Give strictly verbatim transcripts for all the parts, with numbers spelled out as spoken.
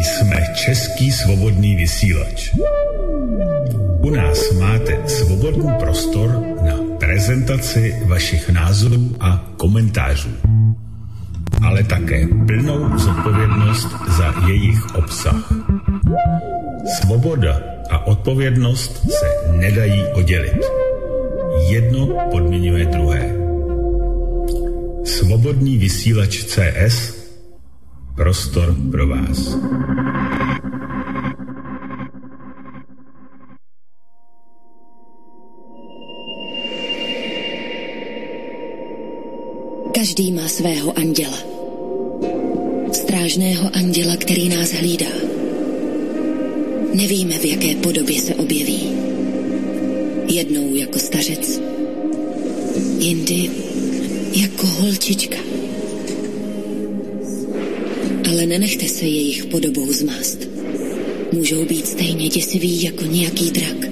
Jsme Český svobodný vysílač. U nás máte svobodný prostor na prezentaci vašich názorů a komentářů, ale také plnou zodpovědnost za jejich obsah. Svoboda a odpovědnost se nedají oddělit. Jedno podmiňuje druhé. Svobodný vysílač C S, prostor pro vás. Každý má svého anděla. Strážného anděla, který nás hlídá. Nevíme, v jaké podobě se objeví. Jednou jako stařec, jindy jako holčička. Ale nenechte se jejich podobou zmást. Můžou být stejně děsiví jako nějaký drak.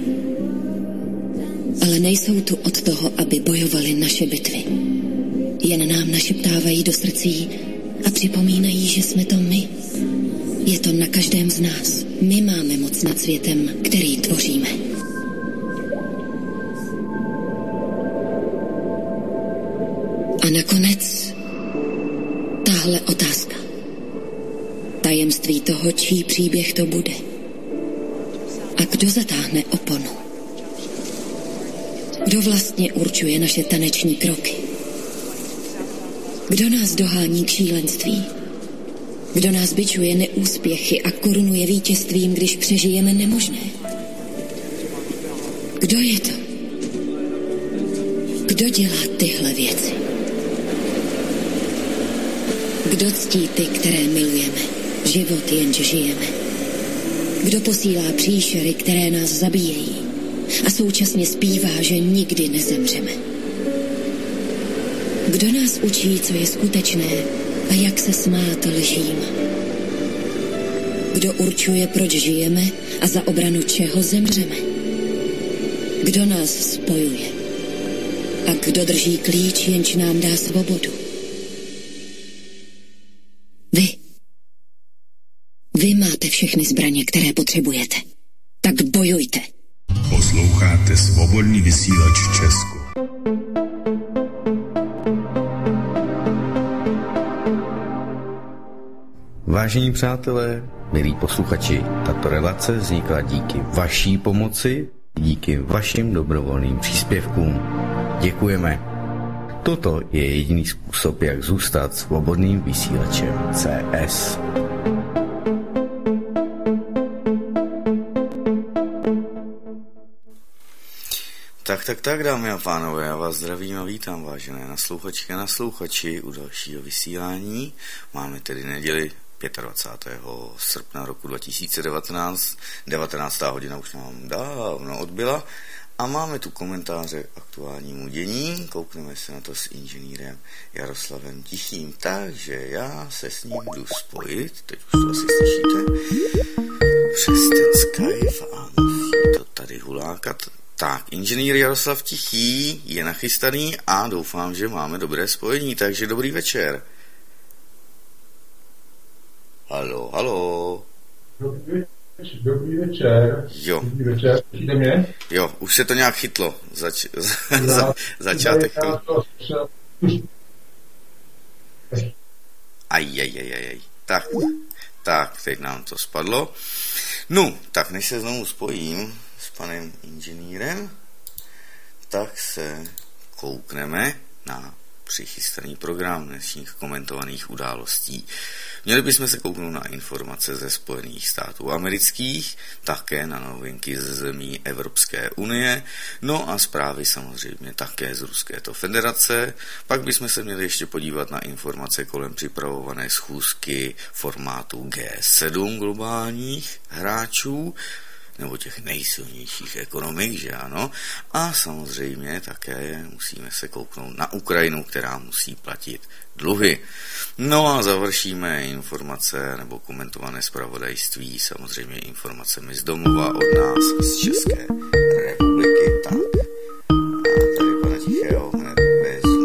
Ale nejsou tu od toho, aby bojovali naše bitvy. Jen nám našeptávají do srdcí a připomínají, že jsme to my. Je to na každém z nás. My máme moc nad světem, který tvoříme. A nakonec tahle otázka. Tajemství toho, čí příběh to bude. A kdo zatáhne oponu? Kdo vlastně určuje naše taneční kroky? Kdo nás dohání k šílenství? Kdo nás bičuje neúspěchy a korunuje vítězstvím, když přežijeme nemožné? Kdo je to? Kdo dělá tyhle věci? Kdo ctí ty, které milujeme? Život jenž žijeme. Kdo posílá příšery, které nás zabíjejí a současně zpívá, že nikdy nezemřeme? Kdo nás učí, co je skutečné a jak se smát lžím? Kdo určuje, proč žijeme a za obranu čeho zemřeme? Kdo nás spojuje? A kdo drží klíč, jenž nám dá svobodu? Vy. Vy máte všechny zbraně, které potřebujete. Tak bojujte. Posloucháte Svobodný vysílač v Česku. Vážení přátelé, milí posluchači, tato relace vznikla díky vaší pomoci, díky vašim dobrovolným příspěvkům. Děkujeme. Toto je jediný způsob, jak zůstat svobodným vysílačem C S. Tak, tak, tak, dámy a pánové, já vás zdravím a vítám, vážené naslouchačky a naslouchači u dalšího vysílání. Máme tedy neděli dvacátého pátého srpna roku dva tisíce devatenáct, devatenáctá hodina už nám dávno odbyla a máme tu komentáře k aktuálnímu dění, koukneme se na to s inženýrem Jaroslavem Tichým, takže já se s ním jdu spojit, teď už to asi slyšíte, přes ten Skype a musí to tady hulákat. Tak, inženýr Jaroslav Tichý je nachystaný a doufám, že máme dobré spojení, takže dobrý večer. Halo, halo. Dobrý večer. Dobrý večer. Jo. Dobrý večer. Slyšíte mě? Jo, už se to nějak chytlo. Zač, za, za, začátek to. Aj, aj, aj, aj, aj. Tak, tak, teď nám to spadlo. No, tak než se znovu spojím s panem inženýrem, tak se koukneme na přichystaný program dnešních komentovaných událostí. Měli bychom se kouknout na informace ze Spojených států amerických, také na novinky ze zemí Evropské unie, no a zprávy samozřejmě také z Ruské federace. Pak bychom se měli ještě podívat na informace kolem připravované schůzky formátu G sedm globálních hráčů, nebo těch nejsilnějších ekonomik, že ano. A samozřejmě také musíme se kouknout na Ukrajinu, která musí platit dluhy. No a završíme informace nebo komentované zpravodajství, samozřejmě informacemi z domova od nás z České republiky. Tak, a tady pana Tichého hned vezmu.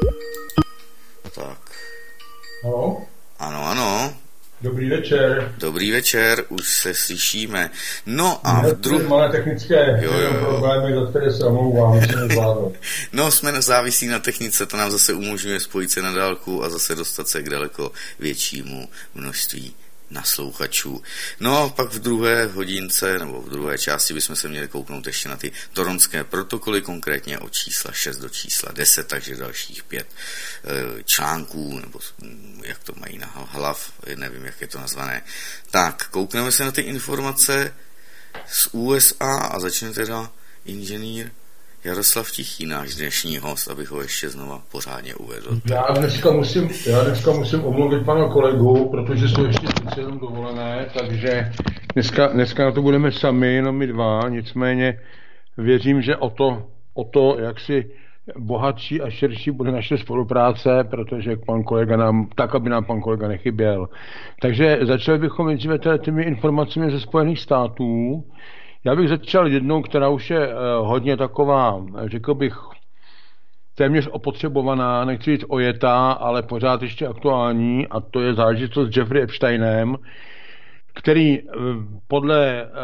Tak. Halo? Ano, ano. Dobrý večer. Dobrý Dobrý večer, už se slyšíme. No a v druhé... Malé technické jo, jo. problémy, za které se omlouvám, se nezvládnu. No, jsme závisí na technice, to nám zase umožňuje spojit se na dálku a zase dostat se k daleko většímu množství naslouchačů. No a pak v druhé hodince, nebo v druhé části bychom se měli kouknout ještě na ty toronské protokoly, konkrétně od čísla šest do čísla deset, takže dalších pět e, článků, nebo jak to mají na hlav, nevím, jak je to nazvané. Tak, koukneme se na ty informace z U S A a začne teda inženýr Jaroslav Tichý, náš dnešní host, abych ho ještě znova pořádně uvedl. Já dneska musím, já dneska musím omluvit pana kolegu, protože jsou ještě speciálně dovolené, takže dneska, dneska na to budeme sami, jenom my dva, nicméně věřím, že o to, o to jak si bohatší a širší bude naše spolupráce, protože pan kolega nám, tak, aby nám pan kolega nechyběl. Takže začali bychom nejdříve teda těmi informacemi ze Spojených států. Já bych začal jednou, která už je eh, hodně taková, řekl bych, téměř opotřebovaná, nechci říct ojetá, ale pořád ještě aktuální, a to je záležitost s Jeffrey Epsteinem, který eh, podle eh,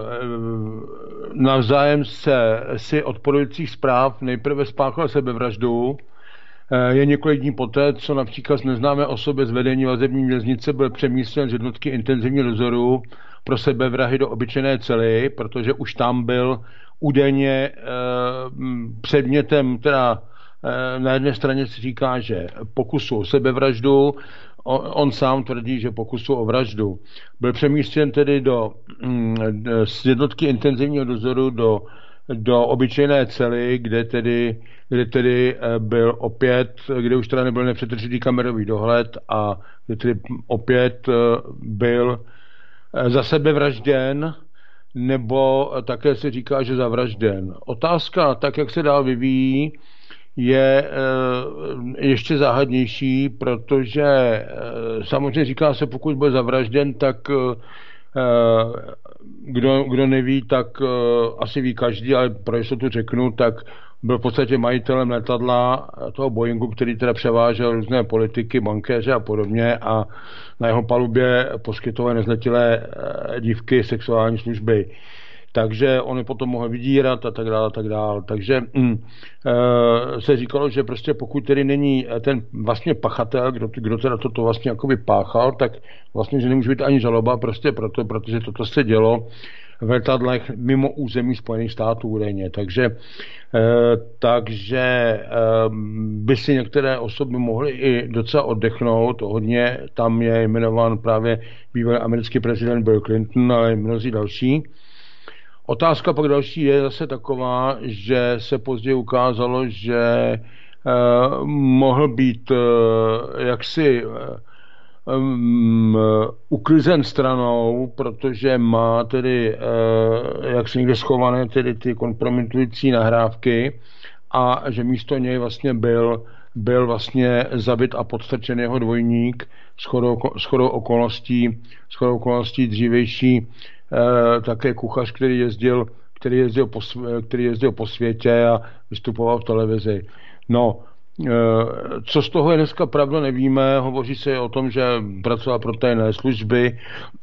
navzájem se si odporujících zpráv nejprve spáchal sebevraždu. Eh, je několik dní poté, co například z neznámé osoby z vedení vazební věznice byl přemístěn z jednotky intenzivního dozoru pro sebevrahy do obyčejné cely, protože už tam byl údajně e, předmětem, teda e, na jedné straně se říká, že pokusu o sebevraždu, on, on sám tvrdí, že pokusu o vraždu. Byl přemístěn tedy do, z jednotky intenzivního dozoru do, do obyčejné cely, kde tedy, kde tedy byl opět, kde už teda nebyl nepřetržitý kamerový dohled a kde tedy opět byl za sebevražděn, nebo také se říká, že zavražděn. Otázka, tak jak se dál vyvíjí, je ještě záhadnější, protože samozřejmě říká se, pokud byl zavražděn, tak kdo, kdo neví, tak asi ví každý, ale pro jistotu řeknu, tak byl v podstatě majitelem letadla toho Boeingu, který teda převážel různé politiky, bankéře a podobně, a na jeho palubě poskytovaly nezletilé dívky sexuální služby. Takže on je potom mohl vydírat a tak dále, a tak dále. Takže mm, e, se říkalo, že prostě pokud tedy není ten vlastně pachatel, kdo, kdo teda toto vlastně jakoby páchal, tak vlastně, že nemůže být ani žaloba, prostě proto, protože toto se dělo v letadlech mimo území Spojených států údajně. Takže, e, takže e, by si některé osoby mohly i docela oddechnout. Hodně tam je jmenován právě bývalý americký prezident Bill Clinton, ale i mnozí další. Otázka pak další je zase taková, že se později ukázalo, že e, mohl být e, jaksi Um, uklizen stranou, protože má tedy, uh, jak se někde schované, tedy ty kompromitující nahrávky, a že místo něj vlastně byl, byl vlastně zabit a podstrčen jeho dvojník, shodou, shodou okolností, shodou okolností dřívejší uh, také kuchař, který jezdil, který jezdil po, který jezdil po světě a vystupoval v televizi. No, co z toho je dneska pravda, nevíme. Hovoří se o tom, že pracoval pro tajné služby.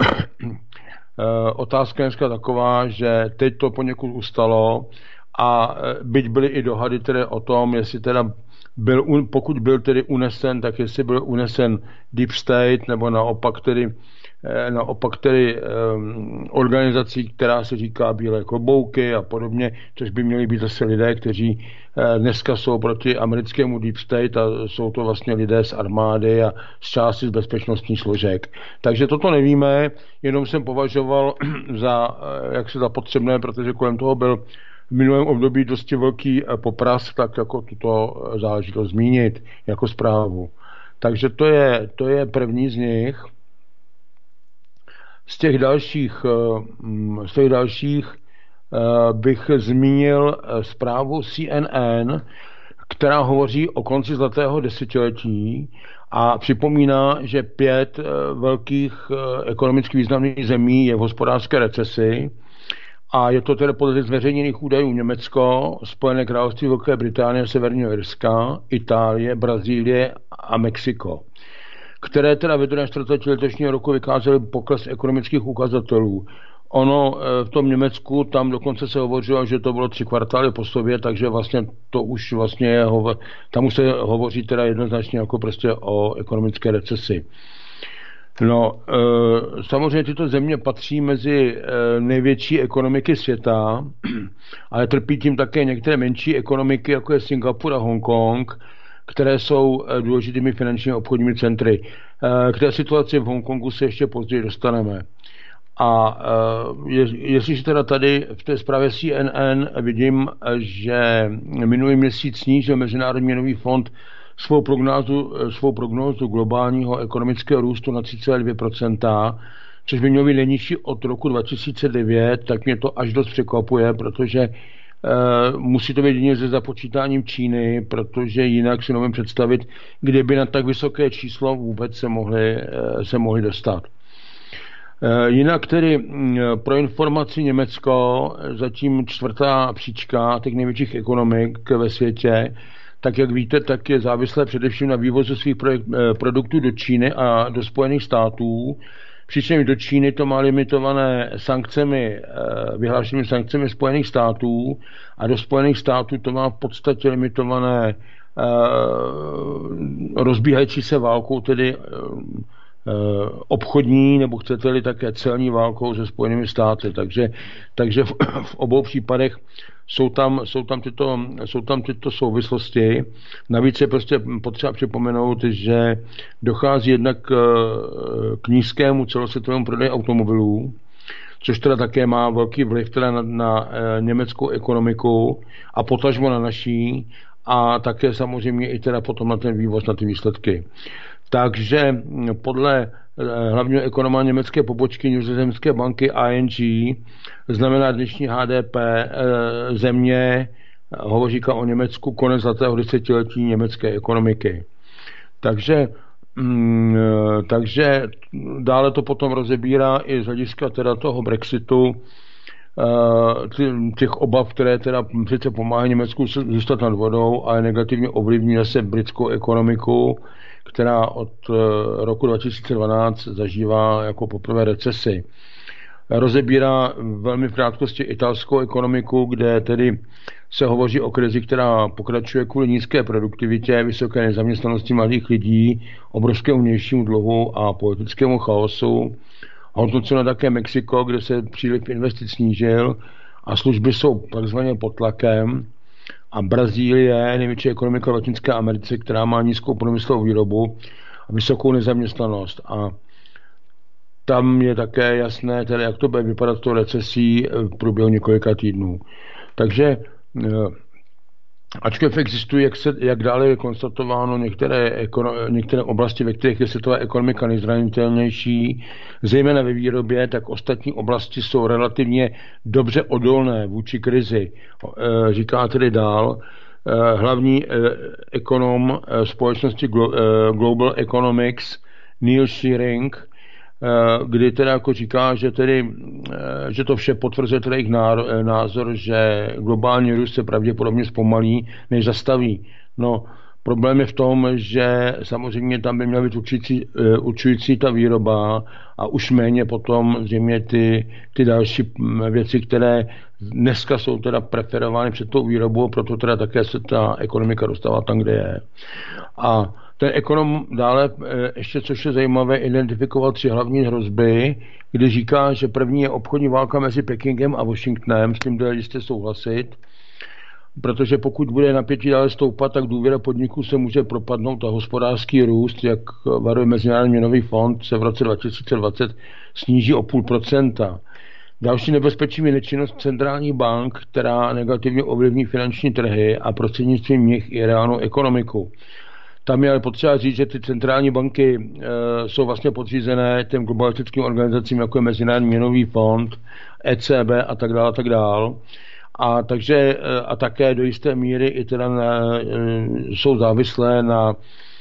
Otázka je dneska taková, že teď to poněkud ustalo, a byť byly i dohady tedy o tom, jestli teda byl, pokud byl tedy unesen, tak jestli byl unesen Deep State, nebo naopak tedy naopak tedy um, organizací, která se říká Bílé klobouky a podobně, což by měli být zase lidé, kteří uh, dneska jsou proti americkému Deep State, a jsou to vlastně lidé z armády a z části z bezpečnostních složek. Takže toto nevíme, jenom jsem považoval za, uh, jak se za potřebné, protože kolem toho byl v minulém období dosti velký uh, popras, tak jako tuto uh, záležitost zmínit jako zprávu. Takže to je, to je první z nich. Z těch dalších, z těch dalších bych zmínil zprávu C N N, která hovoří o konci zlatého desetiletí a připomíná, že pět velkých ekonomicky významných zemí je v hospodářské recesi, a je to tedy podle zveřejněných údajů Německo, Spojené království Velké Británie, Severního Irska, Itálie, Brazílie a Mexiko. které teda ve druhém čtvrtletí letošního roku vykázaly pokles ekonomických ukazatelů. Ono v tom Německu, tam dokonce se hovořilo, že to bylo tři kvartály po sobě, takže vlastně to už vlastně je, tam už se hovoří teda jednoznačně jako prostě o ekonomické recesi. No, samozřejmě tyto země patří mezi největší ekonomiky světa, ale trpí tím také některé menší ekonomiky, jako je Singapur a Hongkong, které jsou důležitými finančními obchodními centry. K té situaci v Hongkongu se ještě později dostaneme. A je, jestliže teda tady v té zprávě C N N vidím, že minulý měsíc snížil Mezinárodní měnový fond svou prognózu, svou prognózu globálního ekonomického růstu na tři celá dvě procenta, což by mělo být nejnižší od roku dva tisíce devět, tak mě to až dost překvapuje, protože e, musí to být jedině se započítáním Číny, protože jinak si nevím představit, kde by na tak vysoké číslo vůbec se mohli, e, se mohli dostat. Jinak tedy pro informaci Německo, zatím čtvrtá příčka těch největších ekonomik ve světě, tak jak víte, tak je závislé především na vývozu svých produktů do Číny a do Spojených států. Přičemž do Číny to má limitované sankcemi, vyhlášenými sankcemi Spojených států a do Spojených států to má v podstatě limitované rozbíhající se válkou, tedy obchodní, nebo chcete-li také celní válkou se Spojenými státy. Takže, takže v, v obou případech jsou tam, jsou, tam tyto, jsou tam tyto souvislosti. Navíc je prostě potřeba připomenout, že dochází jednak k, k nízkému celosvětovému prodeji automobilů, což teda také má velký vliv teda na, na německou ekonomiku a potažmo na naší a také samozřejmě i teda potom na ten vývoz, na ty výsledky. Takže podle hlavního ekonoma německé pobočky nizozemské banky I N G znamená dnešní H D P země, hovoří o Německu, konec zlatého desetiletí německé ekonomiky. Takže, takže dále to potom rozebírá i z hlediska teda toho Brexitu, těch obav, které teda přece pomáhají Německu zůstat nad vodou, ale negativně ovlivní zase britskou ekonomiku, která od roku dva tisíce dvanáct zažívá jako poprvé recesi. Rozebírá velmi v krátkosti italskou ekonomiku, kde tedy se hovoří o krizi, která pokračuje kvůli nízké produktivitě, vysoké nezaměstnanosti mladých lidí, obrovskému vnějšímu dluhu a politickému chaosu. Hodnoceno také Mexiko, kde se příliv investic snížil a služby jsou takzvaně pod tlakem. A Brazílie, největší ekonomika v Latinské Americe, která má nízkou průmyslovou výrobu a vysokou nezaměstnanost. A tam je také jasné, tedy jak to bude vypadat tou recesí v průběhu několika týdnů. Takže ačkoliv existují, jak, se, jak dále je konstatováno, některé, některé oblasti, ve kterých je světová ekonomika nejzranitelnější, zejména ve výrobě, tak ostatní oblasti jsou relativně dobře odolné vůči krizi. Říká tedy dál hlavní ekonom společnosti Global Economics Neil Shearing, kdy teda jako říká, že, tedy, že to vše potvrzuje tedy jejich názor, že globální růst se pravděpodobně zpomalí, než zastaví. No, problém je v tom, že samozřejmě tam by měla být určující, určující ta výroba a už méně potom zřejmě ty, ty další věci, které dneska jsou teda preferovány před tou výrobou, proto teda také se ta ekonomika dostává tam, kde je. A ten ekonom dále ještě, což je zajímavé, identifikoval tři hlavní hrozby, kdy říká, že první je obchodní válka mezi Pekingem a Washingtonem, s tím jde jistě souhlasit, protože pokud bude napětí dále stoupat, tak důvěra podniků se může propadnout a hospodářský růst, jak varuje Mezinárodní měnový fond, se v roce dva tisíce dvacet sníží o půl procenta. Další nebezpečím je nečinnost centrálních bank, která negativně ovlivní finanční trhy a prostřednictvím nich i reálnou ekonomiku. Tam je ale potřeba říct, že ty centrální banky e, jsou vlastně podřízené těm globalistickým organizacím, jako je Mezinárodní měnový fond, E C B a tak dále a tak dále. A takže a také do jisté míry i teda na, e, jsou závislé na,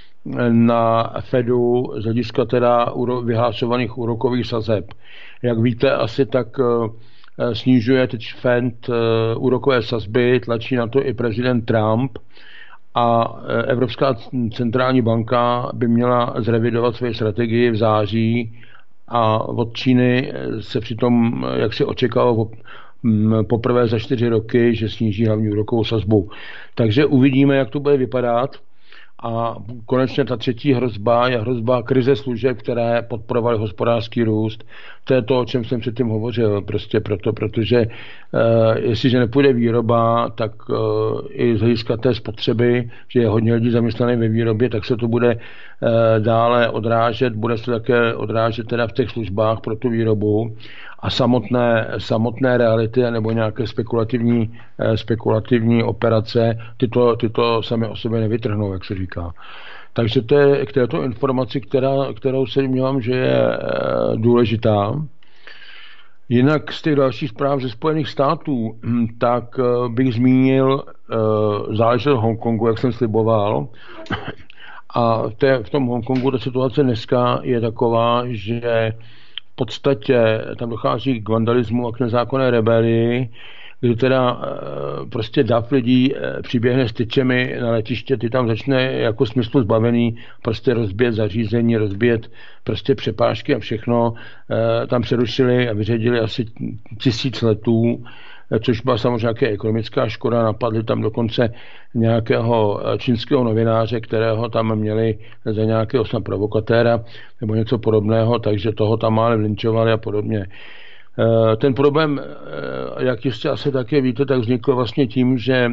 na Fedu z hlediska teda uro, vyhlášovaných úrokových sazeb. Jak víte, asi tak e, snižuje teď Fed e, úrokové sazby, tlačí na to i prezident Trump. a Evropská centrální banka by měla zrevidovat své strategii v září a od Číny se přitom, jak se očekávalo, poprvé za čtyři roky, že sníží hlavní úrokovou sazbu. Takže uvidíme, jak to bude vypadat. A konečně ta třetí hrozba je hrozba krize služeb, které podporovaly hospodářský růst. To je to, o čem jsem předtím hovořil. Prostě proto, protože e, jestliže nepůjde výroba, tak e, i z hlediska té spotřeby, že je hodně lidí zaměstnaných ve výrobě, tak se to bude e, dále odrážet. Bude se také odrážet teda v těch službách pro tu výrobu. A samotné, samotné reality nebo nějaké spekulativní, eh, spekulativní operace, tyto, tyto sami o sobě nevytrhnou, jak se říká. Takže to je k této informaci, která, kterou se domnívám, že je eh, důležitá. Jinak z těch dalších zpráv ze Spojených států, tak eh, bych zmínil eh, záležitost Hongkongu, jak jsem sliboval. A v, té, v tom Hongkongu ta situace dneska je taková, že v podstatě tam dochází k vandalismu a k nezákonné rebelii, kdy teda prostě dav lidí přiběhne s tyčemi na letiště, ty tam začne jako smyslu zbavený prostě rozbět zařízení, rozbět prostě přepážky a všechno. Tam přerušili a vyředili asi tisíc letů, což byla samozřejmě nějaká ekonomická škoda. Napadli tam dokonce nějakého čínského novináře, kterého tam měli za nějakého snad provokatéra nebo něco podobného, takže toho tam málem linčovali a podobně. Ten problém, jak jistě asi také víte, tak vznikl vlastně tím, že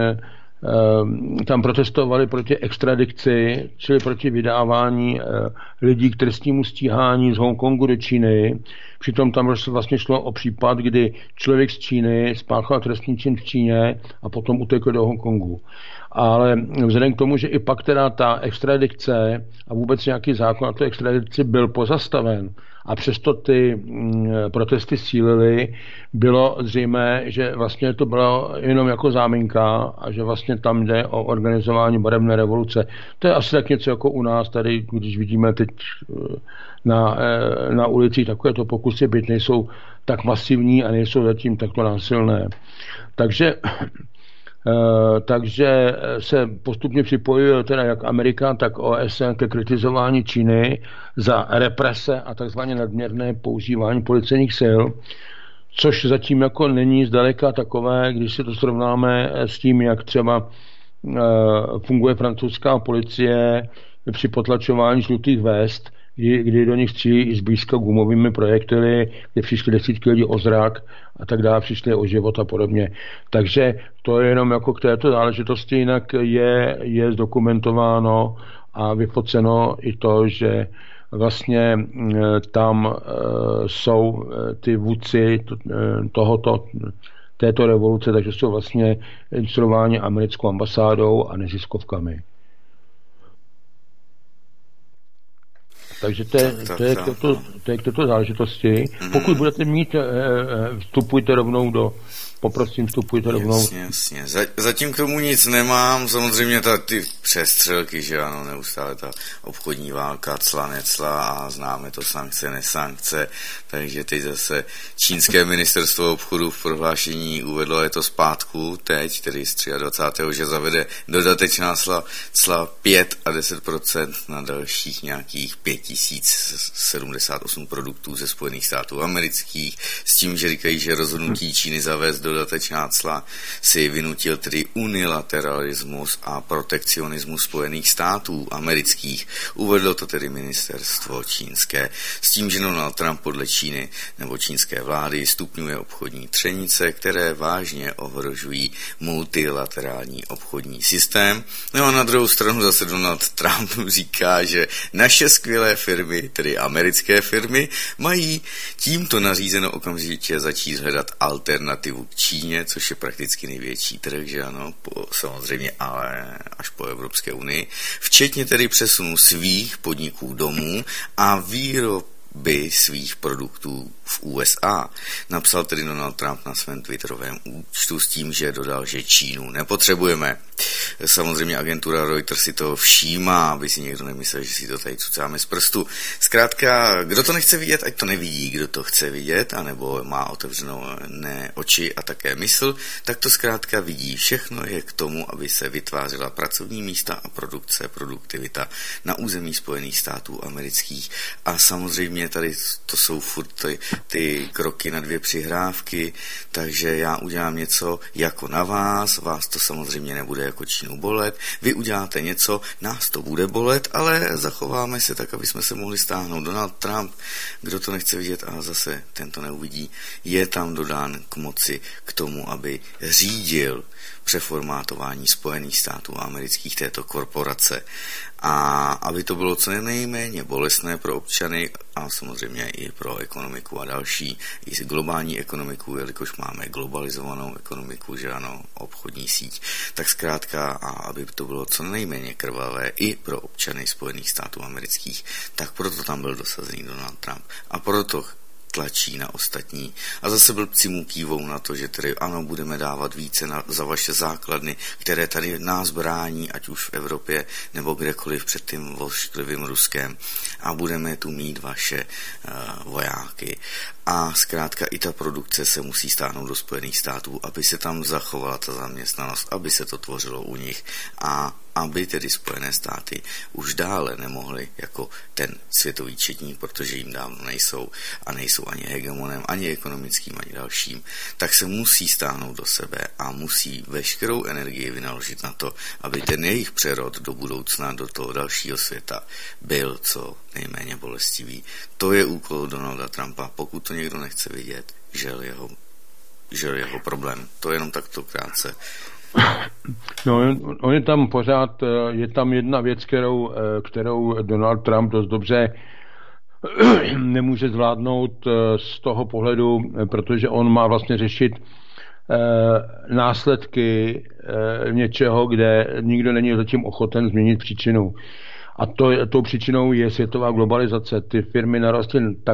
tam protestovali proti extradikci, čili proti vydávání lidí k trestnímu stíhání z Hongkongu do Číny. Přitom tam vlastně šlo o případ, kdy člověk z Číny spáchal trestný čin v Číně a potom utekl do Hongkongu. Ale vzhledem k tomu, že i pak teda ta extradikce a vůbec nějaký zákon na tu extradikci byl pozastaven a přesto ty protesty sílily, bylo zřejmé, že vlastně to bylo jenom jako záminka a že vlastně tam jde o organizování barevné revoluce. To je asi tak něco jako u nás tady, když vidíme teď na, na ulici takovéto pokusy, byť nejsou tak masivní a nejsou zatím takto násilné. Takže takže se postupně připojuje teda jak Amerika, tak O S N ke kritizování Číny za represe a takzvaně nadměrné používání policejních sil, což zatím jako není zdaleka takové, když si to srovnáme s tím, jak třeba funguje francouzská policie při potlačování žlutých vest, kdy, kdy do nich střílí i zblízka gumovými projektily, kde přišly desítky lidí o zrak a tak dále, přišli o život a podobně. Takže to je jenom jako k této záležitosti, jinak je, je zdokumentováno a vyfoceno i to, že vlastně tam jsou ty vůdci tohoto, této revoluce, takže jsou vlastně instruováni americkou ambasádou a neziskovkami. Takže to je, to je, k, této, to je k této záležitosti. Pokud budete mít, vstupujte rovnou do, poprosím, vstupujte rovnou. Jasně, jasně. Zatím k tomu nic nemám, samozřejmě ta, ty přestřelky, že ano, neustále ta obchodní válka, cla, necla a známe to sankce, nesankce, takže teď zase čínské ministerstvo obchodu v prohlášení uvedlo, je to zpátku teď, tedy z dvacátého třetího že zavede dodatečná cla, cla pět a deset procent na dalších nějakých pět tisíc sedmdesát osm produktů ze Spojených států amerických, s tím, že říkají, že rozhodnutí Číny zavést dodatečná cla si vynutil tedy unilateralismus a protekcionismus Spojených států amerických. Uvedlo to tedy ministerstvo čínské, s tím, že Donald Trump podle Číny nebo čínské vlády stupňuje obchodní třenice, které vážně ohrožují multilaterální obchodní systém. No a na druhou stranu zase Donald Trump říká, že naše skvělé firmy, tedy americké firmy, mají tímto nařízeno okamžitě začít hledat alternativu k Číně, což je prakticky největší trh, že ano, po, samozřejmě ale až po Evropské unii, včetně tedy přesunu svých podniků domů a výrob by svých produktů v U S A. Napsal tedy Donald Trump na svém twitterovém účtu s tím, že dodal, že Čínu nepotřebujeme. samozřejmě agentura Reuters si to všímá, aby si někdo nemyslel, že si to tady cucáme z prstu. Zkrátka, kdo to nechce vidět, ať to nevidí, kdo to chce vidět, anebo má otevřenou ne oči a také mysl, tak to zkrátka vidí. Všechno je k tomu, aby se vytvářela pracovní místa a produkce, produktivita na území Spojených států amerických. A samozřejmě tady to jsou furt ty, ty kroky na dvě přihrávky, takže já udělám něco jako na vás, vás to samozřejmě nebude jako Čínu bolet, vy uděláte něco, nás to bude bolet, ale zachováme se tak, aby jsme se mohli stáhnout. Donald Trump, kdo to nechce vidět a zase ten to neuvidí, je tam dodán k moci k tomu, aby řídil přeformátování Spojených států amerických této korporace a aby to bylo co nejméně bolestné pro občany a samozřejmě i pro ekonomiku a další, i globální ekonomiku, jelikož máme globalizovanou ekonomiku, že ano, obchodní síť, tak zkrátka a aby to bylo co nejméně krvavé i pro občany Spojených států amerických, tak proto tam byl dosazený Donald Trump a proto tlačí na ostatní. A zase blbci mu kývou na to, že tedy ano, budeme dávat více na, za vaše základny, které tady nás brání, ať už v Evropě nebo kdekoliv před tím vošklivým Ruskem a budeme tu mít vaše uh, vojáky. A zkrátka i ta produkce se musí stáhnout do Spojených států, aby se tam zachovala ta zaměstnanost, aby se to tvořilo u nich a aby tedy Spojené státy už dále nemohly jako ten světový četník, protože jim dávno nejsou a nejsou ani hegemonem, ani ekonomickým, ani dalším, tak se musí stáhnout do sebe a musí veškerou energii vynaložit na to, aby ten jejich přerod do budoucna, do toho dalšího světa byl co nejméně bolestivý. To je úkol Donalda Trumpa, pokud to někdo nechce vidět, žel jeho, žel jeho problém. To je jenom takto krátce. No, on je tam pořád, je tam jedna věc, kterou, kterou Donald Trump dost dobře nemůže zvládnout z toho pohledu, protože on má vlastně řešit následky něčeho, kde nikdo není zatím ochoten změnit příčinu. A to, tou příčinou je světová globalizace. Ty firmy narostly tak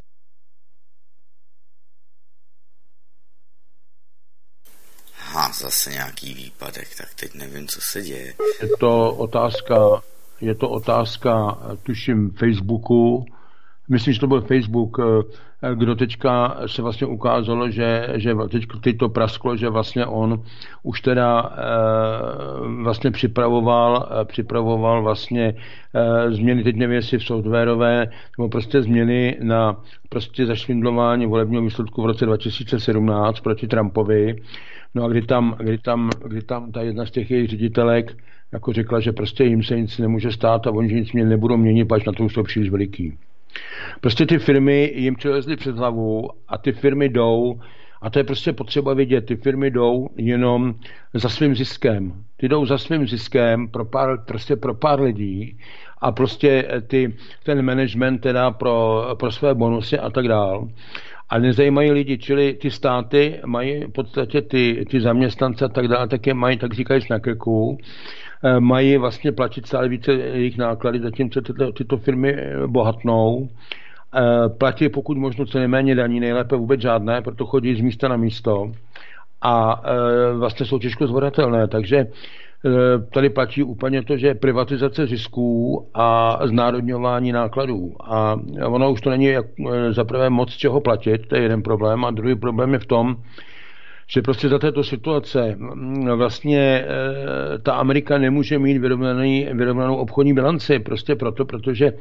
Aha, zase nějaký výpadek, tak teď nevím, co se děje. Je to otázka, je to otázka, tuším, Facebooku. Myslím, že to byl Facebook, kdo teďka se vlastně ukázalo, že, že teď, teď to prasklo, že vlastně on už teda vlastně připravoval, připravoval vlastně změny, teď nevím, jestli v softwarové, nebo prostě změny na prostě zašvindlování volebního výsledku v roce dva tisíce sedmnáct proti Trumpovi. No a kdy tam, kdy tam, kdy tam ta jedna z těch jejich ředitelek jako řekla, že prostě jim se nic nemůže stát a oni nic mě nebudou měnit, pač na to už jsou příliš veliký. Prostě ty firmy jim přelezly před hlavu a ty firmy jdou, a to je prostě potřeba vidět, ty firmy jdou jenom za svým ziskem. Ty jdou za svým ziskem pro pár, prostě pro pár lidí a prostě ty, ten management teda pro, pro své bonusy a tak dál. A nezajímají lidi, čili ty státy mají v podstatě ty, ty zaměstnance a tak dále, tak je mají, tak říkají, na krku, mají vlastně platit stále více jejich náklady, zatímco tyto, tyto firmy bohatnou, platí pokud možno co nejméně daní, nejlépe vůbec žádné, proto chodí z místa na místo a vlastně jsou těžko zvladatelné, takže tady platí úplně to, že privatizace zisků a znárodňování nákladů. A ono už to není jak, za prvé moc čeho platit, to je jeden problém. A druhý problém je v tom, že prostě za této situace vlastně ta Amerika nemůže mít vyrovnaný, vyrovnanou obchodní bilanci. Prostě proto, protože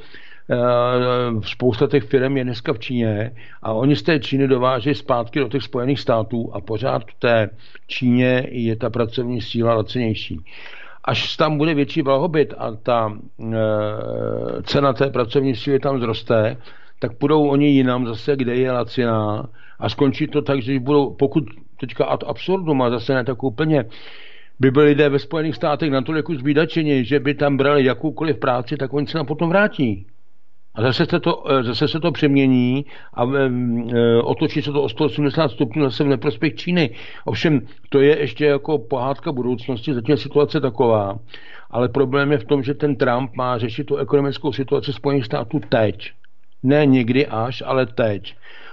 spousta těch firm je dneska v Číně a oni z té Číny dováží zpátky do těch Spojených států a pořád v té Číně je ta pracovní síla lacinější. Až tam bude větší blahobyt a ta e, cena té pracovní síly tam zroste, tak půjdou oni jinam zase, kde je laciná a skončí to tak, že budou, pokud teďka ad absurdum a zase ne tak úplně, by byli lidé ve Spojených státech natolik už zbídačeni, že by tam brali jakoukoliv práci, tak oni se nám potom vrátí. A zase se to, zase se to přemění a e, otočí se to o sto osmdesát stupňů zase v neprospěch Číny. Ovšem, to je ještě jako pohádka budoucnosti, zatím je situace taková. Ale problém je v tom, že ten Trump má řešit tu ekonomickou situaci Spojených států teď. Ne někdy až, ale teď.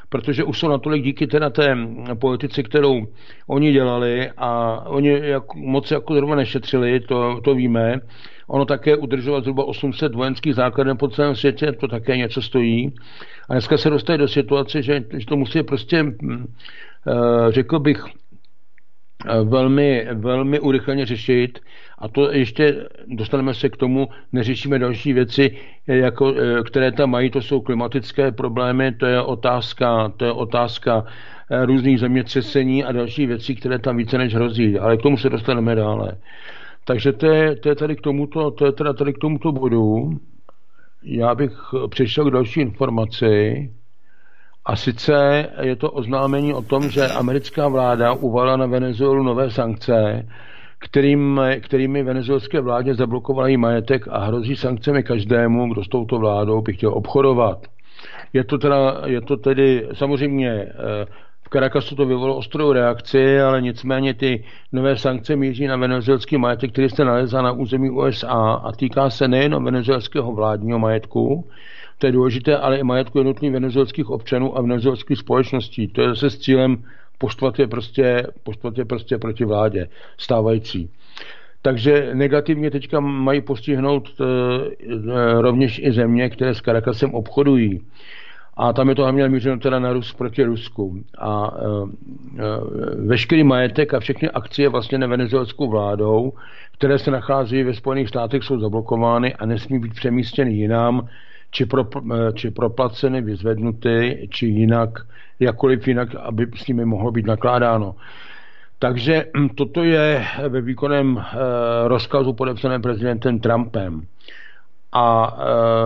protože už jsou natolik díky teda té politice, kterou oni dělali a oni jak, moc jako zrovna nešetřili, to, to víme. Ono také udržovat zhruba osm set vojenských základen po celém světě, to také něco stojí. A dneska se dostali do situace, že, že to musí prostě, řekl bych, velmi, velmi urychleně řešit. A to ještě dostaneme se k tomu, neřešíme další věci, jako, které tam mají, to jsou klimatické problémy, to je otázka, to je otázka různých zemětřesení a další věcí, které tam více než hrozí. Ale k tomu se dostaneme dále. Takže to je, to je tady k tomuto, to je teda tady k tomuto bodu. Já bych přešel k další informaci. A sice je to oznámení o tom, že americká vláda uvalila na Venezuelu nové sankce, kterým, kterými venezuelské vládě zablokovají majetek a hrozí sankcemi každému, kdo s touto vládou by chtěl obchodovat. Je to, teda, je to tedy samozřejmě v Caracasu to vyvolalo ostrou reakci, ale nicméně ty nové sankce míří na venezuelský majetek, který se nalézá na území U S A a týká se nejen venezuelského vládního majetku, to je důležité, ale i majetku jednotlivých venezuelských občanů a venezuelských společností. To je zase s cílem poštvat je prostě, poštvat je prostě proti vládě stávající. Takže negativně teďka mají postihnout e, e, rovněž i země, které s Caracasem obchodují. A tam je to hlavně mířeno teda na Rus proti Rusku. A e, e, veškerý majetek a všechny akcie vlastně na venezuelskou vládou, které se nacházejí ve Spojených státech, jsou zablokovány a nesmí být přemístěny jinam, či, pro, či proplaceny, vyzvednuty, či jinak, jakkoliv jinak, aby s nimi mohlo být nakládáno. Takže toto je ve výkonném e, rozkazu podepsaném prezidentem Trumpem. A e,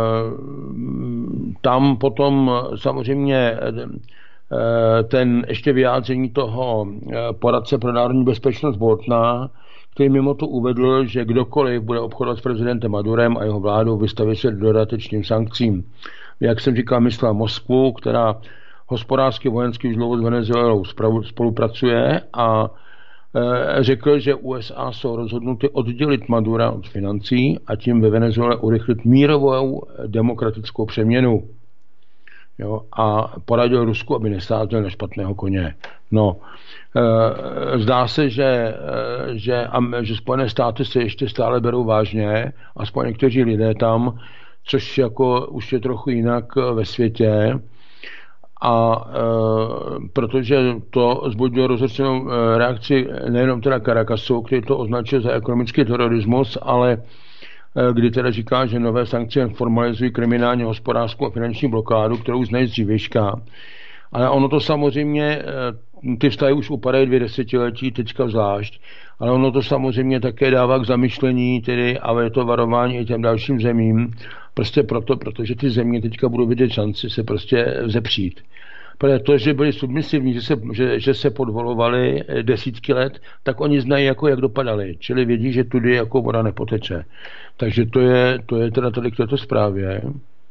tam potom samozřejmě e, ten ještě vyjádření toho poradce pro národní bezpečnost Boltona, který mimo to uvedl, že kdokoliv bude obchodovat s prezidentem Madurem a jeho vládou, vystaví se dodatečným sankcím. Jak jsem říkal, myslel Moskvu, která hospodářsky vojensky už dlouho s Venezuelou spolupracuje a e, řekl, že U S A jsou rozhodnuty oddělit Madura od financí a tím ve Venezuele urychlit mírovou demokratickou přeměnu. Jo, a poradil Rusku, aby nesázel na špatného koně. No, e, zdá se, že, e, že, a, že Spojené státy se ještě stále berou vážně, aspoň někteří lidé tam, což jako už je trochu jinak ve světě. A e, protože to zbudilo rozhodnou reakci nejenom teda Caracasu, který to označil za ekonomický terorismus, ale kdy teda říká, že nové sankce formalizují kriminálně hospodářskou a finanční blokádu, kterou znají z dřívějška. Ale ono to samozřejmě, ty vztahy už upadají dvě desetiletí, teďka zvlášť, ale ono to samozřejmě také dává k zamyšlení, tedy, ale je to varování i těm dalším zemím, prostě proto, protože ty země teďka budou vidět šanci se prostě vzepřít. Protože že byli submisivní, že se, že, že se podvolovali desítky let, tak oni znají, jako jak dopadali. Čili vědí, že tudy jako voda nepoteče. Takže to je, to je teda tady k této zprávě.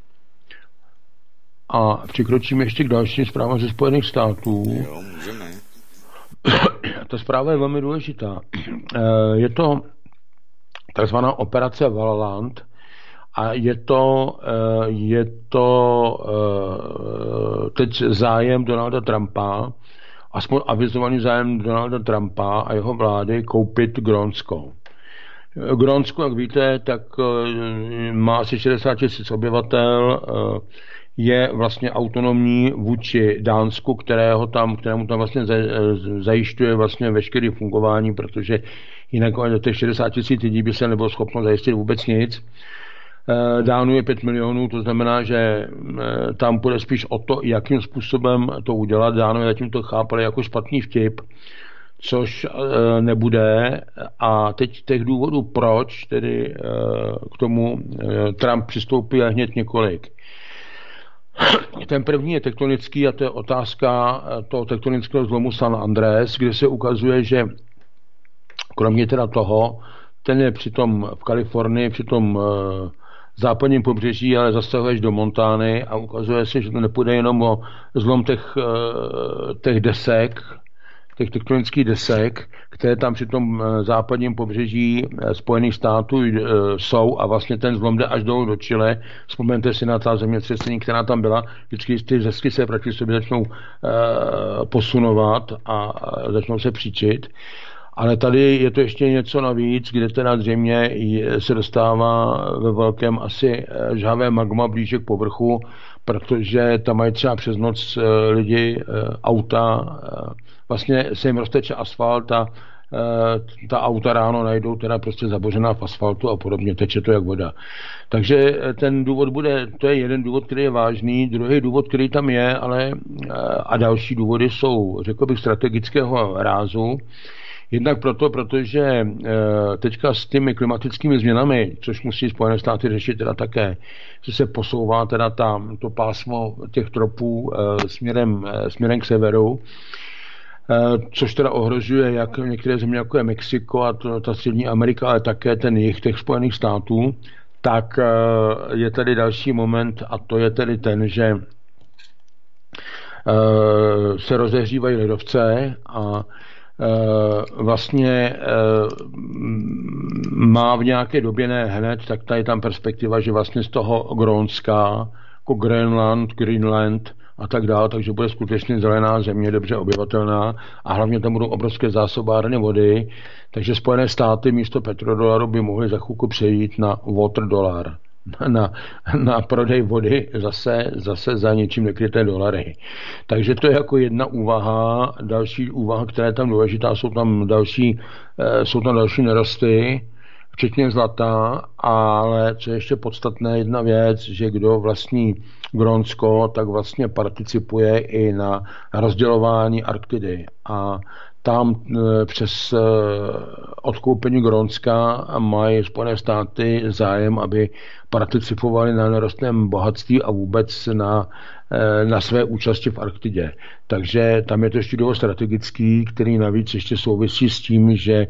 A přikročíme ještě k dalším zprávám ze Spojených států. Jo, můžeme. Ta zpráva je velmi důležitá. Je to takzvaná operace Valaland, a je to, je to teď zájem Donalda Trumpa, aspoň avizovaný zájem Donalda Trumpa a jeho vlády koupit Grónsko. Grónsko, jak víte, tak má asi šedesát tisíc obyvatel, je vlastně autonomní vůči Dánsku, kterého tam, kterému tam vlastně zajišťuje vlastně veškeré fungování, protože jinak do těch šedesát tisíc lidí by se nebylo schopno zajistit vůbec nic. Dánů je pět milionů, to znamená, že tam půjde spíš o to, jakým způsobem to udělat. Dánové zatím to chápali jako špatný vtip, což nebude. A teď těch důvodů, proč tedy k tomu Trump přistoupil hned několik. Ten první je tektonický a to je otázka toho tektonického zlomu San Andrés, kde se ukazuje, že kromě teda toho, ten je přitom v Kalifornii, přitom západním pobřeží, ale zasahuješ do Montány a ukazuje se, že to nepůjde jenom o zlom těch, těch desek, těch tektonických desek, které tam při tom západním pobřeží Spojených států jsou a vlastně ten zlom jde až dolů do Chile. Vzpomeňte si na ta zemětřesení, která tam byla. Vždycky ty desky se proti sobě začnou posunovat a začnou se příčit. Ale tady je to ještě něco navíc, kde teda zřejmě se dostává ve velkém asi žhavé magma blíže k povrchu, protože tam mají třeba přes noc lidi, auta, vlastně se jim rozteče asfalt a ta auta ráno najdou teda prostě zabořená v asfaltu a podobně, teče to jak voda. Takže ten důvod bude, to je jeden důvod, který je vážný, druhý důvod, který tam je, ale a další důvody jsou, řekl bych, strategického rázu. Jednak proto, protože teďka s těmi klimatickými změnami, což musí Spojené státy řešit teda také, že se posouvá teda tam to pásmo těch tropů směrem, směrem k severu, což teda ohrožuje jak některé země, jako je Mexiko a to, ta Střední Amerika, ale také ten jih těch Spojených států, tak je tady další moment a to je tedy ten, že se rozehřívají ledovce a vlastně má v nějaké době ne hned, tak tady je tam perspektiva, že vlastně z toho Grónska, jako Greenland, Greenland a tak dále, takže bude skutečně zelená země, dobře obyvatelná a hlavně tam budou obrovské zásobárny vody, takže Spojené státy místo petrodolaru by mohly za chvilku přejít na water dolar. Na, na prodej vody zase, zase za něčím nekryté dolary. Takže to je jako jedna úvaha. Další úvaha, která je tam důležitá, jsou tam další, jsou tam další nerosty, včetně zlata, ale co je ještě podstatné, jedna věc, že kdo vlastní Grónsko, tak vlastně participuje i na rozdělování Arktidy. A tam přes odkoupení Grónska mají Spojené státy zájem, aby participovali na nerostném bohatství a vůbec na, na své účasti v Arktidě. Takže tam je to ještě důvod strategický, který navíc ještě souvisí s tím, že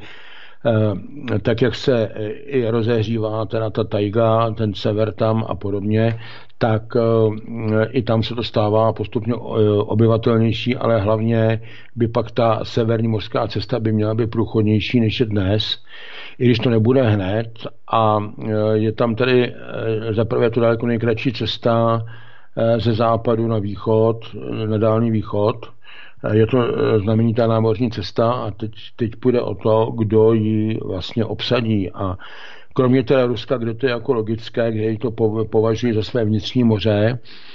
tak, jak se i rozehřívá teda ta tajga, ten sever tam a podobně, tak i tam se to stává postupně obyvatelnější, ale hlavně by pak ta severní mořská cesta by měla být průchodnější, než je dnes, i když to nebude hned. A je tam tedy zaprvé to daleko nejkratší cesta ze západu na východ, na dálný východ. Je to znamenitá námořní cesta a teď, teď půjde o to, kdo ji vlastně obsadí. A kromě teda Ruska, kde to je jako logické, kde to považují za své vnitřní moře,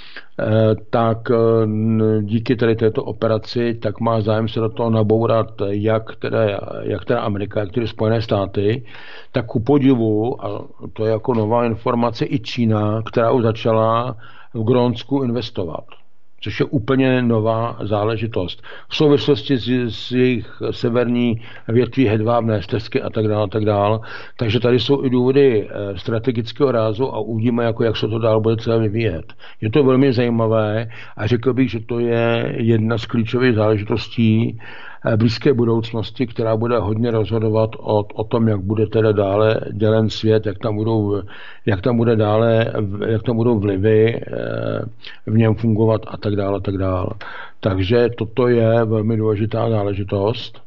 tak díky tady této operaci tak má zájem se do toho nabourat jak teda, jak teda Amerika, jak tedy Spojené státy, tak ku podivu, a to je jako nová informace, i Čína, která už začala v Grónsku investovat. Což je úplně nová záležitost. V souvislosti s, s jejich severní větví hedvábné stezky a tak dále, a tak dále. Takže tady jsou i důvody strategického rázu a uvidíme, jako jak se to dál bude celé vyvíjet. Je to velmi zajímavé a řekl bych, že to je jedna z klíčových záležitostí blízké budoucnosti, která bude hodně rozhodovat o, o tom, jak bude teda dále dělen svět, jak tam budou, jak tam bude dále, jak tam budou vlivy v něm fungovat a tak dále, a tak dále. Takže toto je velmi důležitá záležitost.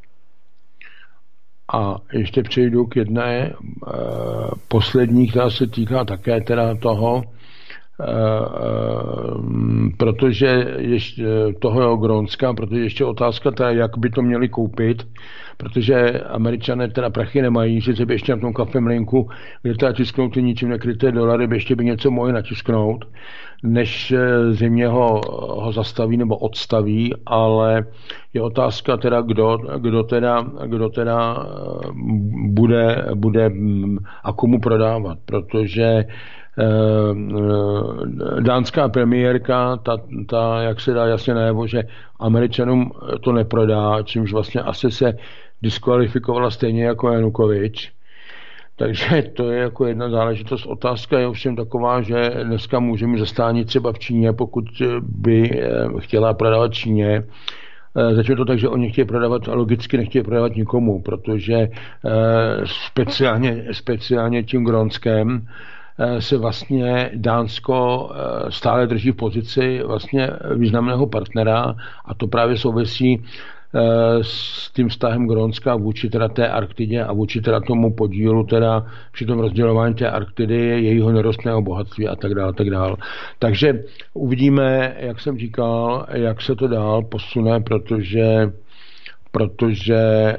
A ještě přejdu k jedné poslední, která se týká také teda toho, protože ještě toho Grónska, protože ještě otázka teda, jak by to měli koupit, protože Američané teda prachy nemají, že by ještě na tom kafemlinku, kde teda tisknou ty ničím nekryté dolary, by ještě by něco mohli natisknout, než země ho, ho zastaví nebo odstaví, ale je otázka teda, kdo, kdo teda, kdo teda bude, bude a komu prodávat, protože dánská premiérka, ta, ta, jak se dá jasně najevo, že Američanům to neprodá, čímž vlastně asi se diskvalifikovala stejně jako Janukovič. Takže to je jako jedna záležitost. Otázka je ovšem taková, že dneska můžeme zastánit třeba v Číně, pokud by chtěla prodávat Číně. Začne to tak, že oni chtějí prodávat a logicky nechtějí prodávat nikomu, protože speciálně, speciálně tím Grónskem se vlastně Dánsko stále drží v pozici vlastně významného partnera a to právě souvisí s tím vztahem Grónska vůči teda té Arktidě a vůči teda tomu podílu teda při tom rozdělování té Arktidy, jejího nerostného bohatství a tak dále, tak dále. Takže uvidíme, jak jsem říkal, jak se to dál posune, protože protože e,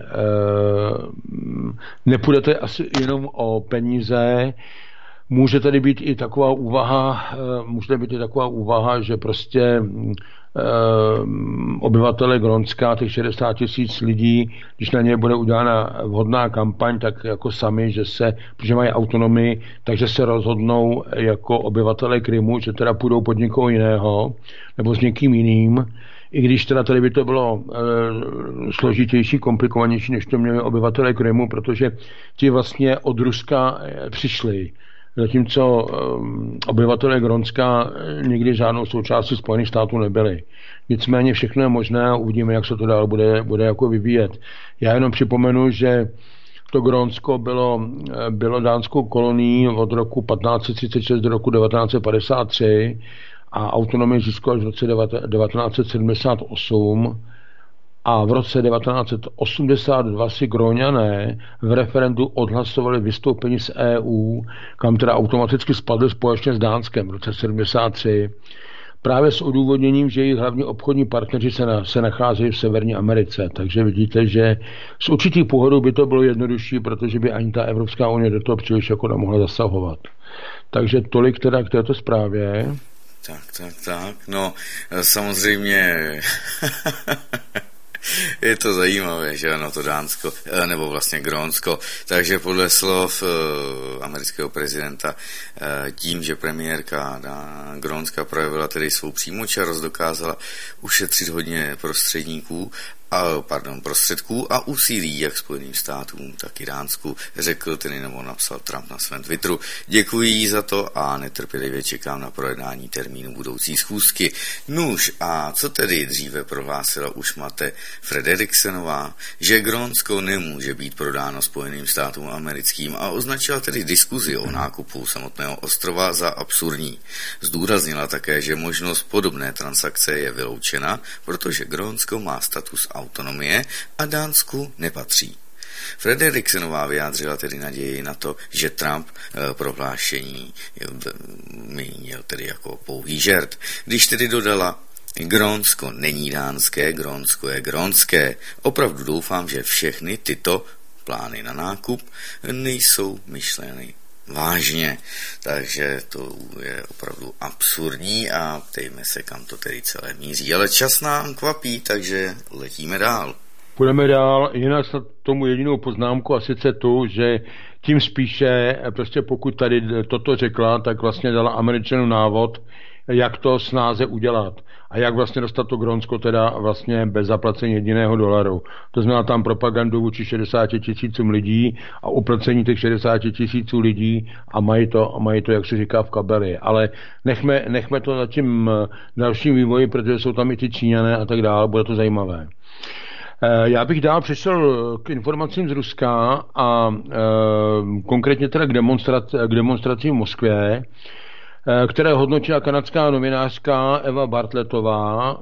nepůjde to asi jenom o peníze. Může tady být i taková úvaha, může tady být i taková úvaha, že prostě e, obyvatele Grónska, těch šedesát tisíc lidí, když na ně bude udělána vhodná kampaň, tak jako sami, že se, protože mají autonomii, takže se rozhodnou jako obyvatele Krymu, že teda půjdou pod někoho jiného, nebo s někým jiným, i když teda tady by to bylo e, složitější, komplikovanější, než to měli obyvatele Krymu, protože ti vlastně od Ruska přišli. Zatímco um, obyvatelé Grónska nikdy žádnou součástí Spojených států nebyli. Nicméně všechno je možné a uvidíme, jak se to dál bude, bude jako vyvíjet. Já jenom připomenu, že to Grónsko bylo, bylo dánskou kolonií od roku patnáct set třicet šest do roku devatenáct set padesát tři a autonomii získalo až v roce devatenáct set sedmdesát osm. A v roce devatenáct set osmdesát dva si Gróňané v referendu odhlasovali vystoupení z E U, kam teda automaticky spadli společně s Dánskem v roce sedmdesát tři. Právě s odůvodněním, že jejich hlavní obchodní partneři se, na, se nacházejí v Severní Americe. Takže vidíte, že z určitých pohledů by to bylo jednodušší, protože by ani ta Evropská unie do toho příliš jako nemohla zasahovat. Takže tolik teda k této zprávě. Tak, tak, tak. No, samozřejmě... Je to zajímavé, že ano, to Dánsko, nebo vlastně Grónsko. Takže podle slov uh, amerického prezidenta, uh, tím, že premiérka Grónska projevila tedy svou přímočarost, dokázala ušetřit hodně prostředníků, a, pardon, prostředků a úsilí jak Spojeným státům, tak i Dánsku, řekl tedy nebo napsal Trump na svém Twitteru. Děkuji jí za to a netrpělivě čekám na projednání termínu budoucí schůzky. Nuž, a co tedy dříve prohlásila už Mette Frederiksenová, že Grónsko nemůže být prodáno Spojeným státům americkým a označila tedy diskuzi o nákupu samotného ostrova za absurdní. Zdůraznila také, že možnost podobné transakce je vyloučena, protože Grónsko má status autonomie a Dánsku nepatří. Frederiksenová vyjádřila tedy naději na to, že Trump e, prohlášení měl tedy jako pouhý žert. Když tedy dodala, Grónsko není dánské, Grónsko je grónské. Opravdu doufám, že všechny tyto plány na nákup nejsou myšleny vážně. Takže to je opravdu absurdní a ptejme se, kam to tedy celé míří. Ale čas nám kvapí, takže letíme dál. Půjdeme dál, jinak se tomu jedinou poznámku a sice tu, že tím spíše, prostě pokud tady toto řekla, tak vlastně dala Američanům návod, jak to snáze udělat a jak vlastně dostat to Grónsko teda vlastně bez zaplacení jediného dolaru. To znamená tam propagandu vůči šedesáti tisícům lidí a uplacení těch šedesáti tisíců lidí a mají to, mají to, jak se říká, v kabeli. Ale nechme, nechme to na tím dalším vývoji, protože jsou tam i ty Číňané a tak dále, bude to zajímavé. Já bych dál přišel k informacím z Ruska a e, konkrétně teda k, demonstraci, k demonstracím v Moskvě, které hodnotila kanadská novinářka Eva Bartletová,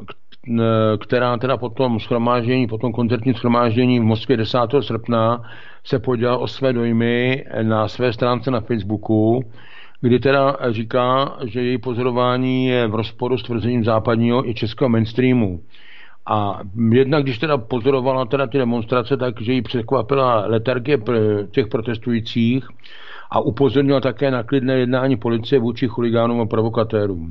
která teda potom shromáždění, potom koncertní shromáždění v Moskvě desátého srpna se podělila o své dojmy na své stránce na Facebooku, kdy teda říká, že její pozorování je v rozporu s tvrzením západního i českého mainstreamu. A jednak, když teda pozorovala teda ty demonstrace, takže ji překvapila letargie těch protestujících a upozornila také na klidné jednání policie vůči chuligánům a provokatérům.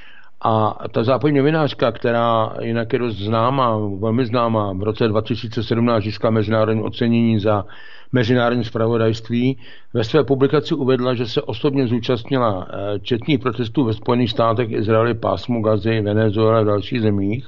A ta západní novinářka, která jinak je dost známá, velmi známá, v roce dva tisíce sedmnáct získala mezinárodní ocenění za mezinárodní zpravodajství, ve své publikaci uvedla, že se osobně zúčastnila četných protestů ve Spojených státech, Izraeli, Pásmu Gazy, Venezuele a dalších zemích,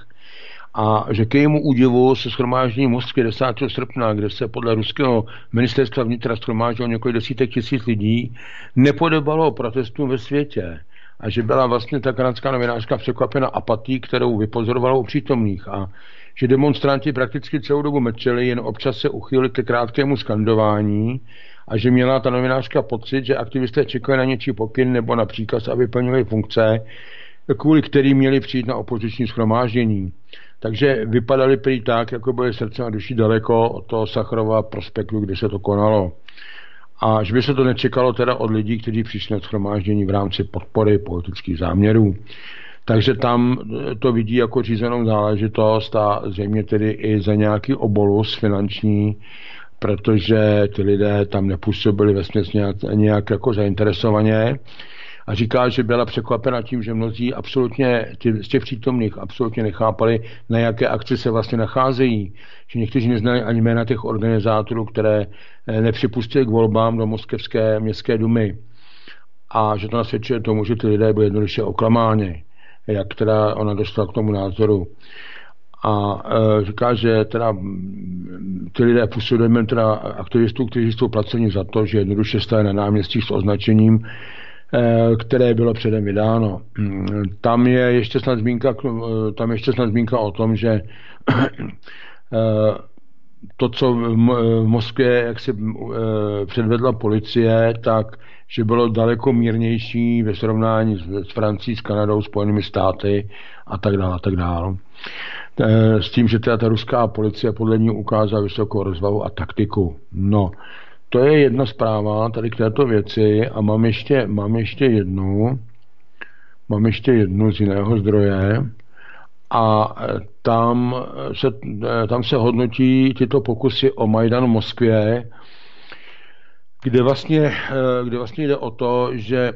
a že k jejímu údivu se shromáždění v Moskvě desátého srpna, kde se podle ruského ministerstva vnitra shromáždilo několik desítek tisíc lidí, nepodobalo protestům ve světě. A že byla vlastně ta kanadská novinářka překvapena apatí, kterou vypozorovala u přítomných. A že demonstranti prakticky celou dobu mlčeli, jen občas se uchýlili ke krátkému skandování a že měla ta novinářka pocit, že aktivisté čekají na něčí pokyn nebo na příkaz, aby plnili funkce, kvůli kterým měli přijít na opoziční shromáždění. Takže vypadaly prý tak, jako byly srdcem a duší daleko od toho Sacharova prospektu, kde se to konalo. A že by se to nečekalo teda od lidí, kteří přišli na shromáždění v rámci podpory politických záměrů. Takže tam to vidí jako řízenou záležitost a zřejmě tedy i za nějaký obolus finanční, protože ty lidé tam nepůsobili vesměs nějak, nějak jako zainteresovaně. A říká, že byla překvapena tím, že mnozí absolutně, z těch přítomných absolutně nechápali, na jaké akci se vlastně nacházejí. Že někteří neznali ani jména těch organizátorů, které nepřipustili k volbám do Moskevské městské dumy. A že to nasvědčuje tomu, že ty lidé byli jednoduše oklamáni, jak teda ona došla k tomu názoru. A e, říká, že teda ty lidé působili teda aktivistů, kteří jsou placeni za to, že jednoduše stáli na náměstích s označením, které bylo předem vydáno. Tam je ještě snad zmínka, tam ještě snad zmínka o tom, že to, co v Moskvě jak se předvedla policie, tak že bylo daleko mírnější ve srovnání s Francií, s Kanadou, Spojenými státy a tak dále, a tak dále. S tím, že teda ta ruská policie podle ní ukázala vysokou rozvahu a taktiku. No, to je jedna zpráva tady k této věci a mám ještě, mám ještě jednu, mám ještě jednu z jiného zdroje a tam se, tam se hodnotí tyto pokusy o Majdan v Moskvě, kde vlastně, kde vlastně jde o to, že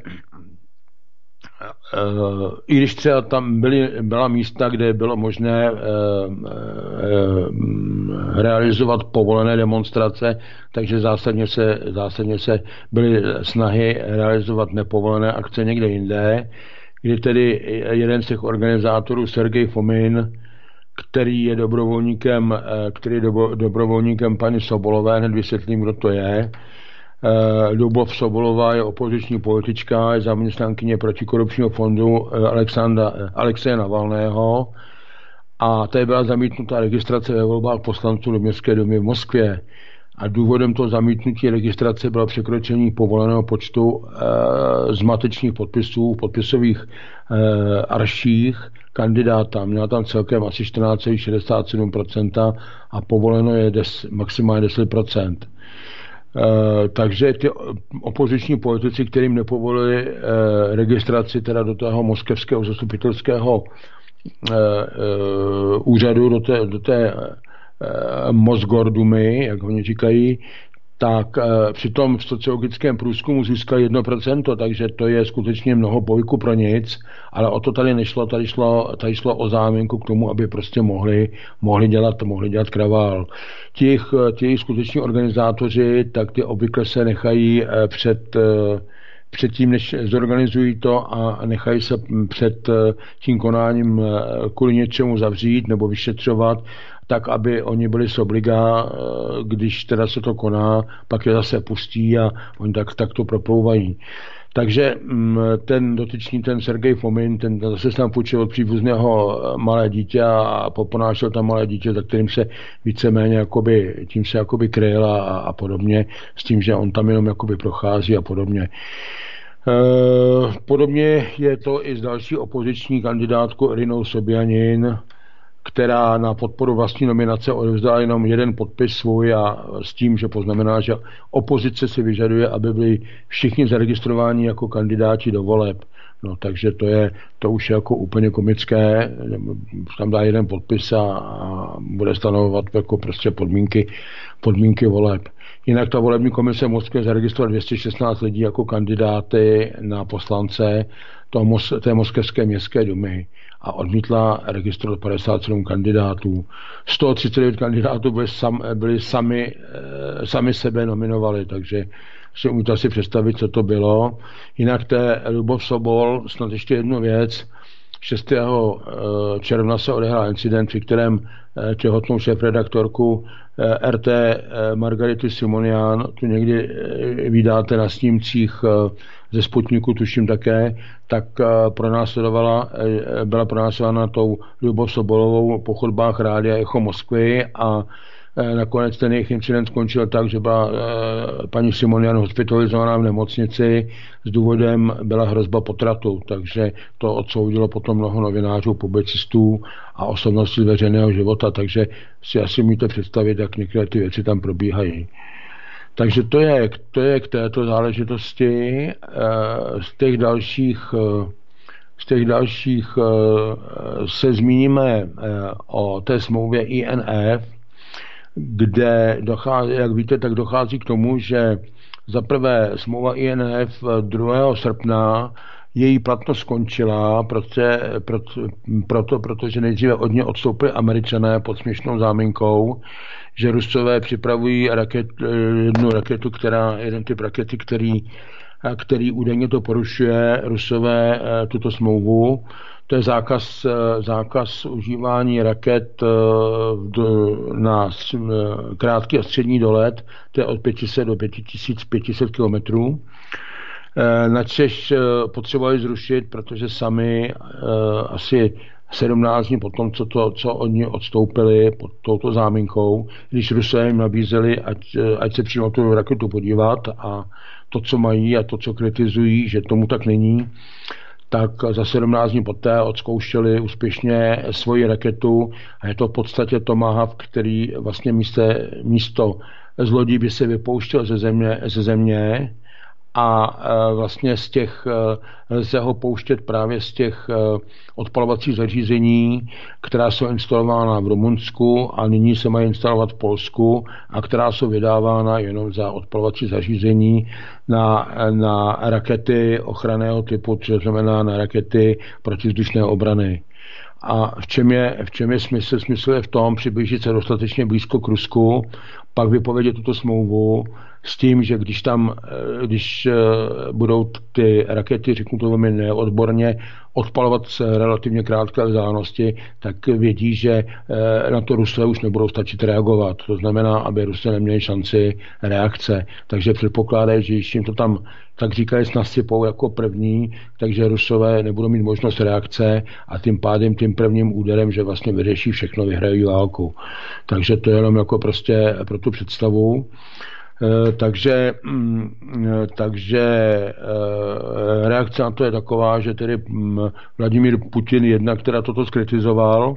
i když třeba tam byly, byla místa, kde bylo možné realizovat povolené demonstrace, takže zásadně se, zásadně se byly snahy realizovat nepovolené akce někde jinde, kdy tedy jeden z těch organizátorů, Sergej Fomin, který je dobrovolníkem, který je dobrovolníkem paní Sobolové, hned vysvětlím, kdo to je. Lubov Sobolová je opoziční politička, je zaměstnankyně protikorupčního fondu Alexandra, Alexeje Navalného a tady byla zamítnutá registrace ve volbách poslanců do městské dumy v Moskvě. A důvodem toho zamítnutí registrace bylo překročení povoleného počtu e, zmatečných podpisů v podpisových e, arších kandidáta. Měla tam celkem asi čtrnáct celá šedesát sedm procent a povoleno je des, maximálně deset procent. E, takže ty opoziční politici, kterým nepovolili e, registraci teda do toho moskevského zastupitelského e, e, úřadu, do té, do té Mosgordumy, jak oni říkají, tak e, při tom v sociologickém průzkumu získali jedno procento, takže to je skutečně mnoho bojku pro nic, ale o to tady nešlo, tady šlo, tady šlo o záminku k tomu, aby prostě mohli, mohli, dělat, mohli dělat kravál. Těch, těch skuteční organizátoři, tak ty obvykle se nechají před předtím, než zorganizují to a nechají se před tím konáním kvůli něčemu zavřít nebo vyšetřovat, tak, aby oni byli z obliga, když teda se to koná, pak je zase pustí a oni tak, tak to proplouvají. Takže ten dotyčný, ten Sergej Fomin, ten zase se nám půjčil od příbuzného malé dítě a poponášel tam malé dítě, za kterým se víceméně jakoby, tím se jakoby kryl a, a podobně, s tím, že on tam jenom jakoby prochází a podobně. E, podobně je to i s další opoziční kandidátkou Irinou Sobjanin, která na podporu vlastní nominace odevzdala jenom jeden podpis svůj a s tím, že poznamená, že opozice si vyžaduje, aby byli všichni zaregistrováni jako kandidáti do voleb. No, takže to je, to už je jako úplně komické, tam dá jeden podpis a, a bude stanovovat jako prostě podmínky, podmínky voleb. Jinak ta volební komise v Moskvě zaregistrovala dvě stě šestnáct lidí jako kandidáty na poslance toho, té moskevské městské dumy a odmítla registrovat padesát sedm kandidátů. sto třicet devět kandidátů byli, sam, byli sami, sami sebe nominovali, takže si umíte si představit, co to bylo. Jinak té Lubov Sobol, snad ještě jednu věc, šestého června se odehrál incident, při kterém těhotnou šéfredaktorku R T Margaritu Simonian, tu někdy vydáte na snímcích ze Sputniku, tuším také, tak pronásledovala, byla pronásledována tou Lubov Sobolovou po chodbách rádia Echo Moskvy a Nakonec ten jejich incident skončil tak, že byla paní Simonian hospitalizovaná v nemocnici s důvodem byla hrozba potratu, takže to odsoudilo potom mnoho novinářů, publicistů a osobností veřejného života, takže si asi můžete představit, jak některé ty věci tam probíhají. Takže to je, to je k této záležitosti. Z těch dalších, z těch dalších se zmíníme o té smlouvě I N F, kde dochází, jak víte, tak dochází k tomu, že za prvé smlouva I N F druhého srpna její platnost skončila, protože, proto, proto, protože nejdříve od ní odstoupili Američané pod směšnou záminkou, že Rusové připravují raket, jednu raketu, která, jeden typ rakety, který, který údajně to porušuje, Rusové tuto smlouvu. To je zákaz, zákaz užívání raket na krátký a střední dolet, to je od pět set do pět tisíc pět set kilometrů. Načež potřebovali zrušit, protože sami asi sedmnáct dní potom, co, to, co oni odstoupili pod touto záminkou, když Rusové jim nabízeli, ať, ať se přímo tu raketu podívat a to, co mají a to, co kritizují, že tomu tak není, tak za sedmnáct dní poté odzkoušeli úspěšně svoji raketu a je to v podstatě Tomahawk, který vlastně místo, místo z lodí by se vypouštěl ze země, ze země a vlastně z těch lze ho pouštět právě z těch odpalovacích zařízení, která jsou instalována v Rumunsku a nyní se mají instalovat v Polsku a která jsou vydávána jenom za odpalovací zařízení na, na rakety ochranného typu, což znamená na rakety protivzdušné obrany. A v čem je, v čem je smysl? Smysl je v tom přiblížit se dostatečně blízko k Rusku, pak vypovědět tuto smlouvu s tím, že když tam, když budou ty rakety, řeknu to velmi neodborně, odpalovat z relativně krátké vzdálenosti, tak vědí, že na to Rusové už nebudou stačit reagovat. To znamená, aby Rusové neměli šanci reakce. Takže předpokládají, že když jim to tam tak říkají nasypou jako první, takže Rusové nebudou mít možnost reakce a tím pádem tím prvním úderem, že vlastně vyřeší všechno, vyhrají válku. Takže to je jenom jako prostě pro tu představu. Takže, takže reakce na to je taková, že tedy Vladimír Putin jednak, která toto skritizoval,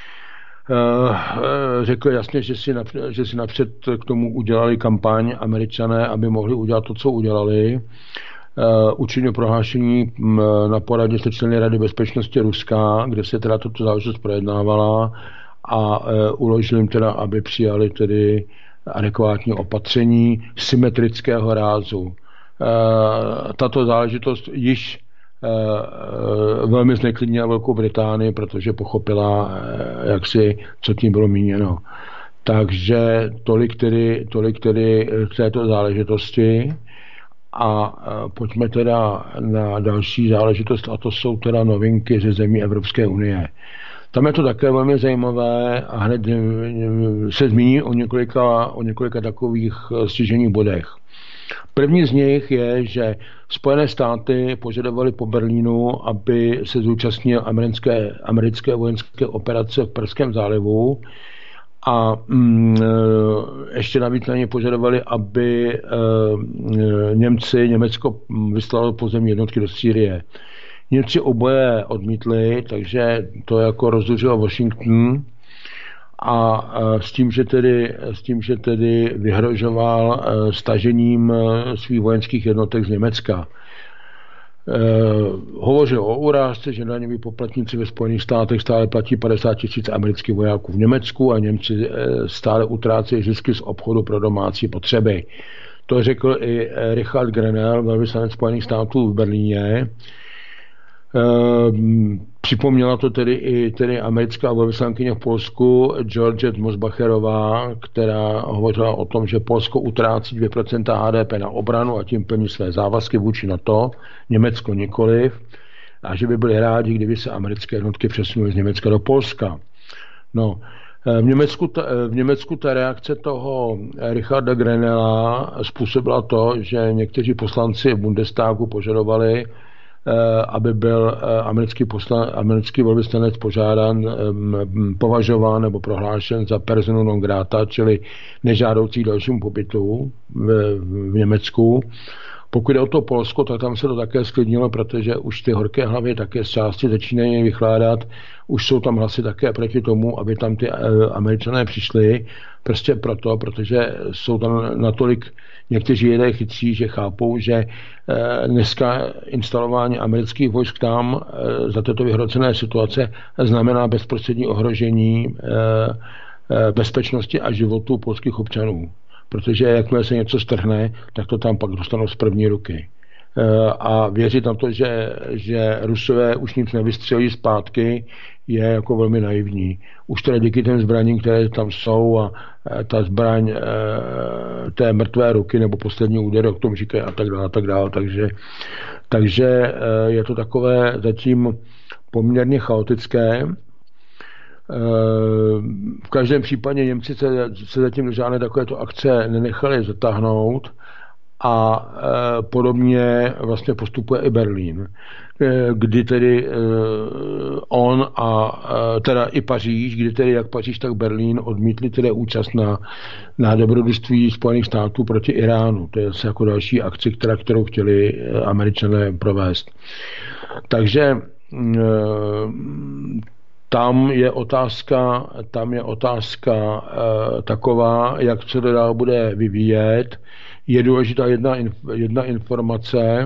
řekl jasně, že si, napřed, že si napřed k tomu udělali kampaň Američané, aby mohli udělat to, co udělali. Učinil prohlášení na poradě se členy Rady bezpečnosti Ruska, kde se teda toto záležitost projednávala a uložil jim teda, aby přijali tedy adekvátní opatření symetrického rázu. Tato záležitost již velmi zneklidnila Velkou Británii, protože pochopila, jak si, co tím bylo míněno. Takže tolik tedy, tolik tedy k této záležitosti. A pojďme teda na další záležitost, a to jsou teda novinky ze zemí Evropské unie. Tam je to také velmi zajímavé a hned se zmíní o několika, o několika takových stěžejních bodech. První z nich je, že Spojené státy požadovaly po Berlínu, aby se zúčastnil americké, americké vojenské operace v Perském zálivu a mm, ještě navíc na ně požadovali, aby e, Němci, Německo vyslalo pozemní jednotky do Sýrie. Němci oboje odmítli, takže to jako rozduřilo Washington a s tím, že tedy, s tím, že tedy vyhrožoval stažením svých vojenských jednotek z Německa. Hovořil o urážce, že daňoví poplatníci ve Spojených státech stále platí padesát tisíc amerických vojáků v Německu a Němci stále utrácejí zisky z obchodu pro domácí potřeby. To řekl i Richard Grenell, velvyslanec Spojených států v Berlíně. Připomněla to tedy i tedy americká velvyslankyně v Polsku Georgette Mosbacherová, která hovořila o tom, že Polsko utrácí dvě procenta H D P na obranu a tím plní své závazky vůči NATO, Německo nikoliv, a že by byli rádi, kdyby se americké jednotky přesunuly z Německa do Polska. No, v Německu, ta, v Německu ta reakce toho Richarda Grenella způsobila to, že někteří poslanci v Bundestagu požadovali aby byl americký, poslan, americký velvyslanec požádán, považován nebo prohlášen za personu non grata, čili nežádoucí dalšímu pobytu v, v Německu. Pokud je o to Polsko, tak tam se to také sklidnilo, protože už ty horké hlavy také z části začínají vychládat. Už jsou tam hlasy také proti tomu, aby tam ty Američané přišli. Prostě proto, protože jsou tam natolik někteří lidé chytří, že chápou, že dneska instalování amerických vojsk tam za této vyhrocené situace znamená bezprostřední ohrožení bezpečnosti a životu polských občanů. Protože jakmile se něco strhne, tak to tam pak dostanou z první ruky. A věřit na to, že, že Rusové už nic nevystřelí zpátky, je jako velmi naivní. Už teda díky těm zbraním, které tam jsou a ta zbraň té mrtvé ruky nebo poslední úder, k tomu říkají a tak dále, a tak dále. Takže, takže je to takové zatím poměrně chaotické. V každém případě Němci se, se zatím do žádné takovéto akce nenechali zatáhnout a e, podobně vlastně postupuje i Berlín, e, kdy tedy e, on a e, teda i Paříž, kdy tedy jak Paříž, tak Berlín odmítli tedy účast na, na dobrodružství Spojených států proti Iránu. To je zase jako další akci, která, kterou chtěli Američané provést. Takže e, Tam je otázka, tam je otázka e, taková, jak se to dál bude vyvíjet. Je důležitá jedna, jedna informace, e,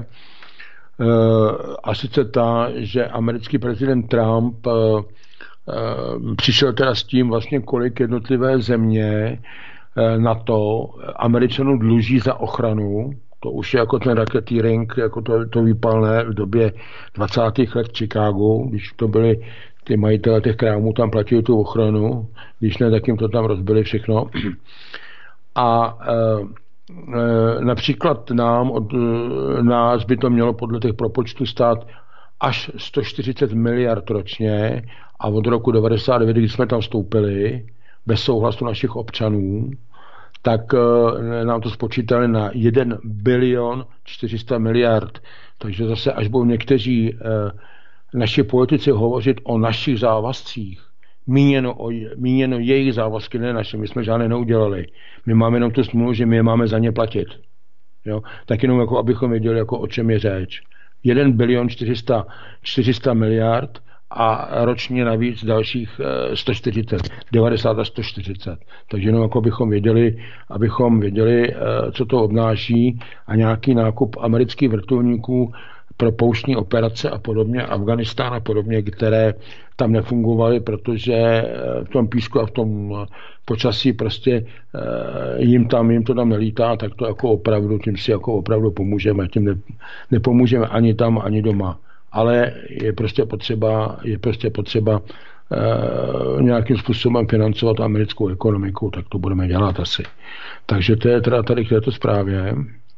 a sice ta, že americký prezident Trump e, e, přišel teda s tím, vlastně kolik jednotlivé země e, na to Američanů dluží za ochranu. To už je jako ten racketeering, jako to, to výpalné v době dvacátých let v Chicagu, když to byly ty majitele těch krámů, tam platili tu ochranu, když ne, tak jim to tam rozbili všechno. A e, e, například nám, od e, nás by to mělo podle těch propočtů stát až sto čtyřicet miliard ročně a od roku devadesát devět, kdy jsme tam vstoupili, bez souhlasu našich občanů, tak e, nám to spočítali na jeden bilion čtyři sta miliard. Takže zase, až budou někteří e, naši politici hovořit o našich závazcích, míněno, o, míněno jejich závazky, ne naše, my jsme žádné neudělali. My máme jenom tu smlouvu, že my je máme za ně platit. Jo? Tak jenom jako, abychom věděli, jako, o čem je řeč. jeden bilion čtyři sta miliard a ročně navíc dalších sto čtyřicet, devadesát a sto čtyřicet. Takže jenom jako abychom věděli, abychom věděli, co to obnáší, a nějaký nákup amerických vrtulníků pro pouštní operace a podobně, Afganistán a podobně, které tam nefungovaly, protože v tom písku a v tom počasí prostě jim tam, jim to tam nelítá, tak to jako opravdu, tím si jako opravdu pomůžeme, tím ne, nepomůžeme ani tam, ani doma. Ale je prostě potřeba, je prostě potřeba uh, nějakým způsobem financovat americkou ekonomiku, tak to budeme dělat asi. Takže to je teda tady k této zprávě.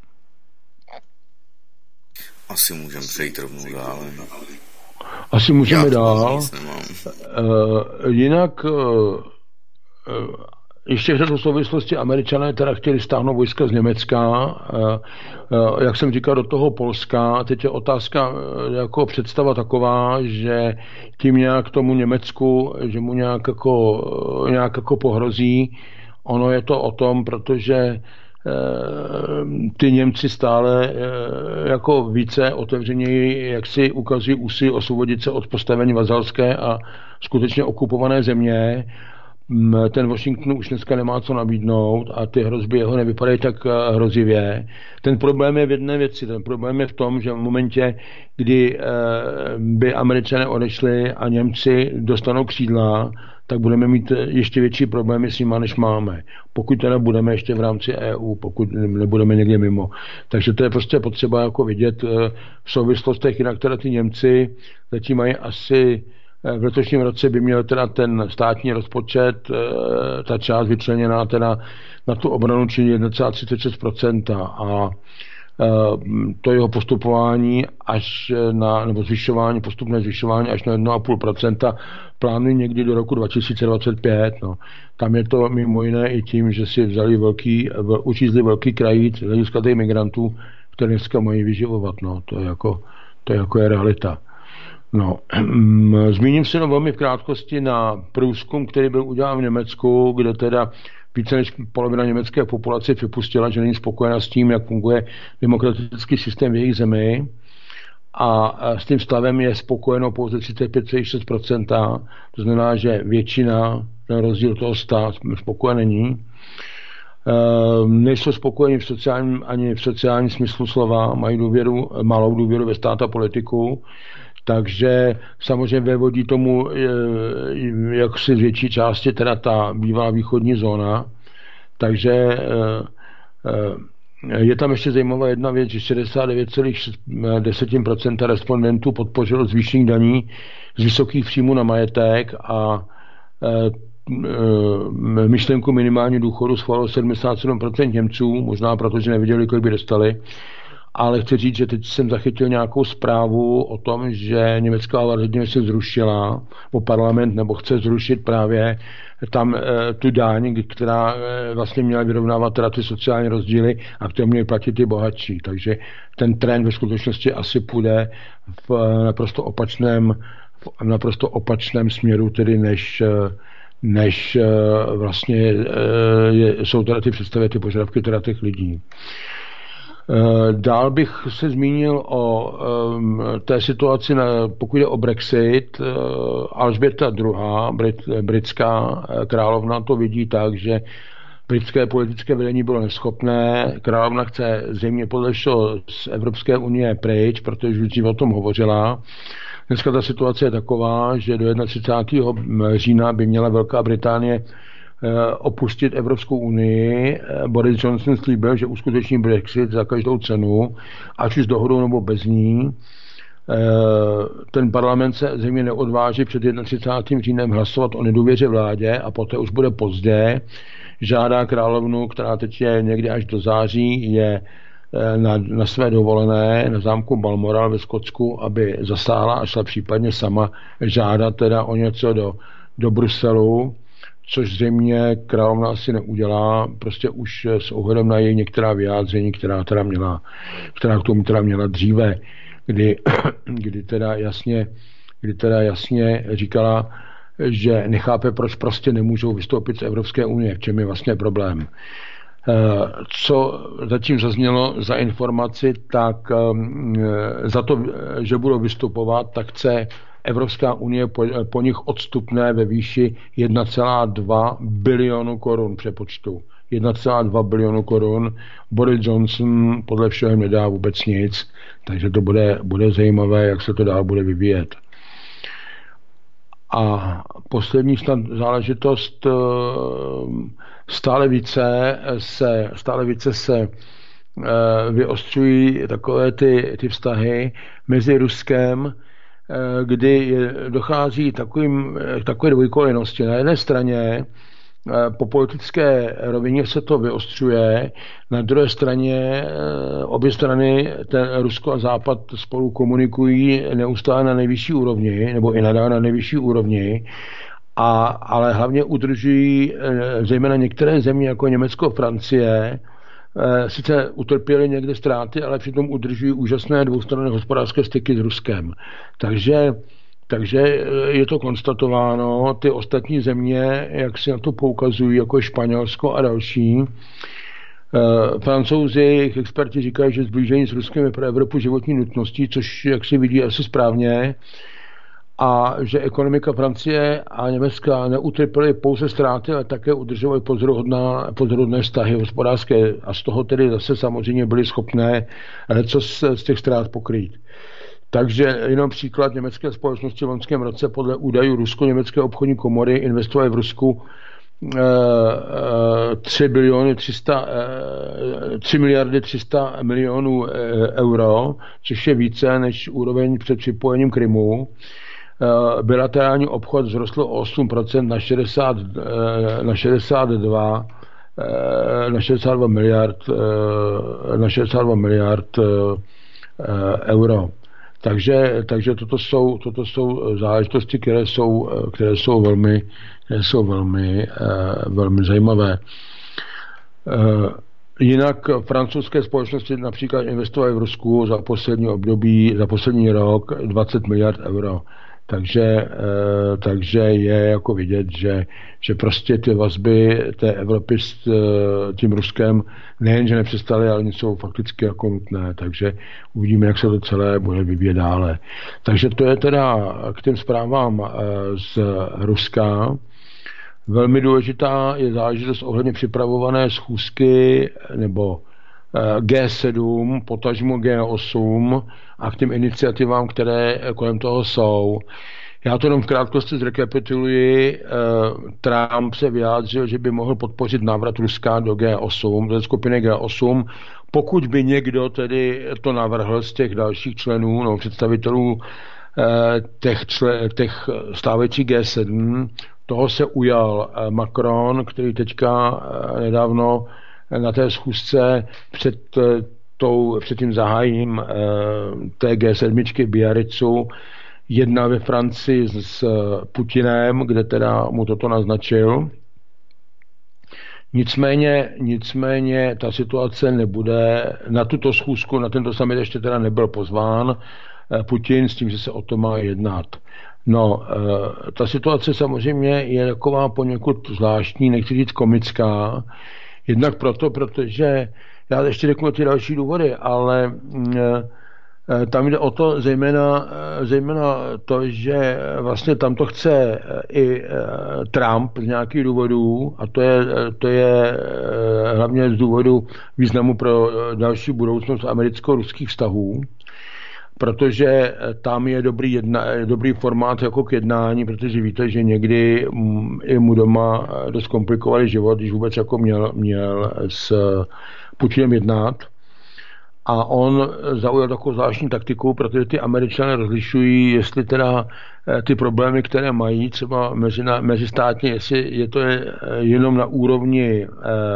Asi můžeme přejít rovnou dál. Asi můžeme dál. Uh, jinak uh, ještě v této souvislosti Američané teda chtěli stáhnout vojska z Německa, uh, uh, jak jsem říkal, do toho Polska. Teď je otázka, uh, jako představa taková, že tím nějak tomu Německu, že mu nějak jako, uh, nějak jako pohrozí. Ono je to o tom, protože ty Němci stále jako více otevřeněji, jak si ukazují úsilí osvobodit se od postavení vazalské a skutečně okupované země. Ten Washington už dneska nemá co nabídnout a ty hrozby jeho nevypadají tak hrozivě. Ten problém je v jedné věci. Ten problém je v tom, že v momentě, kdy by Američané odešli a Němci dostanou křídla, tak budeme mít ještě větší problémy s nima, než máme. Pokud teda budeme ještě v rámci E U, pokud nebudeme někde mimo. Takže to je prostě potřeba jako vidět v souvislostech, jinak teda ty Němci zatím mají asi v letošním roce by měl teda ten státní rozpočet, ta část vyčleněná teda na tu obranu činit jedna celá třicet šest procenta a to jeho postupování až na, nebo zvyšování, postupné zvyšování až na jedna celá pět procenta plánují někdy do roku dva tisíce dvacet pět. No. Tam je to mimo jiné i tím, že si vzali velký, učízli velký krajíc hlediska těch migrantů, které dneska mají vyživovat. No. To je jako To je jako je realita. No, zmíním se no velmi v krátkosti na průzkum, který byl udělán v Německu, kde teda více než polovina německé populace vypustila, že není spokojená s tím, jak funguje demokratický systém v jejich zemi. A s tím stavem je spokojeno pouze třicet pět celá šest procenta, to znamená, že většina, ten rozdíl toho stát, spokojená není. Nejsou spokojeni v sociálním, ani v sociálním smyslu slova, mají důvěru, malou důvěru ve stát a politiku, takže samozřejmě vévodí tomu, jak si z větší části teda ta bývalá východní zóna, takže je tam ještě zajímavá jedna věc, že šedesát devět celá šest procenta respondentů podpořilo zvýšení daní z vysokých příjmů na majetek a myšlenku minimální důchodu schválilo sedmdesát sedm procent Němců, možná proto, že neviděli, kolik by dostali. Ale chci říct, že teď jsem zachytil nějakou zprávu o tom, že německá vláda se zrušila, po parlament, nebo chce zrušit právě tam e, tu daň, která e, vlastně měla vyrovnávat teda ty sociální rozdíly a které měly platit ty bohatší. Takže ten trend ve skutečnosti asi půjde v e, naprosto opačném, v naprosto opačném směru, tedy než, e, než e, vlastně e, je, jsou teda ty představy, ty požadavky teda těch lidí. Dál bych se zmínil o um, té situaci, na, pokud jde o Brexit. Alžběta druhá, Brit, britská královna, to vidí tak, že britské politické vedení bylo neschopné. Královna chce zřejmě podle všeho z Evropské unie pryč, protože už o tom hovořila. Dneska ta situace je taková, že do třicátého prvního října by měla Velká Británie opustit Evropskou unii. Boris Johnson slíbil, že uskuteční Brexit za každou cenu, ať už s dohodou nebo bez ní. Ten parlament se země neodváží před třicátým prvním říjnem hlasovat o nedůvěře vládě a poté už bude pozdě. Žádá královnu, která teď je někdy až do září, je na, na své dovolené na zámku Balmoral ve Skotsku, aby zasáhla a šla případně sama žádat teda o něco do, do Bruselu, což zřejmě královna asi neudělá, prostě už s ohledem na její některá vyjádření, která teda měla, která k tomu teda měla dříve, kdy, kdy teda jasně, kdy teda jasně říkala, že nechápe, proč prostě nemůžou vystoupit z Evropské unie, v čem je vlastně problém. Co zatím zaznělo za informaci, tak za to, že budou vystupovat, tak chce Evropská unie po, po nich odstupné ve výši jedna celá dva bilionu korun přepočtu. jedna celá dva bilionu korun. Boris Johnson podle všeho nedá vůbec nic, takže to bude, bude zajímavé, jak se to dál bude vyvíjet. A poslední záležitost, stále více se, stále více se vyostřují takové ty, ty vztahy mezi Ruskem, kdy dochází takovým, k takové dvojkolejnosti. Na jedné straně po politické rovině se to vyostřuje, na druhé straně obě strany, ten Rusko a Západ, spolu komunikují neustále na nejvyšší úrovni, nebo i nadále na nejvyšší úrovni, a, ale hlavně udržují zejména některé země jako Německo, Francie, sice utrpěli někde ztráty, ale přitom udržují úžasné dvoustranné hospodářské styky s Ruskem. Takže, takže je to konstatováno, ty ostatní země, jak si na to poukazují, jako Španělsko a další. Francouzi, jejich experti říkají, že zblížení s Ruskem je pro Evropu životní nutností, což, jak si vidí, asi správně, a že ekonomika Francie a Německa neutrpěly pouze ztráty, ale také udržovaly pozoruhodné vztahy hospodářské a z toho tedy zase samozřejmě byly schopné co z, z těch ztrát pokrýt. Takže jenom příklad, německé společnosti v loňském roce podle údajů Rusko-německé obchodní komory investovaly v Rusku tři biliony třista, tři miliardy tři sta milionů euro, což je více než úroveň před připojením Krymu. Bilaterální obchod vzrostl o osm procent na šedesát, na šedesát dva na šedesát dva miliard na šedesát dva miliard euro. Takže, takže toto jsou, toto jsou záležitosti, které jsou, které jsou velmi, které jsou velmi, velmi zajímavé. Jinak francouzské společnosti například investovaly v Rusku za poslední období, za poslední rok dvacet miliard euro. Takže, takže je jako vidět, že, že prostě ty vazby té Evropy s tím Ruskem nejenže nepřestaly, ale jsou fakticky jako nutné. Takže uvidíme, jak se to celé bude vyvíjet dále. Takže to je teda k těm zprávám z Ruska. Velmi důležitá je záležitost ohledně připravované schůzky nebo G sedm, potažmo G osm a k těm iniciativám, které kolem toho jsou. Já to jenom v krátkosti zrekapituluji. Trump se vyjádřil, že by mohl podpořit návrat Ruska do G osm, do skupiny G osm, pokud by někdo tedy to navrhl z těch dalších členů nebo představitelů těch, člen, těch stávajících G sedm. Toho se ujal Macron, který teďka nedávno na té schůzce před, tou, před tím zahájením té G sedm v Biarritzu jedna ve Francii s Putinem, kde teda mu toto naznačil. Nicméně, nicméně ta situace nebude, na tuto schůzku, na tento summit ještě teda nebyl pozván Putin s tím, že se o to má jednat. No, ta situace samozřejmě je taková poněkud zvláštní, nechci říct komická, jednak proto, protože já ještě řeknu ty další důvody, ale tam jde o to zejména, zejména to, že vlastně tam to chce i Trump z nějakých důvodů a to je, to je hlavně z důvodu významu pro další budoucnost americko-ruských vztahů, protože tam je dobrý, jedna, dobrý formát jako k jednání, protože víte, že někdy i mu doma dost komplikovali život, když vůbec jako měl, měl s Putinem jednat. A on zaujal takovou zvláštní taktiku, protože ty Američané rozlišují, jestli teda ty problémy, které mají třeba mezi, mezistátně, jestli je to jenom na úrovni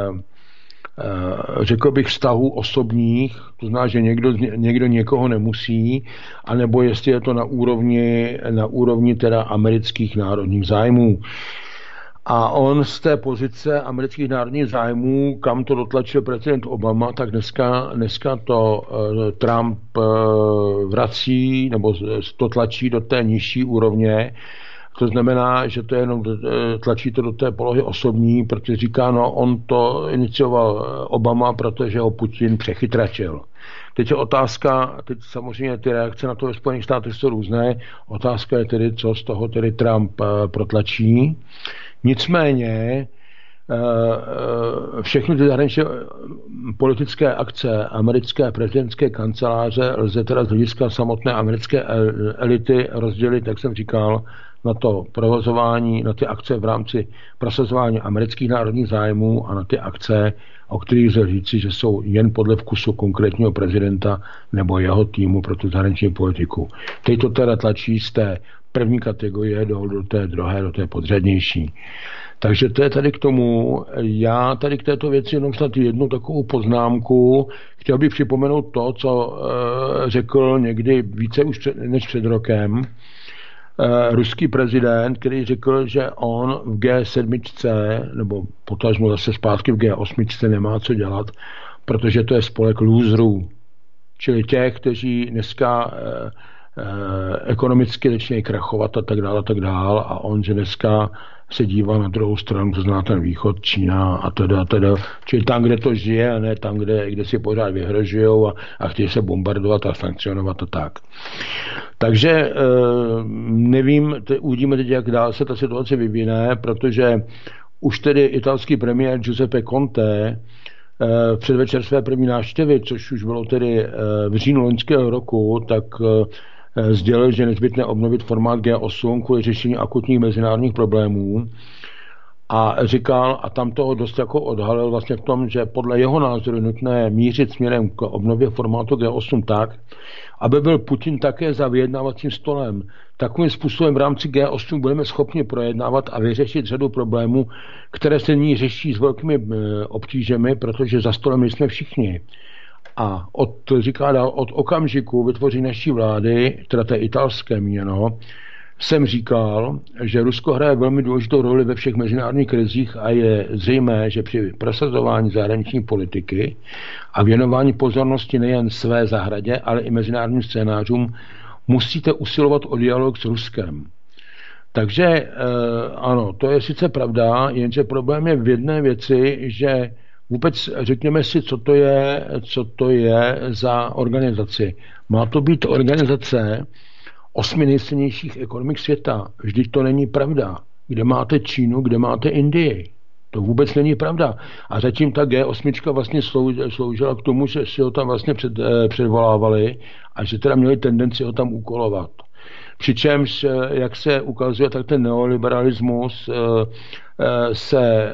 řekl bych vztahů osobních, to znamená, že někdo, někdo někoho nemusí, anebo jestli je to na úrovni, na úrovni teda amerických národních zájmů. A on z té pozice amerických národních zájmů, kam to dotlačil prezident Obama, tak dneska, dneska to uh, Trump uh, vrací, nebo to tlačí do té nižší úrovně. To znamená, že to jenom tlačí to do té polohy osobní, protože říká, no on to inicioval Obama, protože ho Putin přechytračil. Teď je otázka, teď samozřejmě ty reakce na to ve Spojených státech jsou různé, otázka je tedy, co z toho tedy Trump protlačí. Nicméně všechny ty zahraniční politické akce americké prezidentské kanceláře lze teda z hlediska samotné americké elity rozdělit, jak jsem říkal, na to provozování, na ty akce v rámci prosazování amerických národních zájmů a na ty akce, o kterých lze říci, že jsou jen podle vkusu konkrétního prezidenta nebo jeho týmu pro tu zahraniční politiku. Teď to teda tlačí z té první kategorie do, do té druhé, do té podřadnější. Takže to je tady k tomu. Já tady k této věci jenom snad jednu takovou poznámku. Chtěl bych připomenout to, co e, řekl někdy více už před, než před rokem e, ruský prezident, který řekl, že on v G sedm, nebo potažmo zase zpátky v G osm nemá co dělat, protože to je spolek lůzrů. Čili těch, kteří dneska e, ekonomicky začínají krachovat a tak dále a tak dále a on, že dneska se dívá na druhou stranu, to zná ten východ, Čína a teda, teda, čili tam, kde to žije a ne tam, kde, kde si pořád vyhrožujou a, a chtějí se bombardovat a sankcionovat a tak. Takže nevím, uvidíme teď, jak dál se ta situace vyvine, protože už tedy italský premiér Giuseppe Conte v předvečer své první návštěvy, což už bylo tedy v říjnu loňského roku, tak sdělil, že je nezbytné obnovit formát G osm kvůli řešení akutních mezinárodních problémů a říkal, a tam toho dost jako odhalil vlastně v tom, že podle jeho názoru je nutné mířit směrem k obnově formátu G osm tak, aby byl Putin také za vyjednávacím stolem. Takovým způsobem v rámci G osm budeme schopni projednávat a vyřešit řadu problémů, které se nyní řeší s velkými obtížemi, protože za stolem jsme všichni. A od, říká dál, od okamžiku vytvoří naší vlády, teda té italské měno, jsem říkal, že Rusko hraje velmi důležitou roli ve všech mezinárodních krizích a je zřejmé, že při prosazování zahraniční politiky a věnování pozornosti nejen své zahradě, ale i mezinárodním scénářům musíte usilovat o dialog s Ruskem. Takže eh, ano, to je sice pravda, jenže problém je v jedné věci, že vůbec řekněme si, co to je, co to je za organizaci. Má to být organizace osmi nejsilnějších ekonomik světa. Vždyť to není pravda. Kde máte Čínu, kde máte Indii. To vůbec není pravda. A zatím ta G osm vlastně sloužila k tomu, že si ho tam vlastně před, předvolávali a že teda měli tendenci ho tam úkolovat. Přičemž, jak se ukazuje, tak ten neoliberalismus se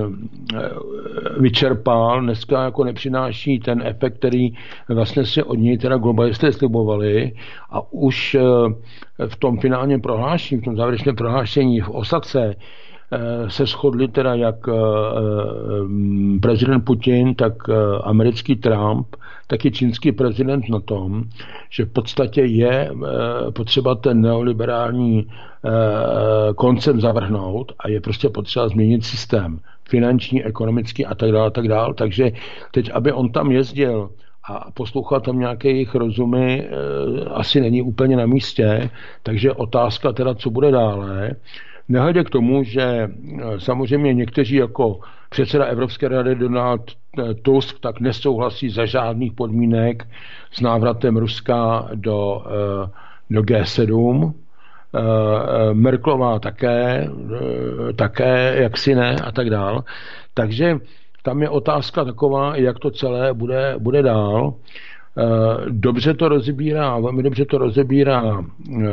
vyčerpal, dneska jako nepřináší ten efekt, který vlastně si od něj teda globalisté slibovali a už v tom finálním prohlášení, v tom závěrečném prohlášení v Osace se shodli teda jak prezident Putin, tak americký Trump, tak i čínský prezident na tom, že v podstatě je potřeba ten neoliberální koncept zavrhnout a je prostě potřeba změnit systém finanční, ekonomický a tak dále, a tak dále. Takže teď, aby on tam jezdil a poslouchal tam nějaké jejich rozumy, asi není úplně na místě, takže otázka teda, co bude dále. Nehledě k tomu, že samozřejmě někteří jako předseda Evropské rady Donald Tusk tak nesouhlasí za žádných podmínek s návratem Ruska do, do G sedm. Merkelová také, také jaksi ne a tak dál. Takže tam je otázka taková, jak to celé bude, bude dál. Dobře to rozebírá, velmi dobře to rozebírá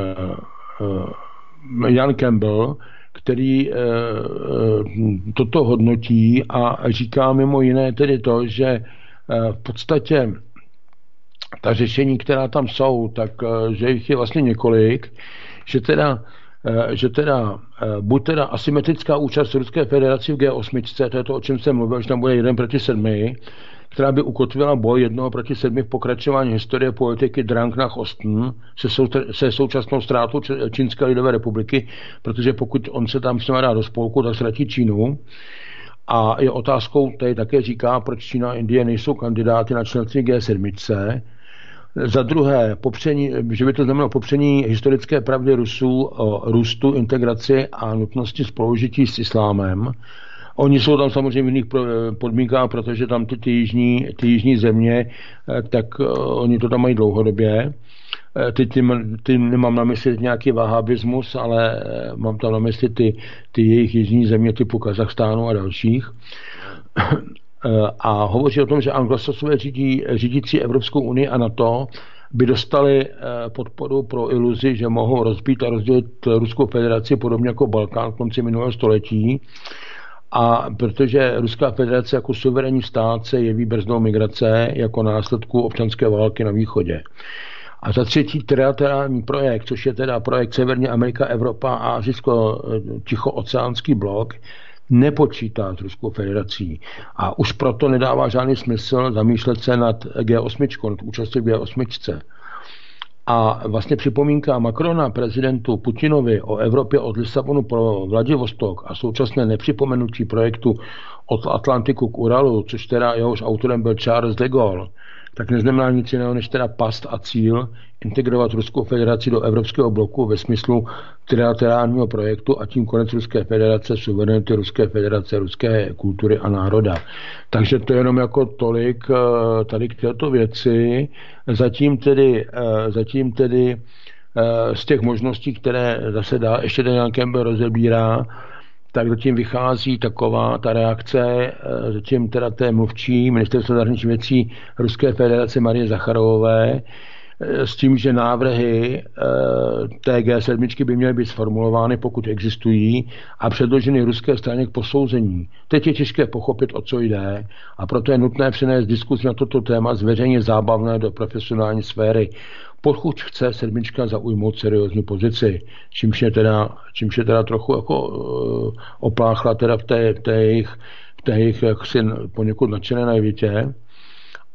Jan Campbell, který e, e, toto hodnotí a říká mimo jiné tedy to, že e, v podstatě ta řešení, která tam jsou, tak e, že jich je vlastně několik, že teda, e, že teda e, buď teda asymetrická účast Ruské federace v G osm, to je to, o čem jsem mluvil, že tam bude jeden proti sedmi, která by ukotvila boj jednoho proti sedmi v pokračování historie politiky Drang nach Osten se, sou, se současnou ztrátou Čínské lidové republiky, protože pokud on se tam s nimi dá do spolku, tak ztratí Čínu. A je otázkou, tady také říká, proč Čína a Indie nejsou kandidáty na členství G sedm. Za druhé, popření, že by to znamenalo popření historické pravdy Rusů o růstu, integraci a nutnosti spolužití s islámem. Oni jsou tam samozřejmě v jiných podmínkách, protože tam ty, ty, jižní, ty jižní země, tak uh, oni to tam mají dlouhodobě. Teď ty, ty nemám na mysli nějaký vahabismus, ale mám tam na mysli ty, ty jejich jižní země typu Kazachstánu a dalších. A hovoří o tom, že anglosasové řídí, řídící Evropskou unii a NATO by dostali podporu pro iluzi, že mohou rozbít a rozdělit Ruskou federaci podobně jako Balkán v konci minulého století. A protože Ruská federace jako suverénní stát se jeví brzdou migrace jako následku občanské války na východě. A za třetí trilaterální projekt, což je teda projekt Severní Amerika, Evropa a Asijsko-Tichooceánský blok, nepočítá s Ruskou federací. A už proto nedává žádný smysl zamýšlet se nad G osm, nad účastí v G osm. A vlastně připomínka Macrona prezidentu Putinovi o Evropě od Lisabonu pro Vladivostok a současné nepřipomenutí projektu od Atlantiku k Uralu, což teda jehož autorem byl Charles de Gaulle, tak neznamená nic jiného než teda past a cíl integrovat Ruskou federaci do Evropského bloku ve smyslu trilaterálního projektu a tím konec Ruské federace, suverenity Ruské federace, ruské kultury a národa. Takže to je jenom jako tolik tady k této věci. Zatím tedy, zatím tedy z těch možností, které zase dá, ještě ten Jan Campbell rozebírá, tak zatím vychází taková ta reakce, zatím teda té mluvčí ministerstva zahraničních věcí Ruské federace Marie Zacharovové, s tím, že návrhy té G sedm by měly být sformulovány, pokud existují, a předloženy ruské straně k posouzení. Teď je těžké pochopit, o co jde, a proto je nutné přenést diskuzi na toto téma z veřejně zábavné do profesionální sféry. Pokud chce sedmička zaujmout seriózní pozici, čímž je teda, čímž je teda trochu jako uh, opláchla teda v té, v té jejich, v té jejich jaksi poněkud nadšené naivitě.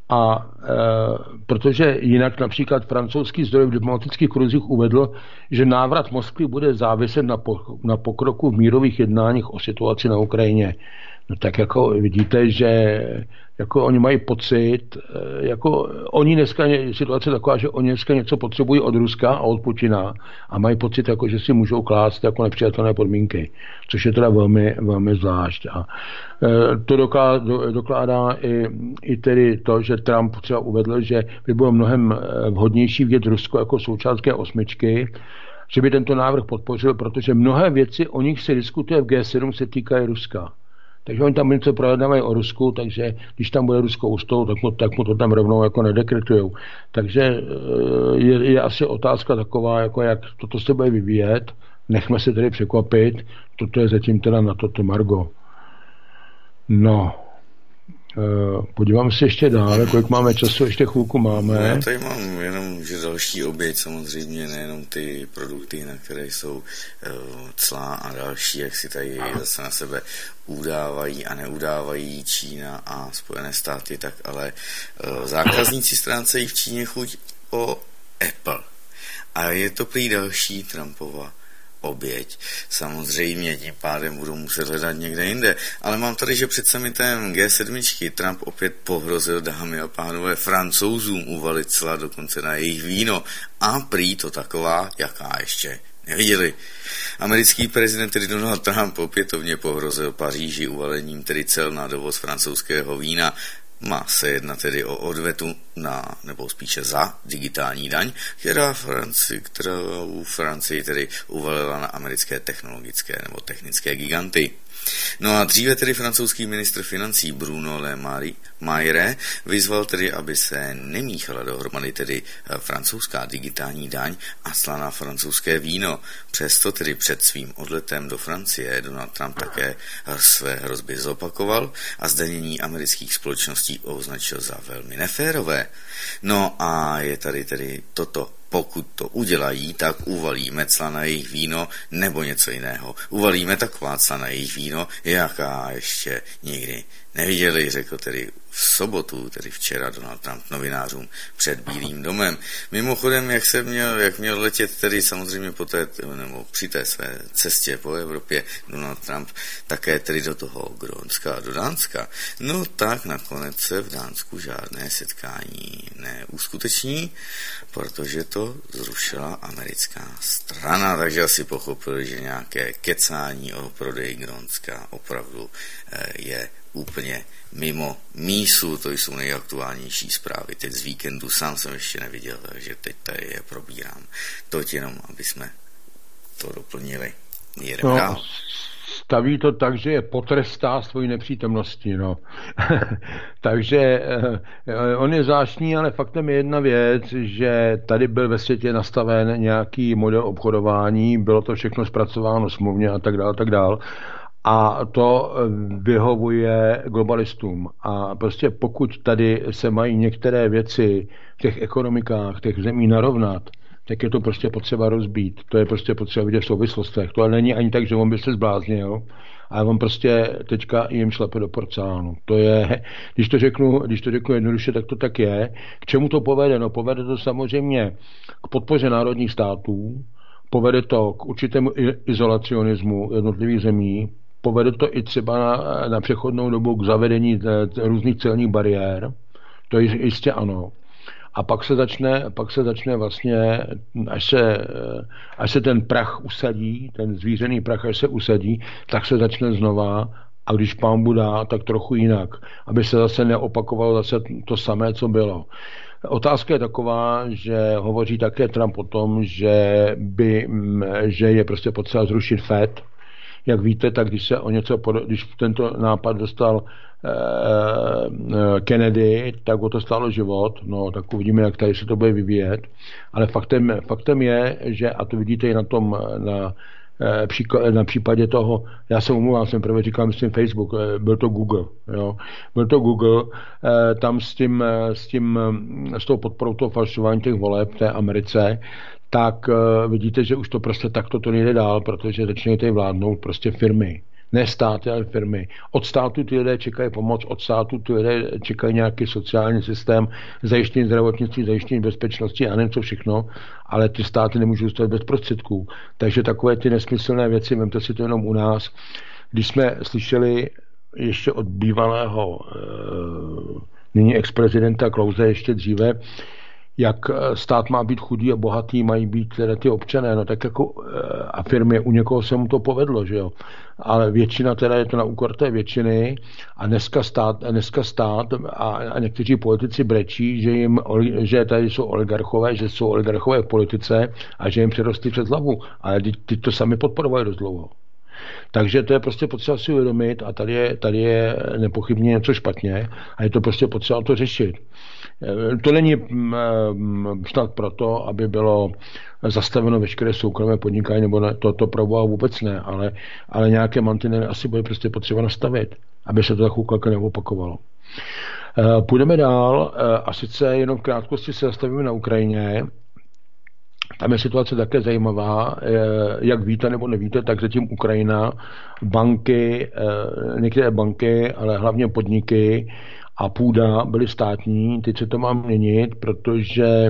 A e, protože jinak například francouzský zdroj v diplomatických kruzích uvedl, že návrat Moskvy bude záviset na, po, na pokroku v mírových jednáních o situaci na Ukrajině. No tak jako vidíte, že jako oni mají pocit, jako oni dneska, situace je taková, že oni dneska něco potřebují od Ruska a od Putina a mají pocit, jako, že si můžou klást jako nepřijatelné podmínky, což je teda velmi, velmi zvlášť. A to dokládá, dokládá i, i tedy to, že Trump třeba uvedl, že by bylo mnohem vhodnější vidět Rusko jako součást G osm, že by tento návrh podpořil, protože mnohé věci, o nich se diskutuje v G sedm, se týkají Ruska. Takže oni tam něco projednávají o Rusku, takže když tam bude Rusko u stolu, tak mu, tak mu to tam rovnou jako nedekretujou. Takže je, je asi otázka taková, jako jak toto se bude vyvíjet. Nechme se tedy překvapit. Toto je zatím teda na toto margo. No, podívám se ještě dále, kolik máme času, ještě chvilku máme. Já tady mám jenom že další oběť, samozřejmě nejenom ty produkty, na které jsou uh, cla a další, jak si tady zase na sebe udávají a neudávají Čína a Spojené státy, tak ale uh, zákazníci ztrácejí v Číně chuť po Apple. A je to prý další Trumpova oběť. Samozřejmě tím pádem budou muset hledat někde jinde. Ale mám tady, že před summitem G sedm Trump opět pohrozil, dámy a pánové, Francouzům uvalit cla dokonce na jejich víno. A prý to taková, jaká ještě neviděli. Americký prezident tedy Donald Trump opětovně pohrozil Paříži uvalením tedy cel na dovoz francouzského vína. Má se jednat tedy o odvetu na, nebo spíše za digitální daň, která Francii, která u Francii tedy uvalila na americké technologické nebo technické giganty. No a dříve tedy francouzský ministr financí Bruno Le Maire vyzval tedy, aby se nemíchala dohromady tedy francouzská digitální daň a slaná francouzské víno. Přesto tedy před svým odletem do Francie Donald Trump také své hrozby zopakoval a zdanění amerických společností označil za velmi neférové. No a je tady tedy toto. Pokud to udělají, tak uvalíme cla na jejich víno nebo něco jiného. Uvalíme taková cla na jejich víno, jaká ještě nikdy neviděli, řekl tedy v sobotu, tedy včera Donald Trump novinářům před Bílým domem. Mimochodem, jak se měl, jak měl letět tedy samozřejmě po té, nebo při té své cestě po Evropě Donald Trump také tedy do toho Grónska a do Dánska, no tak nakonec se v Dánsku žádné setkání neuskuteční, protože to zrušila americká strana, takže asi pochopili, že nějaké kecání o prodeji Grónska opravdu je úplně mimo mísu, to jsou nejaktuálnější zprávy. Teď z víkendu sám jsem ještě neviděl, takže teď tady je probírám. Toť jenom, aby jsme to doplnili. Jedeme no, dál. Staví to tak, že je potrestá svoji nepřítomností. No. Takže eh, on je zvláštní, ale faktem je jedna věc, že tady byl ve světě nastaven nějaký model obchodování, bylo to všechno zpracováno smluvně a tak dále, tak dále. A to vyhovuje globalistům. A prostě pokud tady se mají některé věci v těch ekonomikách, těch zemí narovnat, tak je to prostě potřeba rozbít. To je prostě potřeba vidět v souvislostech. To není ani tak, že on by se zbláznil, ale on prostě teďka jim šlape do porcelánu. To je, když to řeknu, když to řeknu jednoduše, tak to tak je. K čemu to povede? No povede to samozřejmě k podpoře národních států, povede to k určitému izolacionismu jednotlivých zemí, povede to i třeba na, na přechodnou dobu k zavedení různých celních bariér. To je jistě ano. A pak se začne, pak se začne vlastně, až se, až se ten prach usadí, ten zvířený prach, až se usadí, tak se začne znova a když pán Bůh dá, tak trochu jinak. Aby se zase neopakovalo zase to samé, co bylo. Otázka je taková, že hovoří také Trump o tom, že, by, že je prostě potřeba zrušit Fed. Jak víte, tak když se o něco, když tento nápad dostal eh, Kennedy, tak o to stálo život. No, tak uvidíme, jak tady se to bude vyvíjet. Ale faktem, faktem je, že, a to vidíte i na tom, na, na případě toho, já se omluvám, jsem prvé říkal, myslím Facebook, byl to Google. Jo. Byl to Google, eh, tam s tím, s tím, s tou podporou toho falšování těch voleb v té Americe, tak uh, vidíte, že už to prostě takto to nejde dál, protože začínají tady vládnout prostě firmy. Ne státy, ale firmy. Od státu ty lidé čekají pomoc, od státu ty lidé čekají nějaký sociální systém, zajištění zdravotnictví, zajištění bezpečnosti a nevím co všechno, ale ty státy nemůžou zůstat bez prostředků. Takže takové ty nesmyslné věci, vemte si to jenom u nás. Když jsme slyšeli ještě od bývalého e, nyní ex-prezidenta Klause ještě dříve, jak stát má být chudý a bohatý, mají být teda ty občané, no tak jako a firmy, u někoho se mu to povedlo, že jo, ale většina teda je to na úkor té většiny a dneska stát, dneska stát a, a někteří politici brečí, že jim, že tady jsou oligarchové, že jsou oligarchové v politice a že jim přerostli přes hlavu, ale ty, ty to sami podporovali dost dlouho. Takže to je prostě potřeba si uvědomit a tady je, tady je nepochybně něco špatně a je to prostě potřeba to řešit. To není snad proto, aby bylo zastaveno veškeré soukromé podnikání, nebo ne, to, to proboha vůbec ne, ale, ale nějaké mantinely asi bude prostě potřeba nastavit, aby se to tak úkolka neopakovalo. Půjdeme dál a sice jenom v krátkosti se zastavíme na Ukrajině. Tam je situace také zajímavá, jak víte nebo nevíte, tak zatím Ukrajina, banky, některé banky, ale hlavně podniky a půda byly státní. Teď se to má měnit, protože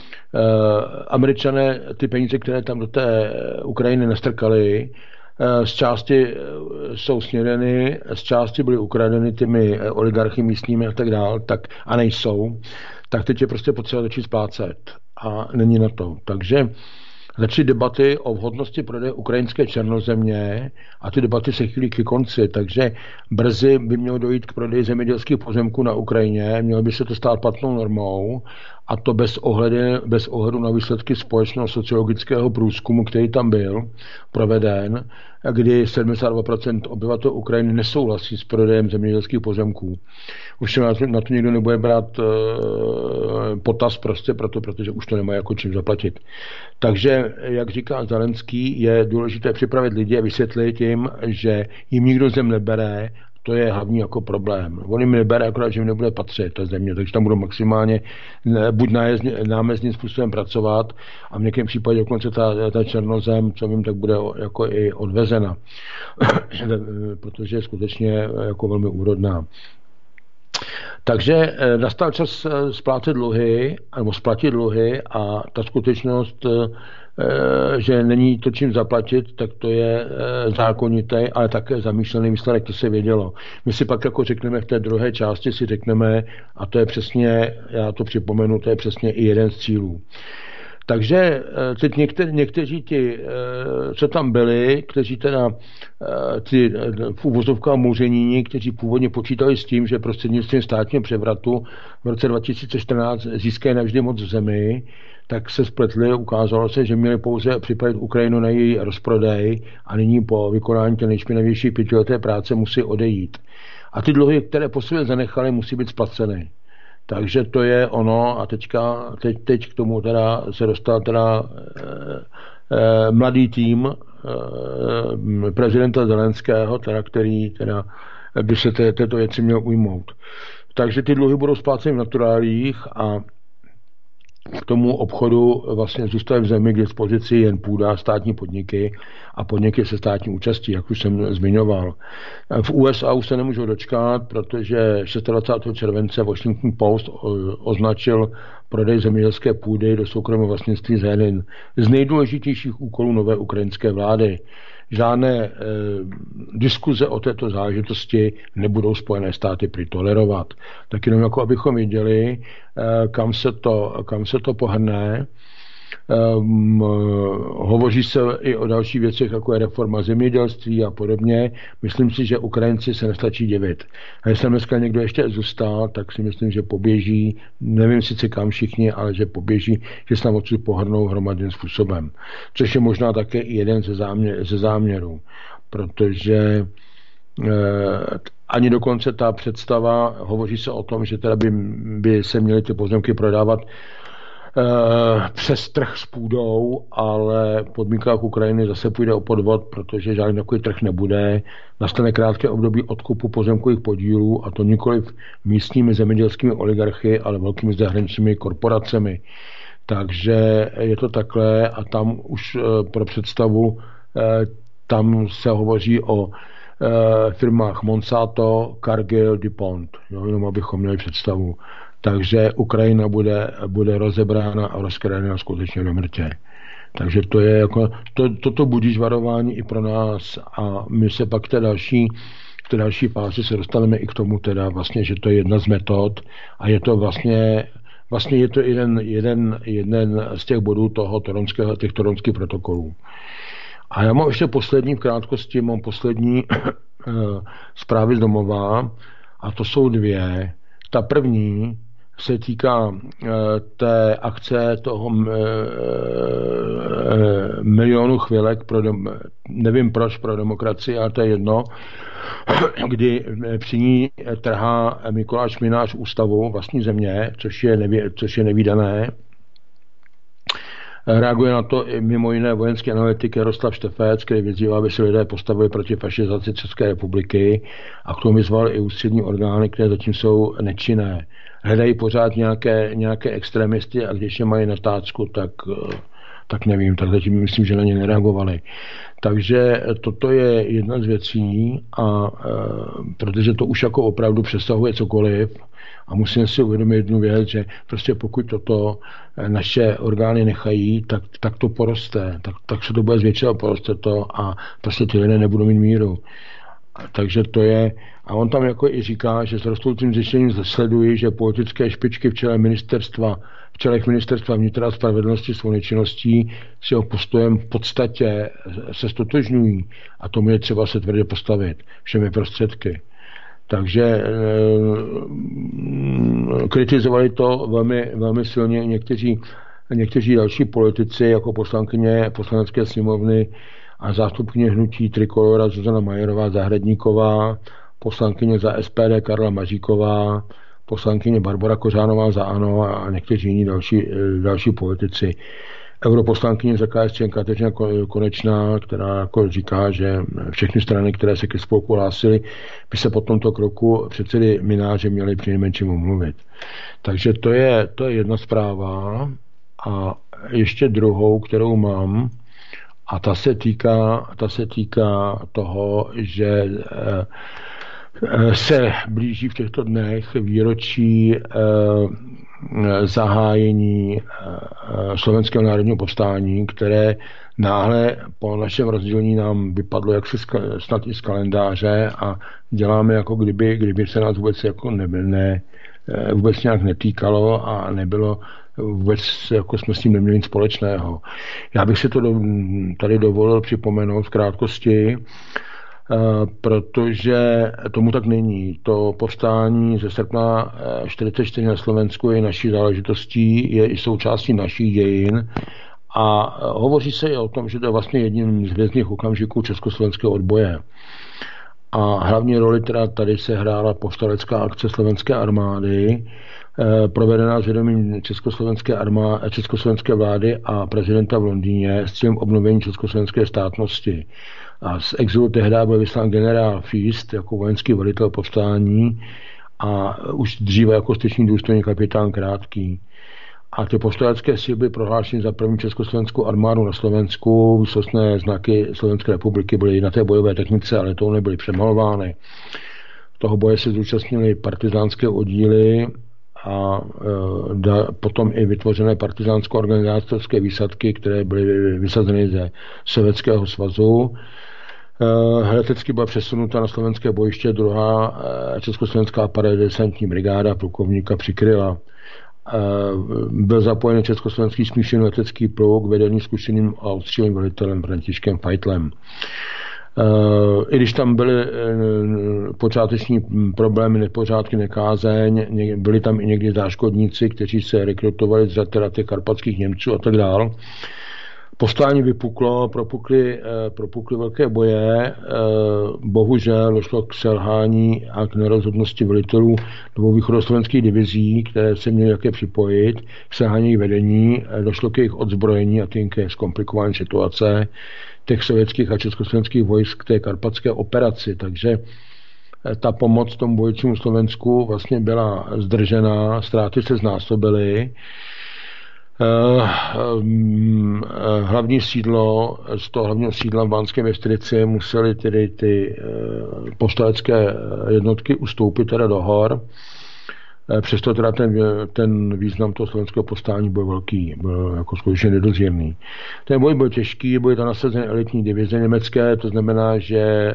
Američané ty peníze, které tam do té Ukrajiny nastrkali, z části jsou snědeny, z části byly ukradeny těmi oligarchy místními a tak dál, tak a nejsou, tak teď je prostě potřeba začít splácet. A není na to. Takže začaly debaty o vhodnosti prodeje ukrajinské černozemě a ty debaty se chýlí ke konci, takže brzy by mělo dojít k prodeji zemědělských pozemků na Ukrajině, mělo by se to stát platnou normou a to bez ohledu, bez ohledu na výsledky společného sociologického průzkumu, který tam byl proveden, kdy sedmdesát dva procent obyvatel Ukrajiny nesouhlasí s prodejem zemědělských pozemků. Už na to, na to nikdo nebude brát uh, potaz prostě proto, protože už to nemá jako čím zaplatit. Takže, jak říká Zelenský, je důležité připravit lidi a vysvětlit jim, že jim nikdo zem nebere, to je hlavní jako problém. On jim nebere, akorát, že jim nebude patřit ta země, takže tam budou maximálně buď námezným způsobem pracovat a v někém případě dokonce ta, ta černozem, co vím, tak bude jako i odvezena, protože je skutečně jako velmi úrodná. Takže nastal čas splácet dluhy, nebo splatit dluhy a ta skutečnost, že není to čím zaplatit, tak to je zákonité, ale také zamýšlený výsledek, to se vědělo. My si pak jako řekneme v té druhé části, si řekneme, a to je přesně, já to připomenu, to je přesně i jeden z cílů. Takže teď některý, někteří ti, co tam byli, kteří teda ty v uvozovkách mouřeníni, kteří původně počítali s tím, že prostřednictvím státního převratu v roce dva tisíce čtrnáct získají navždy moc v zemi, tak se spletli, ukázalo se, že měli pouze připravit Ukrajinu na její rozprodej a nyní po vykonání té nejšpinavější pětileté práce musí odejít. A ty dluhy, které po sobě zanechali, musí být splaceny. Takže to je ono a teďka, teď, teď k tomu teda se dostal teda eh, eh, mladý tým eh, prezidenta Zelenského, teda, který teda by se té, této věci měl ujmout. Takže ty dluhy budou spláceny v naturálích a k tomu obchodu vlastně zůstaly v zemi k dispozici jen půda, státní podniky a podniky se státní účastí, jak už jsem zmiňoval. V U S A už se nemůžou dočkat, protože dvacátého šestého července Washington Post označil prodej zemědělské půdy do soukromého vlastnictví za jeden z nejdůležitějších úkolů nové ukrajinské vlády. Žádné eh, diskuze o této záležitosti nebudou Spojené státy prý tolerovat. Tak jenom jako abychom viděli, eh, kam se to, kam se to pohrne. Um, hovoří se i o dalších věcech, jako je reforma zemědělství a podobně. Myslím si, že Ukrajinci se nestačí divit. A jestli dneska někdo ještě zůstal, tak si myslím, že poběží, nevím sice kam všichni, ale že poběží, že se tam odsud pohrnou hromadným způsobem. Což je možná také i jeden ze, záměr, ze záměrů, protože eh, ani dokonce ta představa, hovoří se o tom, že teda by, by se měly ty pozemky prodávat přes trh s půdou, ale v podmínkách Ukrajiny zase půjde o podvod, protože žádný takový trh nebude. Nastane krátké období odkupu pozemkových podílů a to nikoli místními zemědělskými oligarchy, ale velkými zahraničními korporacemi. Takže je to takhle a tam už pro představu tam se hovoří o firmách Monsanto, Cargill, DuPont, jo, jenom abychom měli představu. Takže Ukrajina bude, bude rozebrána a rozkradena skutečně do mrtě. Takže to je jako, to, toto budíš varování i pro nás a my se pak té další, v té další fázi se dostaneme i k tomu teda vlastně, že to je jedna z metod a je to vlastně, vlastně je to jeden, jeden, jeden z těch bodů toho toronského, těch toronských protokolů. A já mám ještě poslední, v krátkosti mám poslední zprávy z domova a to jsou dvě. Ta první se týká e, té akce toho e, e, milionu chvilek pro dem, nevím proč pro demokracii, ale to je jedno, kdy při ní trhá Mikuláš Minář ústavu vlastní země, což je, nevý, což je nevídané. Reaguje na to i mimo jiné vojenský analytik Jaroslav Štefec, který vyzývá, aby se lidé postavili proti fašizaci České republiky a k tomu vyzval i ústřední orgány, které zatím jsou nečinné. Hledají pořád nějaké, nějaké extremisty a když je mají na tácku, tak, tak nevím, tak zatím myslím, že na ně nereagovali. Takže toto je jedna z věcí a e, protože to už jako opravdu přesahuje cokoliv a musíme si uvědomit jednu věc, že prostě pokud toto naše orgány nechají, tak, tak to poroste, tak, tak se to bude zvětšovat, poroste to a prostě ty lidé nebudou mít míru. Takže to je, a on tam jako i říká, že s rostoucím zjištěním sledují, že politické špičky v čele ministerstva, v čelech ministerstva vnitra a spravedlnosti svou nečinností s jeho postojem v podstatě se stotožňují a tomu je třeba se tvrdě postavit všemi prostředky. Takže e, kritizovali to velmi, velmi silně někteří, někteří další politici, jako poslankyně poslanecké sněmovny a zástupkyně hnutí Trikolora Zuzana Majerová Zahradníková, poslankyně za S P D Karla Maříková, poslankyně Barbora Kořánová za ANO a někteří jiní další, další politici. Europoslankyně za K S Č Kateřina Konečná, která jako říká, že všechny strany, které se ke spolku hlásily, by se po tomto kroku předsedy Mináře měly přinejmenším omluvit. Takže to je, to je jedna zpráva a ještě druhou, kterou mám, a ta se týká, ta se týká toho, že se blíží v těchto dnech výročí zahájení Slovenského národního povstání, které náhle po našem rozdělení nám vypadlo jaksi snad i z kalendáře a děláme jako kdyby, kdyby se nás vůbec jako ne, ne, vůbec nějak netýkalo a nebylo vůbec, jako jsme s tím neměli nic společného. Já bych si to do, tady dovolil připomenout v krátkosti, protože tomu tak není. To povstání ze srpna čtyřicet čtyři na Slovensku je naší záležitostí, je i součástí našich dějin a hovoří se i o tom, že to je vlastně jedním z hvězdných okamžiků československého odboje. A hlavní roli teda tady se hrála povstalecká akce slovenské armády, provedená s vědomím československé, armády, československé vlády a prezidenta v Londýně s cílem obnovení československé státnosti. A z exilu tehdy byl vyslán generál Feist jako vojenský velitel povstání a už dříve jako styční důstojník kapitán Krátký. A ty povstalecké síly byly prohlášeny za první československou armádu na Slovensku. Výsostné znaky Slovenské republiky byly na té bojové technice, ale to nebyly přemalovány. Toho boje se zúčastnili partizánské oddíly a e, da, potom i vytvořené partizánsko-organizátorské výsadky, které byly vysazeny ze Sovětského svazu. E, letecky byla přesunuta na slovenské bojiště druhá e, československá paradesantní brigáda plukovníka Přikryla. E, byl zapojen československý smíšený letecký pluk vedený zkušeným a ostřílým velitelem Františkem Feitlem. I když tam byly počáteční problémy, nepořádky, nekázeň, byli tam i někdy záškodníci, kteří se rekrutovali z řad těch karpatských Němců a tak dál. Povstání vypuklo, propukly, propukly velké boje, bohužel došlo k selhání a k nerozhodnosti velitelů dvou východoslovenských divizí, které se měly jaké připojit, k selhání vedení, došlo k jejich odzbrojení a tím ke zkomplikování situace těch sovětských a československých vojsk k té karpatské operaci, takže ta pomoc tomu bojícímu Slovensku vlastně byla zdržená, ztráty se znásobily. hlavní sídlo, z toho hlavního sídla v Banské Bystrici museli tedy ty povstalecké jednotky ustoupit teda do hor. Přesto teda ten, ten význam toho slovenského povstání byl velký, byl jako skutečně nedozírný. Ten boj byl těžký, byly tam nasazeny elitní divize německé, to znamená, že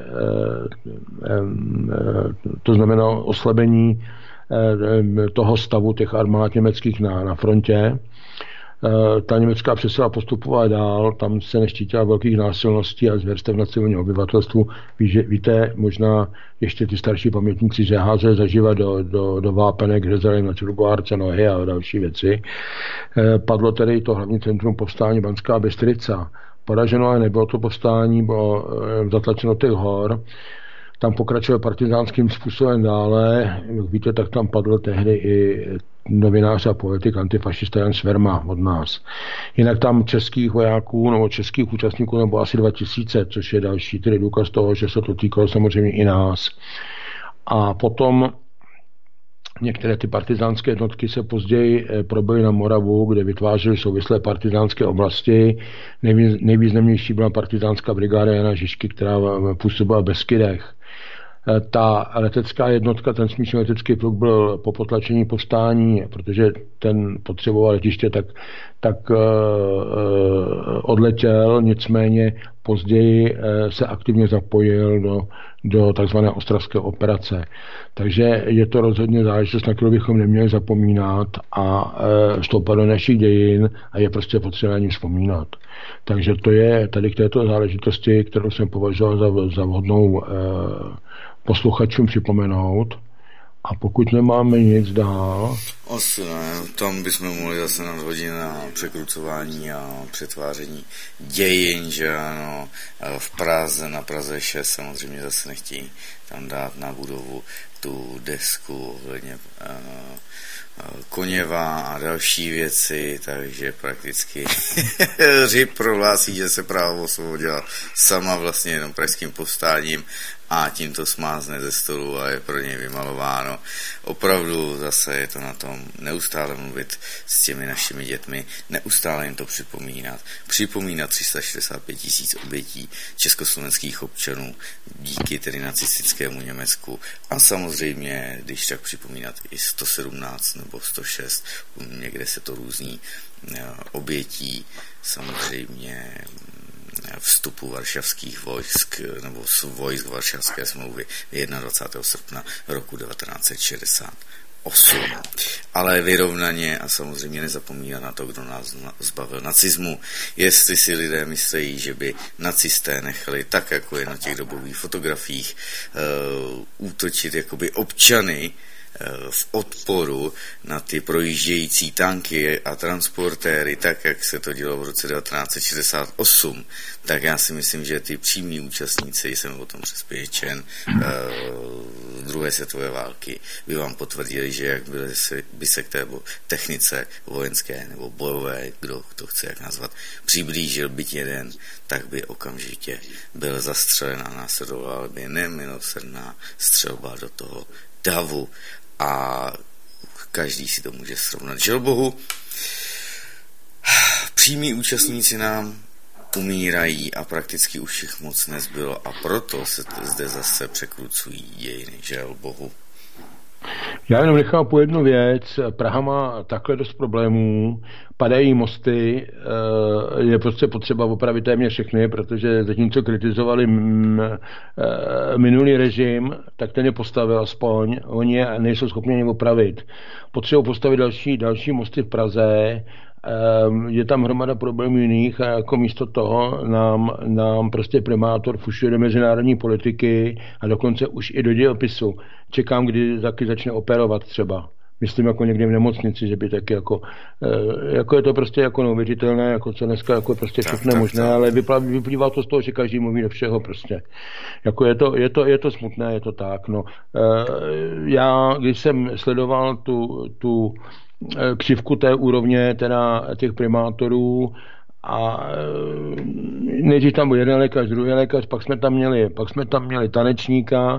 to znamená oslabení toho stavu těch armád německých na, na frontě. Ta německá přesila postupovala dál, tam se neštítila velkých násilností a zvěrstev na civilním obyvatelstvu. Ví, víte, možná ještě ty starší pamětníci, že házeli zaživa do, do, do vápenek, řezali na čurguárce nohy a další věci. Padlo tedy to hlavní centrum povstání Banská Bystrica. Poraženo ale nebylo to povstání, bylo zatlačeno těch hor. Tam pokračuje partizánským způsobem dále. Jak víte, tak tam padl tehdy i novinář a politik, antifašista Jan Šverma od nás. Jinak tam českých vojáků nebo českých účastníků nebo asi dva tisíce, což je další tedy důkaz toho, že se to týkalo samozřejmě i nás. A potom některé ty partizánské jednotky se později probily na Moravu, kde vytvářely souvislé partizánské oblasti. Nejvýznamnější byla partizánská brigáda Jana Žižky, která působila v Beskydech. Ta letecká jednotka, ten smíšený letecký pluk byl po potlačení povstání, protože ten potřeboval letiště, tak, tak uh, odletěl, nicméně později uh, se aktivně zapojil do, do takzvané ostravské operace. Takže je to rozhodně záležitost, na kterou bychom neměli zapomínat a uh, vstoupit do našich dějin a je prostě potřeba na ní vzpomínat. Takže to je tady k této záležitosti, kterou jsem považoval za, za vhodnou uh, posluchačům připomenout. A pokud nemáme nic dál... Asi ne, tam bychom mohli zase nadhodit na překrucování a přetváření dějin, že ano, v Praze, na Praze šest samozřejmě zase nechtějí tam dát na budovu tu desku ohledně uh, Koněva a další věci, takže prakticky Řip prohlásí, že se právo osvobodila sama vlastně jenom pražským povstáním a tím to smázne ze stolu a je pro něj vymalováno. Opravdu zase je to na tom neustále mluvit s těmi našimi dětmi, neustále jim to připomínat. Připomínat tři sta šedesát pět tisíc obětí československých občanů díky tedy nacistickému Německu a samozřejmě, když tak připomínat i sto sedmnáct nebo sto šest, někde se to různí obětí, samozřejmě vstupu varšavských vojsk nebo vojsk Varšavské smlouvy dvacátého prvního srpna roku devatenáct set šedesát osm. Ale vyrovnaně a samozřejmě nezapomínat na to, kdo nás zbavil nacismu. Jestli si lidé myslejí, že by nacisté nechali tak, jako je na těch dobových fotografiích, uh, útočit jakoby občany v odporu na ty projíždějící tanky a transportéry, tak jak se to dělo v roce devatenáct set šedesát osm, tak já si myslím, že ty přímí účastníci, jsem o tom přesvědčen, druhé světové války by vám potvrdili, že jak by se, by se k té technice vojenské nebo bojové, kdo to chce jak nazvat, přiblížil byť jeden, tak by okamžitě byl zastřelen a následovala by nemilosrdná střelba do toho davu a každý si to může srovnat. Žel Bohu, přímí účastníci nám umírají a prakticky už jich moc nezbylo a proto se zde zase překrucují dějiny. Žel Bohu. Já jenom nechápu jednu věc. Praha má takhle dost problémů, padají mosty, je prostě potřeba opravit téměř všechny, protože zatímco kritizovali minulý režim, tak ten je postavil aspoň, oni nejsou schopni ani opravit. Potřebují postavit další, další mosty v Praze, je tam hromada problémů jiných a jako místo toho nám, nám prostě primátor fušuje do mezinárodní politiky a dokonce už i do dějopisu. Čekám, kdy taky začne operovat třeba. Myslím jako někdy v nemocnici, že by taky jako, jako je to prostě jako neuvěřitelné, jako co dneska jako je prostě všechno možné, ale vyplývá to z toho, že každý mluví do všeho prostě. Jako je to, je to, je to smutné, je to tak, no. Já, když jsem sledoval tu, tu křivku té úrovně teda těch primátorů a nejdřív tam byl jeden lékař, druhý lékař, pak jsme tam měli, pak jsme tam měli tanečníka,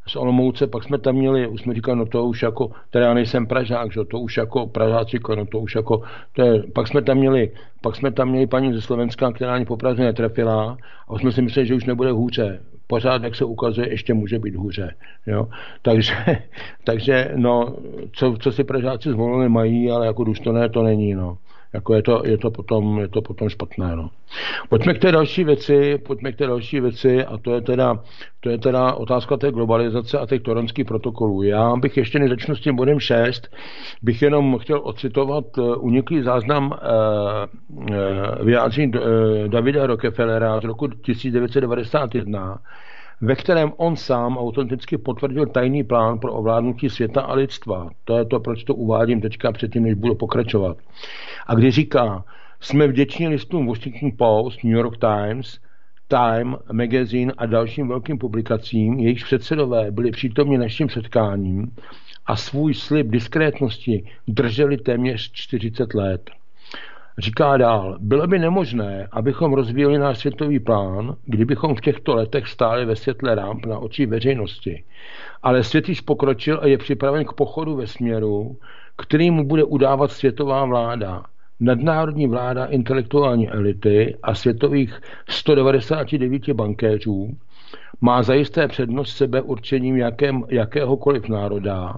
z Olomouce, pak jsme tam měli, už jsme říkali, no to už jako, teda já nejsem Pražák, že to už jako Pražáci, no to už jako, to je, pak jsme tam měli, pak jsme tam měli paní ze Slovenska, která ani po Praze netrefila a už jsme si mysleli, že už nebude hůře. Pořád, jak se ukazuje, ještě může být hůře. Jo? Takže, takže no, co, co si Pražáci zvolili mají, ale jako důstojné to není, no. Jako je to, je to potom, je to potom špatné, no. Pojďme k té další věci, pojďme k té další věci a to je teda, to je teda otázka té globalizace a těch toronských protokolů. Já bych ještě než začnu s tím bodem šest, bych jenom chtěl ocitovat uniklý záznam uh, uh, vyjádření uh, Davida Rockefellera z roku tisíc devět set devadesát jedna, ve kterém on sám autenticky potvrdil tajný plán pro ovládnutí světa a lidstva. To je to, proč to uvádím teďka předtím, než budu pokračovat. A když říká, jsme vděční listům Washington Post, New York Times, Time Magazine a dalším velkým publikacím, jejichž předsedové byli přítomni naším setkáním a svůj slib diskrétnosti drželi téměř čtyřicet let. Říká dál, bylo by nemožné, abychom rozvíjeli náš světový plán, kdybychom v těchto letech stáli ve světle ramp na očí veřejnosti. Ale svět již pokročil a je připraven k pochodu ve směru, který mu bude udávat světová vláda. Nadnárodní vláda intelektuální elity a světových sto devadesát devět bankéřů má zajisté přednost sebeurčením jakém, jakéhokoliv národa,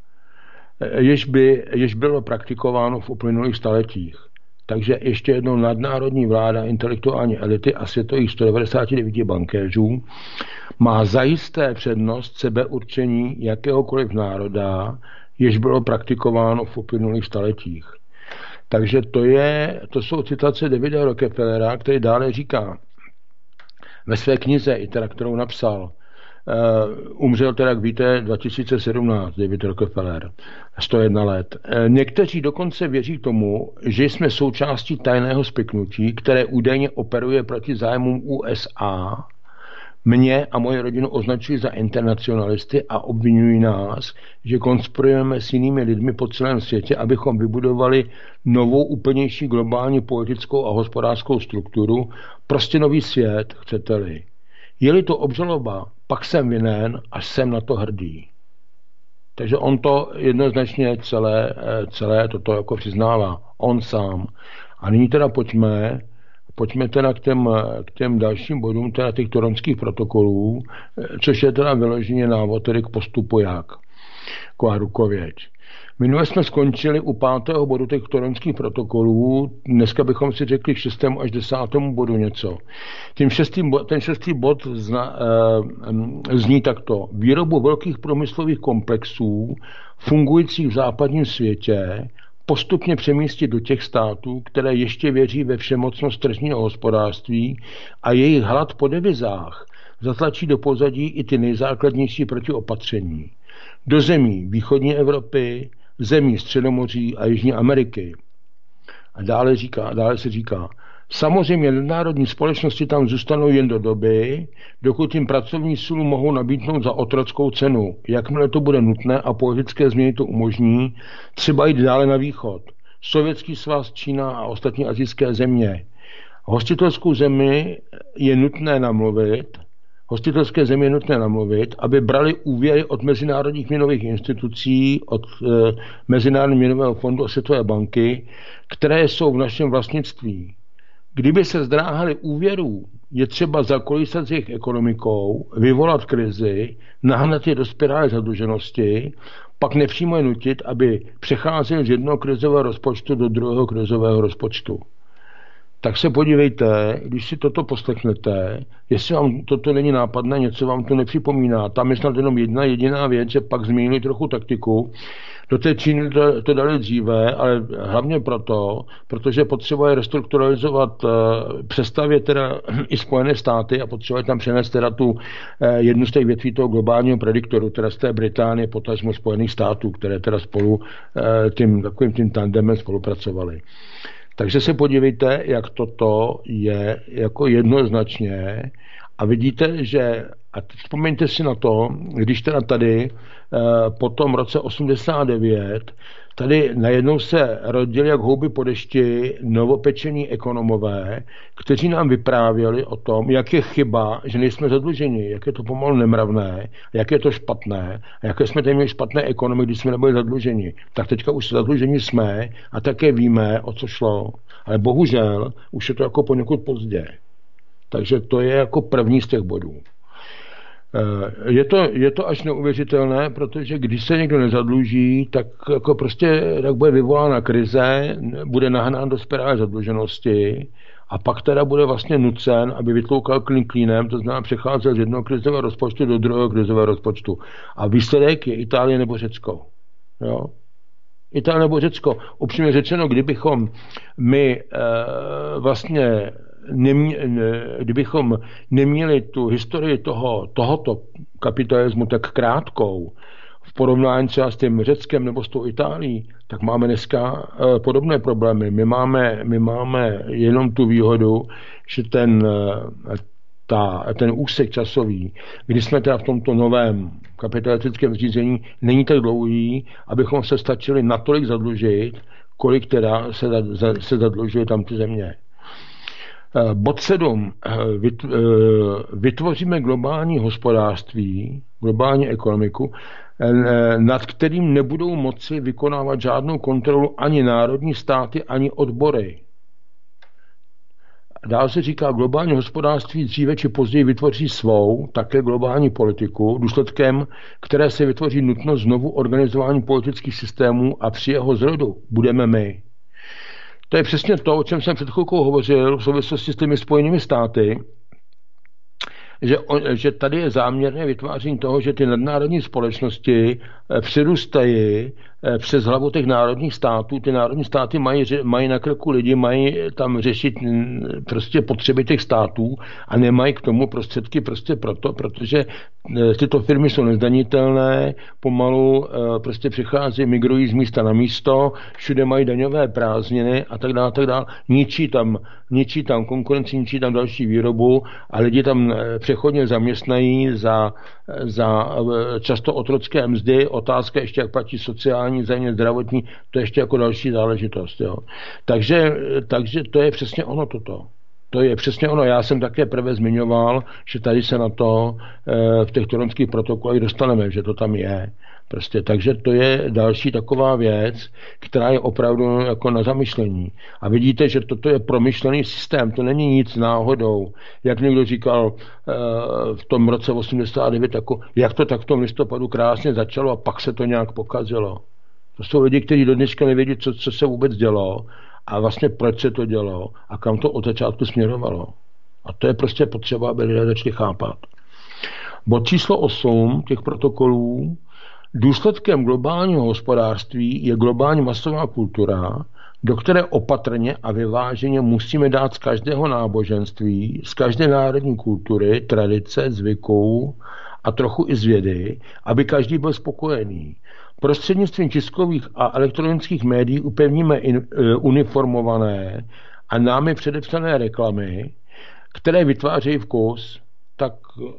jež, by, jež bylo praktikováno v uplynulých staletích. Takže ještě jednou nadnárodní vláda intelektuální elity a světových sto devadesát devět bankéřů má zajisté přednost sebeurčení jakéhokoliv národa, jež bylo praktikováno v uplynulých staletích. Takže to, je, to jsou citace Davida Rockefellera, který dále říká ve své knize, i teda, kterou napsal, Uh, umřel teda, jak víte, dva tisíce sedmnáct, David Rockefeller, sto jedna let. Uh, někteří dokonce věří tomu, že jsme součástí tajného spiknutí, které údajně operuje proti zájmům U S A. Mě a moje rodinu označují za internacionalisty a obvinují nás, že konspirujeme s jinými lidmi po celém světě, abychom vybudovali novou, úplnější globální politickou a hospodářskou strukturu, prostě nový svět, chcete-li. Je-li to obžaloba, pak jsem vinen a jsem na to hrdý. Takže on to jednoznačně celé, celé toto jako přiznává. On sám. A nyní teda pojďme, pojďme teda k těm, k těm dalším bodům teda těch toronských protokolů, což je teda vyloženě návod tedy k postupu jak. Taková rukověď. Minule jsme skončili u pátého bodu těch toronských protokolů, dneska bychom si řekli k šestému až desátému bodu něco. Tím šestým, ten šestý bod zna, e, zní takto. Výrobu velkých průmyslových komplexů fungujících v západním světě postupně přemístit do těch států, které ještě věří ve všemocnost tržního hospodářství a jejich hlad po devizách zatlačí do pozadí i ty nejzákladnější protiopatření. Do zemí východní Evropy, zemí Středomoří a Jižní Ameriky. A dále, říká, dále se říká, samozřejmě nadnárodní společnosti tam zůstanou jen do doby, dokud jim pracovní sílu mohou nabídnout za otrockou cenu. Jakmile to bude nutné a politické změny to umožní, třeba jít dále na východ. Sovětský svaz, Čína a ostatní asijské země. Hostitelskou zemi je nutné namluvit, Hostitelské země je nutné namluvit, aby brali úvěry od mezinárodních měnových institucí, od e, Mezinárodního měnového fondu a Světové banky, které jsou v našem vlastnictví. Kdyby se zdráhali úvěrů, je třeba zakolísat s jejich ekonomikou, vyvolat krizi, nahnat je do spirály zadluženosti, pak nepřímo je nutit, aby přecházeli z jednoho krizového rozpočtu do druhého krizového rozpočtu. Tak se podívejte, když si toto poslechnete, jestli vám toto není nápadné, něco vám to nepřipomíná. Tam je snad jenom jedna jediná věc, že pak změnili trochu taktiku. Do té Číny to, to dali dříve, ale hlavně proto, protože potřebuje restrukturalizovat, přestavět teda i Spojené státy a potřebuje tam přenést teda tu jednu z těch větví toho globálního prediktoru, teda z té Británie, potažmo Spojených států, které teda spolu tím takovým tím tandemem spolupracovali. Takže se podívejte, jak toto je jako jednoznačně a vidíte, že A vzpomeňte si na to, když teda tady po tom roce osmdesát devět tady najednou se rodili jak houby po dešti novopečení ekonomové, kteří nám vyprávěli o tom, jak je chyba, že nejsme zadluženi, jak je to pomalu nemravné, jak je to špatné, a jaké jsme tady měli špatné ekonomy, když jsme nebyli zadluženi. Tak teďka už zadluženi jsme a také víme, o co šlo. Ale bohužel už je to jako poněkud pozdě. Takže to je jako první z těch bodů. Je to, je to až neuvěřitelné, protože když se někdo nezadluží, tak jako prostě tak bude vyvolána krize, bude nahnán do spirály zadluženosti a pak teda bude vlastně nucen, aby vytloukal klín klínem, to znamená přecházel z jednoho krizového rozpočtu do druhého krizového rozpočtu. A výsledek je Itálie nebo Řecko. Jo? Itálie nebo Řecko. Upřímně řečeno, kdybychom my e, vlastně Nemě, ne, kdybychom neměli tu historii toho, tohoto kapitalismu tak krátkou v porovnání třeba s tím Řeckem nebo s tou Itálií, tak máme dneska uh, podobné problémy. My máme, my máme jenom tu výhodu, že ten, uh, ta, ten úsek časový, kdy jsme teda v tomto novém kapitalistickém zřízení, není tak dlouhý, abychom se stačili natolik zadlužit, kolik teda se, se zadlužuje tam ty země. Bod sedm. Vytvoříme globální hospodářství, globální ekonomiku, nad kterým nebudou moci vykonávat žádnou kontrolu ani národní státy, ani odbory. Dál se říká, globální hospodářství dříve či později vytvoří svou, také globální politiku, důsledkem které se vytvoří nutnost znovu organizování politických systémů a při jeho zrodu budeme my. To je přesně to, o čem jsem před chvilkou hovořil v souvislosti s těmi Spojenými státy, že, že tady je záměrné vytváření toho, že ty nadnárodní společnosti přirůstají přes hlavu těch národních států. Ty národní státy mají, mají na krku lidi, mají tam řešit prostě potřeby těch států a nemají k tomu prostředky prostě proto, protože tyto firmy jsou nezdanitelné, pomalu prostě přichází, migrují z místa na místo, všude mají daňové prázdniny a tak dále, tak dále. Ničí tam, ničí tam konkurenci, ničí tam další výrobu a lidi tam přechodně zaměstnají za, za často otrocké mzdy. Otázka ještě, jak platí sociální, zajmě zdravotní, to je ještě jako další záležitost. Jo. Takže, takže to je přesně ono toto. To je přesně ono. Já jsem také prvé zmiňoval, že tady se na to e, v těch toronských protokolech dostaneme, že to tam je. Prostě, takže to je další taková věc, která je opravdu jako na zamyšlení. A vidíte, že toto je promyšlený systém, to není nic náhodou. Jak někdo říkal e, v tom roce osmdesát devět, jako, jak to tak v tom listopadu krásně začalo a pak se to nějak pokazilo. To jsou lidi, kteří do dneška nevědí, co, co se vůbec dělo a vlastně proč se to dělo a kam to od začátku směrovalo. A to je prostě potřeba, aby lidé začali chápat. Bod číslo osm těch protokolů. Důsledkem globálního hospodářství je globální masová kultura, do které opatrně a vyváženě musíme dát z každého náboženství, z každé národní kultury, tradice, zvyků a trochu i z vědy, aby každý byl spokojený. Prostřednictvím tiskových a elektronických médií upevníme in, uniformované a námi předepsané reklamy, které vytvářejí vkus, tak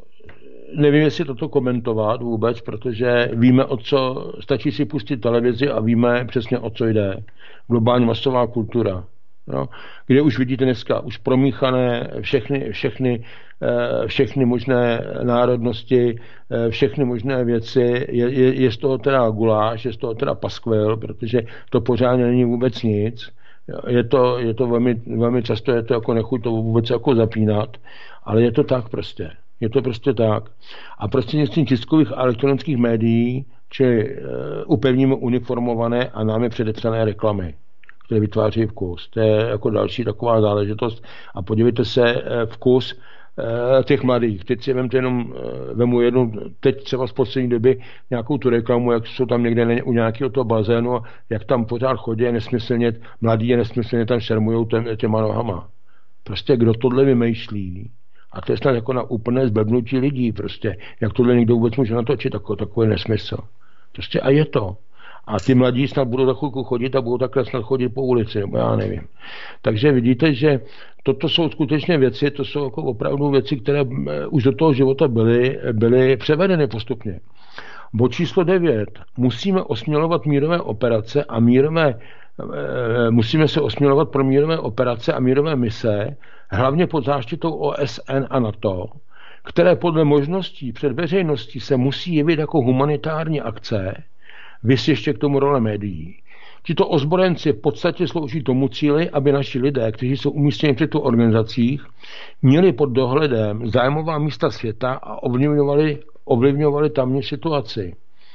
nevím, jestli toto komentovat vůbec, protože víme, o co, stačí si pustit televizi a víme přesně, o co jde. Globální masová kultura. No, kde už vidíte dneska už promíchané všechny, všechny, všechny možné národnosti, všechny možné věci. Je, je, je z toho teda guláš, je z toho teda paskvil, protože to pořádně není vůbec nic. Je to, je to velmi, velmi často je to jako nechuť to vůbec jako zapínat, ale je to tak prostě. Je to prostě tak. A prostřednictvím tiskových a elektronických médií, čili uh, upevníme uniformované a námi předepsané reklamy, které vytváří vkus. To je jako další taková záležitost. A podívejte se, vkus těch mladých. Teď si vemte jenom, vemu jednu, teď třeba z poslední doby nějakou tu reklamu, jak jsou tam někde u nějakého toho bazénu, jak tam pořád chodí a nesmyslně, mladí je nesmyslně tam šermujou těma nohama. Prostě kdo tohle vymýšlí, a to je snad jako na úplné zblbnutí lidí, prostě, jak tohle někdo vůbec může natočit, takový, takový nesmysl. Prostě a je to. A ty mladí snad budou za chvilku chodit a budou takhle snad chodit po ulici, nebo já nevím. Takže vidíte, že toto jsou skutečně věci, to jsou jako opravdu věci, které už do toho života byly, byly převedeny postupně. Bod číslo devět. Musíme osmělovat mírové operace a mírové, musíme se osmělovat pro mírové operace a mírové mise, hlavně pod záštitou O S N a NATO, které podle možností před veřejností se musí jevit jako humanitární akce, vys ještě k tomu role médií. Tito ozbrojenci v podstatě slouží tomu cíli, aby naši lidé, kteří jsou umístěni v těchto organizacích, měli pod dohledem zájmová místa světa a ovlivňovali, ovlivňovali tamní situaci.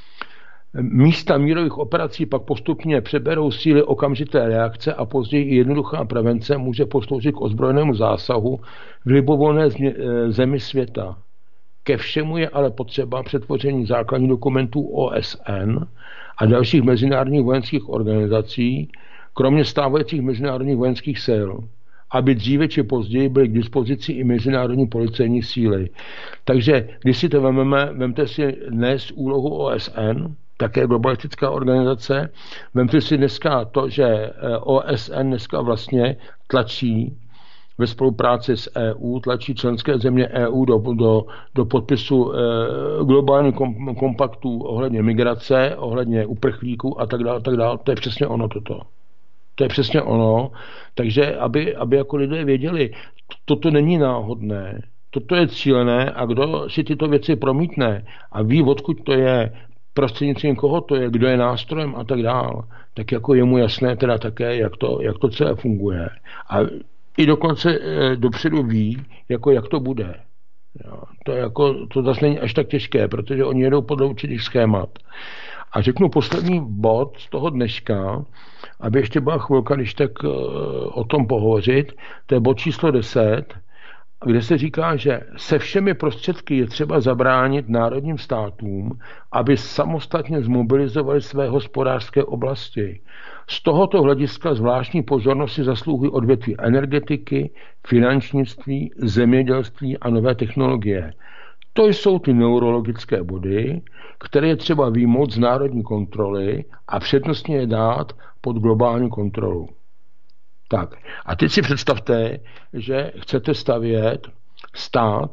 Místa mírových operací pak postupně přeberou síly okamžité reakce a později i jednoduchá prevence může posloužit k ozbrojenému zásahu v libovolné zemi světa. Ke všemu je ale potřeba přetvoření základních dokumentů O S N a dalších mezinárodních vojenských organizací, kromě stávajících mezinárodních vojenských sil, aby dříve či později byly k dispozici i mezinárodní policejní síly. Takže když si to vememe, vemte si dnes úlohu O S N, také globalistická organizace, vemte si dneska to, že O S N dneska vlastně tlačí ve spolupráci s E U, tlačí členské země E U do, do, do podpisu e, globálních kom, kompaktů ohledně migrace, ohledně uprchlíků a tak dále, tak dále. To je přesně ono toto. To je přesně ono. Takže aby, aby jako lidé věděli, toto není náhodné, toto je cílené a kdo si tyto věci promítne a ví, odkud to je, prostřednictvím koho to je, kdo je nástrojem a tak dál, tak jako je mu jasné teda také, jak to, jak to celé funguje. A i dokonce e, dopředu ví, jako jak to bude. Jo, to, jako, to zase není až tak těžké, protože oni jedou podle určitých schémat. A řeknu poslední bod z toho dneška, aby ještě byla chvilka, když tak e, o tom pohovořit, to je bod číslo deset, kde se říká, že se všemi prostředky je třeba zabránit národním státům, aby samostatně zmobilizovali své hospodářské oblasti. Z tohoto hlediska zvláštní pozornost si zasluhují odvětví energetiky, finančnictví, zemědělství a nové technologie. To jsou ty neurologické body, které je třeba vyjmout z národní kontroly a přednostně je dát pod globální kontrolu. Tak, a teď si představte, že chcete stavět stát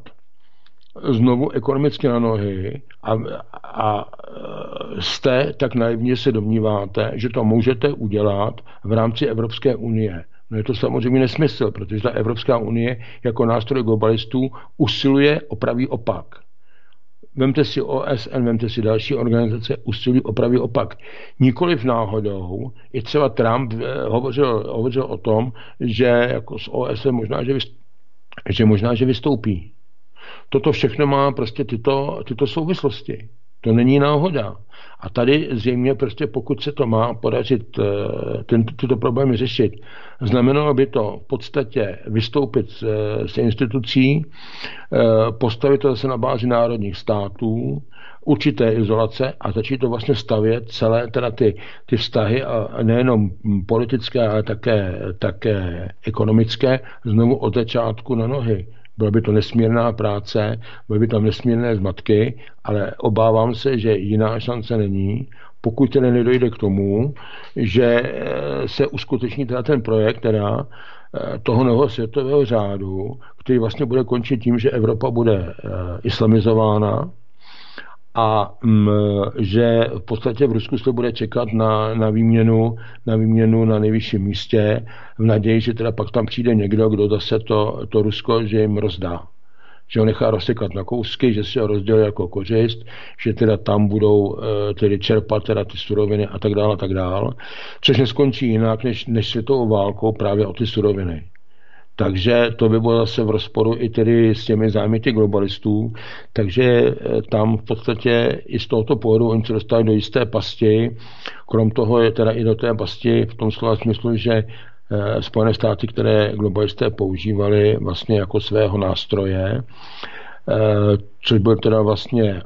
znovu ekonomicky na nohy a, a jste tak naivně se domníváte, že to můžete udělat v rámci Evropské unie. No je to samozřejmě nesmysl, protože ta Evropská unie jako nástroj globalistů usiluje o pravý opak. Vemte si O S N, vemte si další organizace, usilují o pravý opak. Nikoliv náhodou, i třeba Trump hovořil, hovořil o tom, že jako z O S N možná, že, vyst, že možná, že vystoupí. Toto všechno má prostě tyto, tyto souvislosti. To není náhoda. A tady zřejmě prostě pokud se to má podařit ten, tyto problémy řešit, znamenalo by to v podstatě vystoupit z, z institucí, postavit to zase na bázi národních států, určité izolace a začít to vlastně stavět celé teda ty, ty vztahy a nejenom politické, ale také, také ekonomické znovu od začátku na nohy. Byla by to nesmírná práce, byly by tam nesmírné zmatky, ale obávám se, že jiná šance není, pokud tedy nedojde k tomu, že se uskuteční teda ten projekt teda toho nového světového řádu, který vlastně bude končit tím, že Evropa bude islamizována a m, že v podstatě v Rusku se bude čekat na, na, výměnu, na výměnu na nejvyšším místě v naději, že teda pak tam přijde někdo, kdo zase to, to Rusko, že jim rozdá. Že ho nechá rozsekat na kousky, že si ho rozdělí jako kořist, že teda tam budou tedy čerpat teda ty suroviny a tak dále a tak dále, což neskončí jinak než, než světovou válkou právě o ty suroviny. Takže to by bylo zase v rozporu i tedy s těmi zájmy těch globalistů. Takže tam v podstatě i z tohoto pohledu oni se dostali do jisté pasti. Krom toho je teda i do té pasti v tom slova smyslu, že Spojené státy, které globalisté používali vlastně jako svého nástroje, což byl teda vlastně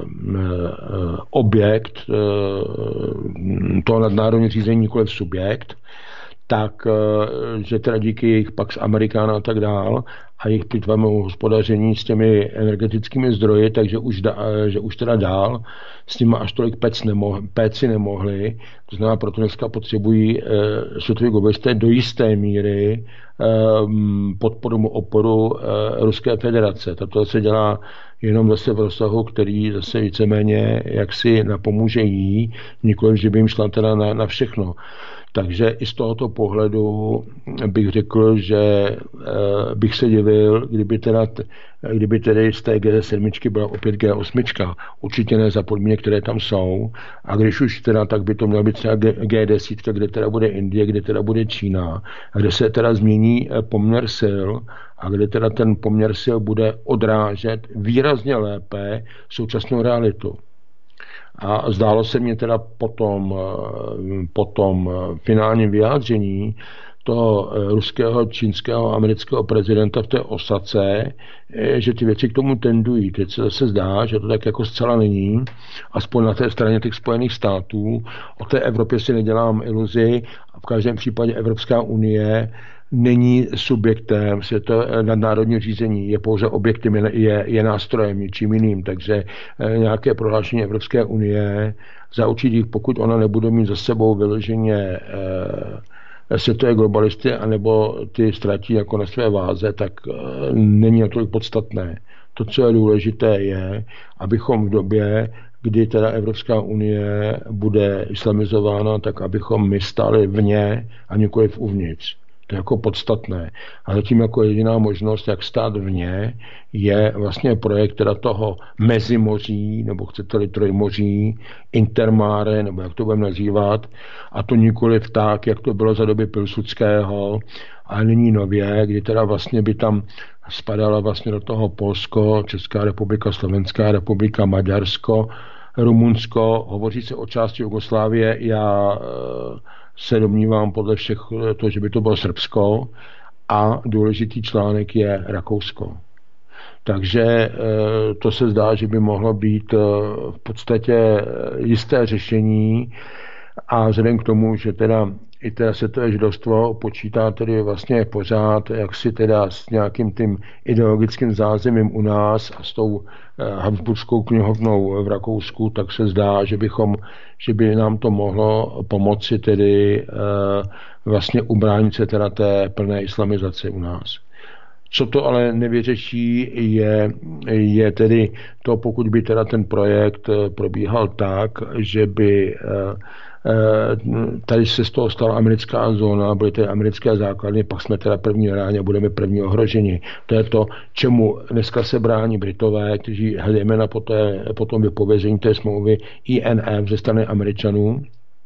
objekt toho nadnárodní řízení, nikoliv subjekt, tak, že teda díky jejich Pax Americana a tak dál, a jejich plýtvému hospodaření s těmi energetickými zdroji, takže už, da, že už teda dál s nimi až tolik pec nemohli, péci nemohli. To znamená, proto dneska potřebují e, světoví globalisté do jisté míry e, podporu oporu e, Ruské federace. Toto se dělá jenom zase v rozsahu, který zase víceméně jaksi napomůže jí, nikoliv, že by jim šla teda na, na všechno. Takže i z tohoto pohledu bych řekl, že e, bych se divil, kdyby, teda, kdyby tedy z té G sedm byla opět G osm, určitě ne za podmínek, které tam jsou, a když už teda, tak by to mělo být třeba G deset, kde teda bude Indie, kde teda bude Čína, a kde se teda změní poměr sil, a kde teda ten poměr sil bude odrážet výrazně lépe současnou realitu. A zdálo se mně teda po tom, po tom finálním vyjádření toho ruského, čínského, amerického prezidenta v té Osace, že ty věci k tomu tendují. Teď se zase zdá, že to tak jako zcela není, aspoň na té straně těch Spojených států. O té Evropě si nedělám iluzi a v každém případě Evropská unie není subjektem světové nadnárodního řízení, je pouze objektem, je, je nástrojem, ničím jiným. Takže nějaké prohlášení Evropské unie za určitých, pokud ona nebude mít za sebou vyloženě eh, světové globalisty, anebo ty ztratí jako na své váze, tak eh, není natolik podstatné. To, co je důležité, je, abychom v době, kdy teda Evropská unie bude islamizována, tak abychom my stáli vně a nikoliv uvnitř. To je jako podstatné. A zatím jako jediná možnost, jak stát vně, je vlastně projekt teda toho mezimoří, nebo chcete-li trojmoří, intermáre, nebo jak to budeme nazývat, a to nikoliv tak, jak to bylo za doby Pilsudského, ale nyní nově, kdy teda vlastně by tam spadala vlastně do toho Polsko, Česká republika, Slovenská republika, Maďarsko, Rumunsko, hovoří se o části Jugoslávie, já se domnívám podle všech to, že by to bylo Srbsko, a důležitý článek je Rakousko. Takže to se zdá, že by mohlo být v podstatě jisté řešení, a vzhledem k tomu, že teda i teda světové židovstvo počítá tedy vlastně pořád jaksi teda s nějakým tím ideologickým zázemím u nás a s tou Habsburskou knihovnou v Rakousku, tak se zdá, že bychom, že by nám to mohlo pomoci tedy vlastně ubránit se teda té plné islamizace u nás. Co to ale nevyřeší, je, je tedy to, pokud by teda ten projekt probíhal tak, že by tady se z toho stala americká zóna, byly tady americké základny, pak jsme teda první ráně a budeme první ohroženi. To je to, čemu dneska se brání Britové, kteří hledáme na poté, potom vypovězení té smlouvy I N F ze strany Američanů,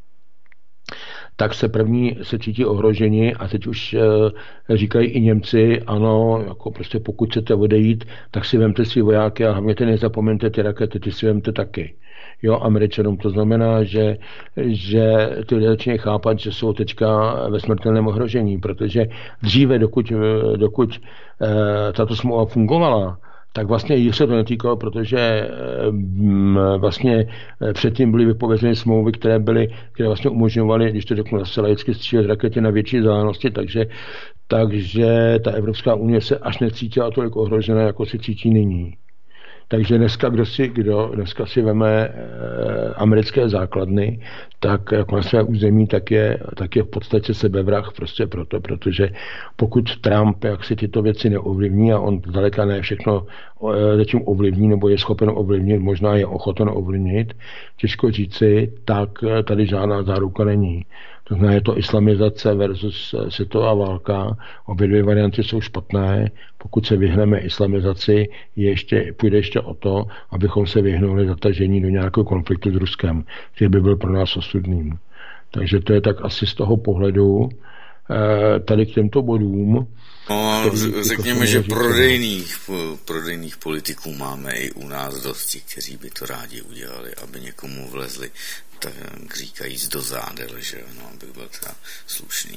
tak se první se cítí ohroženi a teď už e, říkají i Němci, ano, jako prostě pokud chcete odejít, tak si vemte si vojáky a hlavně ty nezapomeňte ty rakety, ty si vemte taky. Jo, Američanům. To znamená, že, že ty lidé začínají chápat, že jsou teďka ve smrtelném ohrožení, protože dříve, dokud, dokud e, tato smlouva fungovala, tak vlastně jich se to netýkalo, protože vlastně předtím byly vypovězeny smlouvy, které byly, které vlastně umožňovaly, když to řeknu zase laicky, střílet rakety na větší vzdálenosti, takže, takže ta Evropská unie se až necítila tolik ohrožená, jako se cítí nyní. Takže dneska, kdo si, kdo dneska si veme e, americké základny, tak jako na své území, tak je, tak je v podstatě sebevrah prostě proto, protože pokud Trump jak si tyto věci neovlivní, a on zdaleka ne všechno e, zatím ovlivní, nebo je schopen ovlivnit, možná je ochoten ovlivnit, těžko říci, tak tady žádná záruka není. To znamená, je to islamizace versus světová válka. Obě dvě varianty jsou špatné. Pokud se vyhneme islamizaci, je ještě, půjde ještě o to, abychom se vyhnuli zatažení do nějakého konfliktu s Ruskem, který by byl pro nás osudným. Takže to je tak asi z toho pohledu tady k těmto bodům. No, řekněme, že prodejných, prodejných politiků máme i u nás dosti, kteří by to rádi udělali, aby někomu vlezli, tak říkajíc do zádel, že no, aby byl třeba slušný.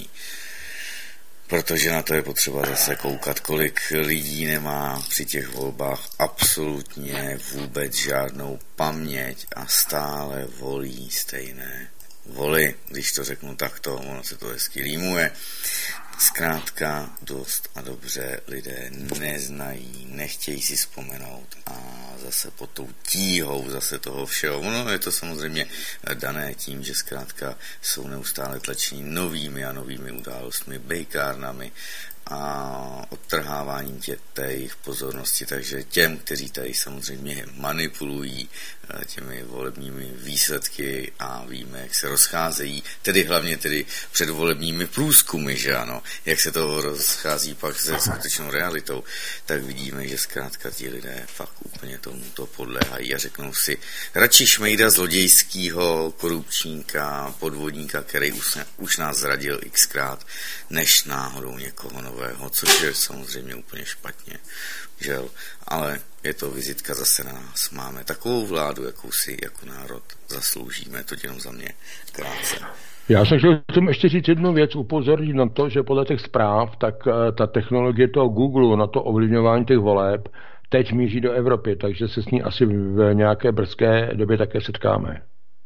Protože na to je potřeba zase koukat, kolik lidí nemá při těch volbách absolutně vůbec žádnou paměť a stále volí stejné voly, když to řeknu takto, ono se to hezky límuje. Zkrátka dost a dobře lidé neznají, nechtějí si vzpomenout a zase pod tou tíhou zase toho všeho. Ono je to samozřejmě dané tím, že zkrátka jsou neustále tlačení novými a novými událostmi, bejkárnami a odtrháváním tě, té jejich pozornosti, takže těm, kteří tady samozřejmě manipulují těmi volebními výsledky a víme, jak se rozcházejí, tedy hlavně tedy před volebními průzkumy, že ano, jak se to rozchází pak se skutečnou realitou, tak vidíme, že zkrátka ti lidé fakt úplně tomuto podléhají a řeknou si, radši šmejda zlodějskýho korupčníka, podvodníka, který už, už nás zradil xkrát, než náhodou někoho nového, což je samozřejmě úplně špatně, žel, ale je to vizitka zase na nás. Máme takovou vládu, jakou si jako národ zasloužíme, to jenom za mě krátce. Já jsem chtěl tím ještě říct jednu věc, upozornit na to, že podle těch zpráv, tak ta technologie toho Google na to ovlivňování těch voleb teď míří do Evropy, takže se s ní asi v nějaké brzké době také setkáme.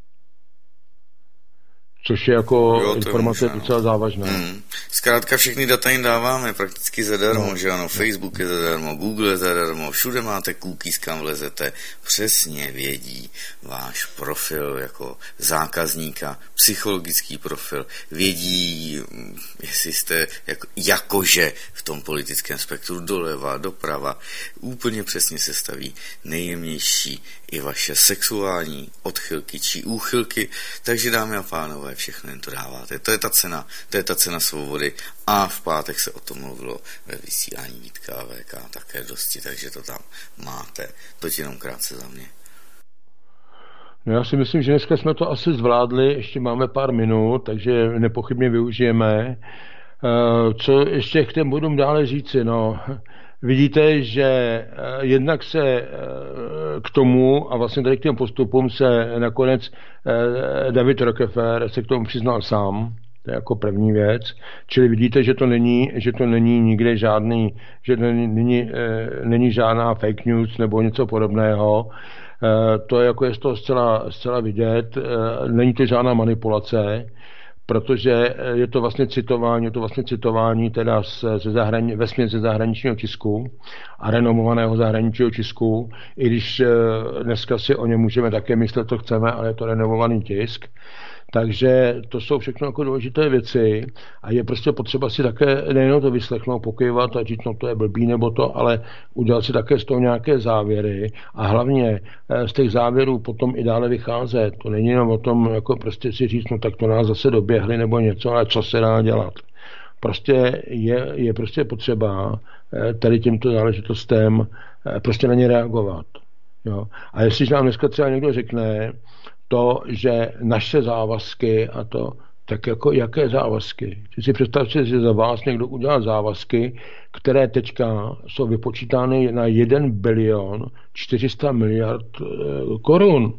Což je jako jo, informace může, docela závažná. Hmm. Zkrátka všechny data jim dáváme prakticky zadarmo, no. Že ano, Facebook je zadarmo, Google je zadarmo, všude máte cookies, kam vlezete, přesně vědí váš profil jako zákazníka, psychologický profil, vědí, jestli jste jako, jakože v tom politickém spektru doleva, doprava, úplně přesně se staví nejjemnější i vaše sexuální odchylky či úchylky, takže dámy a pánové, všechno jen to dáváte. To je ta cena, to je ta cena svobody a v pátek se o tom mluvilo ve vysílání Vítka a V K také dosti, takže to tam máte. To jenom krátce za mě. No já si myslím, že dneska jsme to asi zvládli, ještě máme pár minut, takže nepochybně využijeme. Co ještě k těm budům dále říci, no... Vidíte, že jednak se k tomu a vlastně tady k těm postupům se nakonec David Rockefeller se k tomu přiznal sám, to je jako první věc, čili vidíte, že to není, že to není nikde žádný, že to není, není žádná fake news nebo něco podobného, to je jako je z toho zcela, zcela vidět, není to žádná manipulace, protože je to vlastně citování, je to vlastně citování teda ze zahrani, vesměs ze zahraničního tisku a renomovaného zahraničního tisku, i když dneska si o něm můžeme také myslet, co chceme, ale je to renomovaný tisk. Takže to jsou všechno jako důležité věci a je prostě potřeba si také nejen to vyslechnout, pokývat a říct, no to je blbý nebo to, ale udělat si také z toho nějaké závěry a hlavně z těch závěrů potom i dále vycházet. To není jenom o tom, jako prostě si říct, no tak to nás zase doběhli nebo něco, ale co se dá dělat. Prostě je, je prostě potřeba tady tímto záležitostem prostě na ně reagovat. Jo. A jestliže nám dneska třeba někdo řekne, to, že naše závazky a to, tak jako jaké závazky? Ty si představte, že za vás někdo udělal závazky, které teďka jsou vypočítány na jeden bilion čtyři sta miliard e, korun.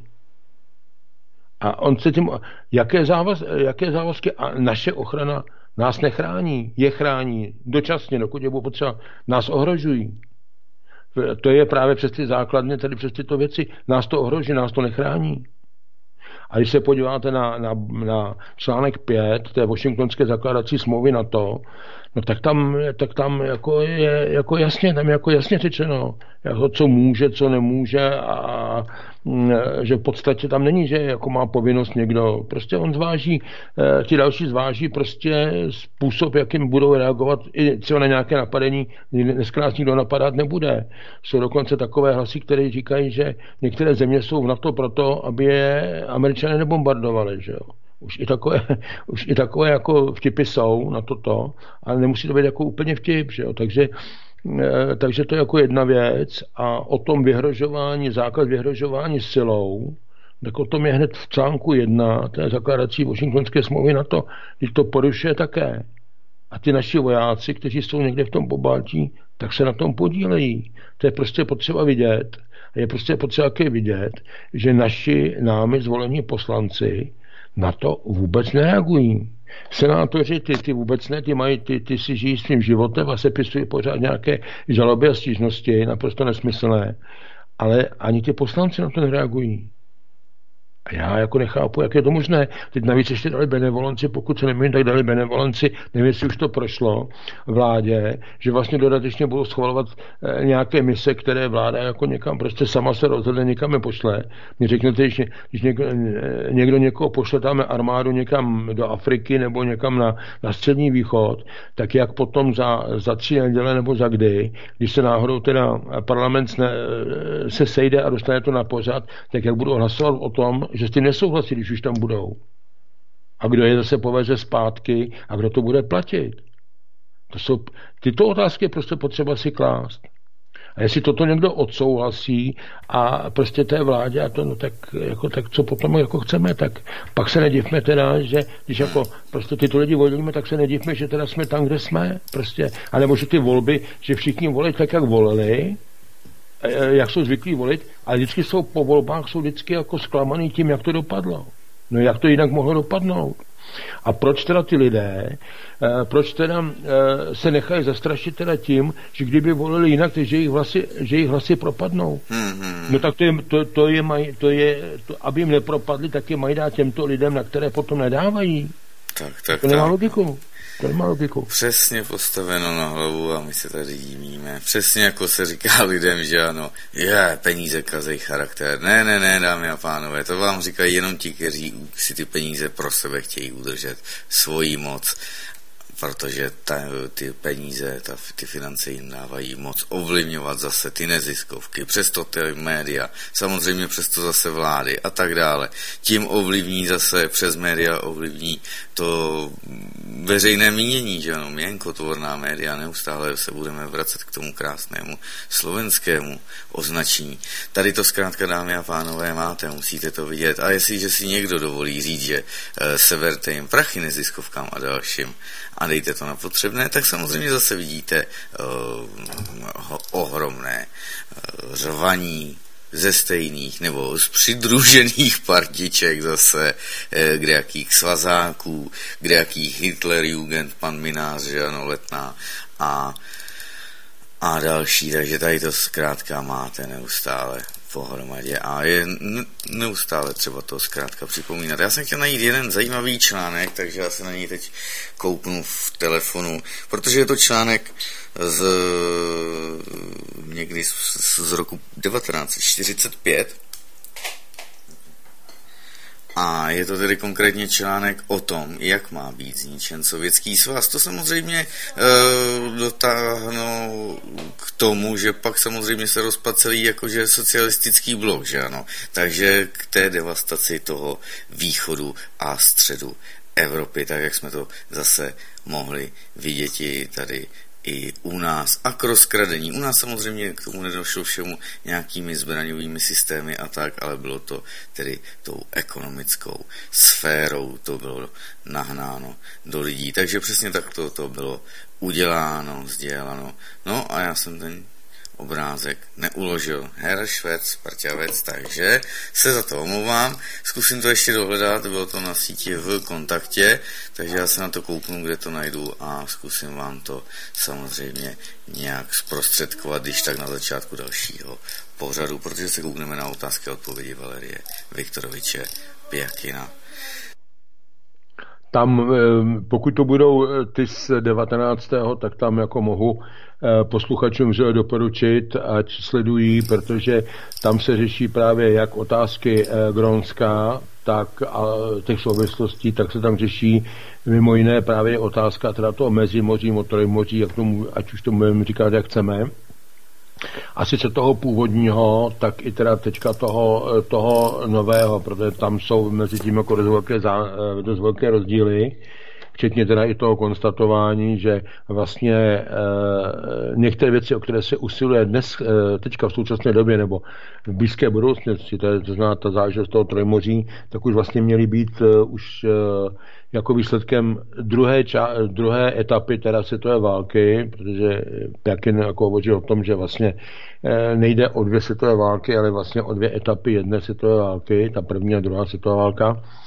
A on se tím, jaké, závaz, jaké závazky a naše ochrana nás nechrání, je chrání dočasně, dokud je potřeba, nás ohrožují. To je právě přes ty základně, tedy přes tyto věci, nás to ohrožuje, nás to nechrání. A když se podíváte na, na, na článek pět té washingtonské zakládací smlouvy NATO, no tak tam, tak tam jako je jako jasně, tam je jako jasně řečeno, jako co může, co nemůže a že v podstatě tam není, že jako má povinnost někdo, prostě on zváží, ti další zváží prostě způsob, jakým budou reagovat i třeba na nějaké napadení, dneska nás nikdo napadat nebude. Jsou dokonce takové hlasy, které říkají, že některé země jsou v NATO proto, aby je Američané nebombardovali, že jo. Už i takové, už i takové jako vtipy jsou na toto, ale nemusí to být jako úplně vtip, že jo. Takže Takže to je jako jedna věc a o tom vyhrožování, základ vyhrožování silou, tak o tom je hned v článku jedna té zakládací washingtonské smlouvy NATO, když to porušuje také. A ty naši vojáci, kteří jsou někde v tom Pobaltí, tak se na tom podílejí. To je prostě potřeba vidět. A je prostě potřeba také vidět, že naši námi zvolení poslanci na to vůbec nereagují. Senátoři, ty, ty vůbec ne, ty, mají, ty, ty si žijí svým životem a sepisují pořád nějaké žaloby a stížnosti, naprosto nesmyslné, ale ani ty poslanci na to nereagují. A já jako nechápu, jak je to možné. Teď navíc ještě dali benevolenci, pokud se nemýlím, tak dali benevolenci, nevím, jestli už to prošlo vládě, že vlastně dodatečně budou schvalovat e, nějaké mise, které vláda jako někam prostě sama se rozhodne, někam je pošle. Mě řeknete, když, když někdo, někdo někoho pošle tam armádu někam do Afriky nebo někam na, na střední východ, tak jak potom za, za tři neděle nebo za kdy, když se náhodou teda parlament ne, se sejde a dostane to na pořad, tak jak budou hlasovat o tom, že s tím nesouhlasí, když už tam budou. A kdo je zase poveze zpátky a kdo to bude platit. To jsou, tyto otázky je prostě potřeba si klást. A jestli toto někdo odsouhlasí a prostě té vládě a to, no tak, jako, tak co potom jako chceme, tak pak se nedivme teda, že když jako prostě tyto lidi volíme, tak se nedivme, že teda jsme tam, kde jsme. Prostě, anebo že ty volby, že všichni volí tak, jak volili, jak jsou zvyklí volit, ale vždycky jsou po volbách jsou vždycky jako zklamaný tím, jak to dopadlo. No jak to jinak mohlo dopadnout? A proč teda ty lidé, proč teda se nechají zastrašit teda tím, že kdyby volili jinak, že jejich hlasy, že jejich hlasy propadnou? No tak to je, to, to je, maj, to je to, aby jim nepropadly, tak je mají dát těmto lidem, na které potom nedávají. Tak, tak, to nemá tak. logiku. To nemá logiku. Přesně postaveno na hlavu a my se tady divíme. Přesně jako se říká lidem, že ano, je, peníze kazej charakter. Ne, ne, ne, dámy a pánové, to vám říkají jenom ti, kteří si ty peníze pro sebe chtějí udržet, svoji moc, protože ta, ty peníze, ta, ty finance jim dávají moc ovlivňovat zase ty neziskovky, přesto ty média, samozřejmě přesto zase vlády a tak dále. Tím ovlivní zase přes média ovlivní to veřejné mínění, že ano, měnkotvorná média, neustále se budeme vracet k tomu krásnému slovenskému označení. Tady to zkrátka, dámy a pánové, máte, musíte to vidět. A jestliže si někdo dovolí říct, že e, severte jim prachy neziskovkám a dalším a dejte to na potřebné, tak samozřejmě zase vidíte uh, ohromné uh, řvaní ze stejných nebo z přidružených partiček zase, eh, kde jakých svazáků, kde jakých Hitlerjugend, pan Minář, že ano, Letná a, a další, takže tady to zkrátka máte neustále pohromadě a je neustále třeba to zkrátka připomínat. Já jsem chtěl najít jeden zajímavý článek, takže já se na něj teď kouknu v telefonu, protože je to článek z někdy z, z roku devatenáct set čtyřicet pět a je to tedy konkrétně článek o tom, jak má být zničen Sovětský svaz. To samozřejmě e, dotáhnou k tomu, že pak samozřejmě se rozpad celý jakože socialistický blok, že ano. Takže k té devastaci toho východu a středu Evropy, tak jak jsme to zase mohli vidět i tady i u nás a k rozkradení. U nás samozřejmě k tomu nedošlo všemu nějakými zbraňovými systémy a tak, ale bylo to tedy tou ekonomickou sférou, to bylo nahnáno do lidí. Takže přesně tak to, to bylo uděláno, sděláno. No a já jsem ten obrázek neuložil. Herr Švec, Parťavec, takže se za to omlouvám. Zkusím to ještě dohledat, bylo to na síti v Kontaktě, takže já se na to kouknu, kde to najdu a zkusím vám to samozřejmě nějak zprostředkovat, když tak na začátku dalšího pořadu, protože se koukneme na otázky a odpovědi Valerie Viktoroviče Pěkina. Tam, pokud to budou ty z devatenáctého tak tam jako mohu posluchačům doporučit, ať sledují, protože tam se řeší právě jak otázky Grónska, tak a těch souvislostí, tak se tam řeší mimo jiné právě otázka teda toho mezimoří, motorimoří, jak tomu, ať už to můžeme říkat, jak chceme. A sice toho původního, tak i teda teďka toho, toho nového, protože tam jsou mezi tím jako dost velké, dost velké rozdíly, včetně teda i toho konstatování, že vlastně e, některé věci, o které se usiluje dnes, e, teďka v současné době nebo v blízké budoucnosti, to, je, to znamená ta záležitost toho Trojmoří, tak už vlastně měly být e, už e, jako výsledkem druhé, ča, druhé etapy teda světové války, protože Pěkin jako hovoří o tom, že vlastně e, nejde o dvě světové války, ale vlastně o dvě etapy jedné světové války, ta první a druhá světová válka.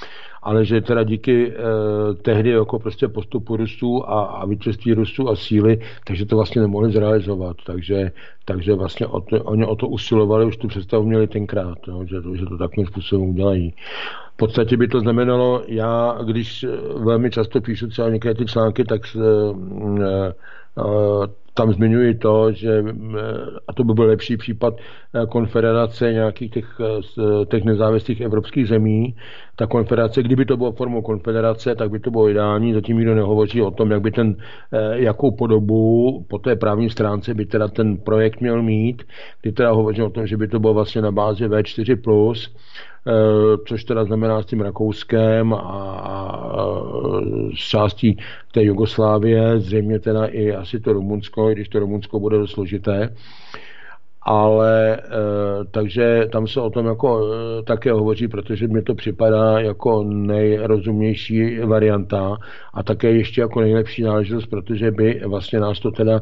ale že teda díky eh, tehdy jako prostě postupu Rusů a, a vítězství Rusů a síly, takže to vlastně nemohli zrealizovat. Takže, takže vlastně o to, oni o to usilovali, už tu představu měli tenkrát, no, že, to, že to takovým způsobem udělají. V podstatě by to znamenalo, já, když velmi často píšu třeba některé ty články, tak eh, eh, tam zmiňuji to, že, a to by byl lepší případ konfederace nějakých těch, těch nezávislých evropských zemí, ta konfederace, kdyby to bylo formou konfederace, tak by to bylo ideální, zatím nikdo nehovoří o tom, jak by ten, jakou podobu po té právní stránce by teda ten projekt měl mít, kdy teda hovoří o tom, že by to bylo vlastně na bázi V čtyři plus, což teda znamená s tím Rakouskem a s částí té Jugoslávie, zřejmě teda i asi to Rumunsko, i když to Rumunsko bude dost složité. Ale takže tam se o tom jako také hovoří, protože mi to připadá jako nejrozumnější varianta a také ještě jako nejlepší záležitost, protože by vlastně nás to teda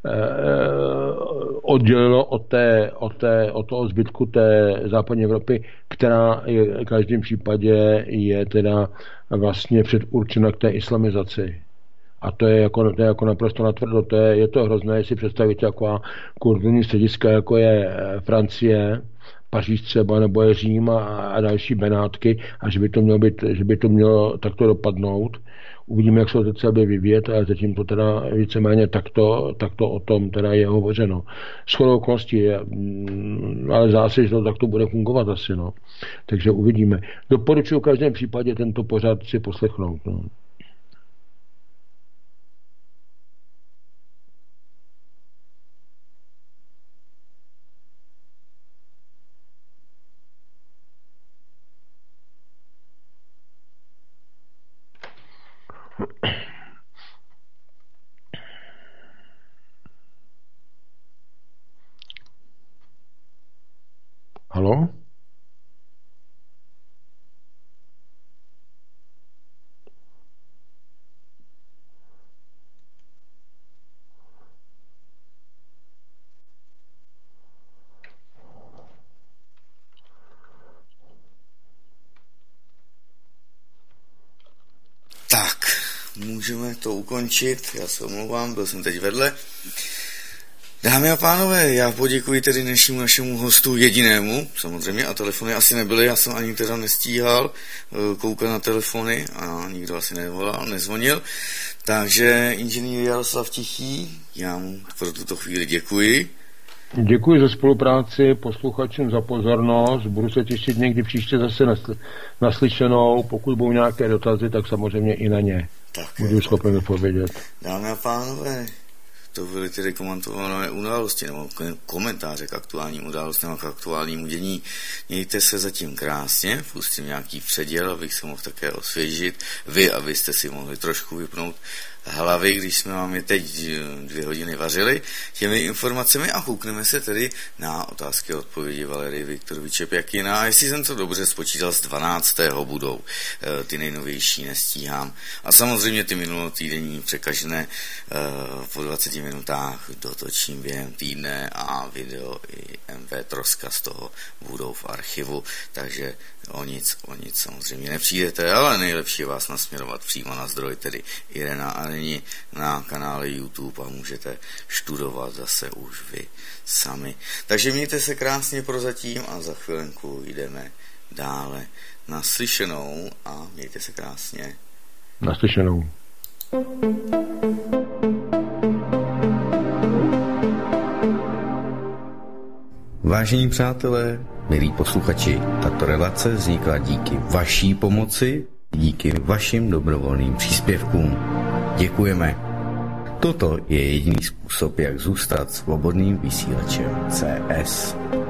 oddělilo od, té, od, té, od toho zbytku té západní Evropy, která je, v každém případě je teda vlastně předurčena k té islamizaci. A to je jako, to je jako naprosto natvrdo. To je, je to hrozné, si představit taková kulturní střediska, jako je Francie, Paříž třeba, nebo je Řím a, a další Benátky, a že by to mělo být, že by to mělo takto dopadnout. Uvidíme, jak se to teď se bude vyvíjet, ale zatím to teda víceméně takto, takto o tom teda je hovořeno. Shodou okolností je, ale zase, že to takto bude fungovat asi, no. Takže uvidíme. Doporučuji v každém případě tento pořad si poslechnout, no. Haló? Tak, můžeme to ukončit. Já se omlouvám, byl jsem teď vedle. Dámy a pánové, já poděkuji tedy dnešnímu našemu hostu jedinému, samozřejmě, a telefony asi nebyly, já jsem ani teda nestíhal koukat na telefony a nikdo asi nevolal, nezvonil. Takže inženýr Jaroslav Tichý, já mu pro tuto chvíli děkuji. Děkuji za spolupráci, posluchačům za pozornost, budu se těšit někdy příště zase nasl- naslyšenou, pokud budou nějaké dotazy, tak samozřejmě i na ně. Tak budu schopen odpovědět. Dámy a pánové, to byly tedy komentované události nebo komentáře k aktuálním událostem a k aktuálnímu dění. Mějte se zatím krásně, pustím nějaký předěl, abych se mohl také osvěžit. Vy, abyste si mohli trošku vypnout hlavy, když jsme vám je teď dvě hodiny vařili těmi informacemi a koukneme se tedy na otázky a odpovědi Valerie Viktoroviče Pjakina. A jestli jsem to dobře spočítal, z dvanáctého budou ty nejnovější, nestíhám. A samozřejmě ty minulotýdenní překažené po dvaceti minutách dotočím během týdne a video i M V Troska z toho budou v archivu, takže o nic, o nic samozřejmě nepřijdete, ale nejlepší je vás nasměrovat přímo na zdroj, tedy Irena Areni na kanále YouTube a můžete študovat zase už vy sami. Takže mějte se krásně prozatím a za chvilenku jdeme dále. Naslyšenou a mějte se krásně. Naslyšenou. Vážení přátelé, milí posluchači, tato relace vznikla díky vaší pomoci, díky vašim dobrovolným příspěvkům. Děkujeme. Toto je jediný způsob, jak zůstat svobodným vysílačem C S.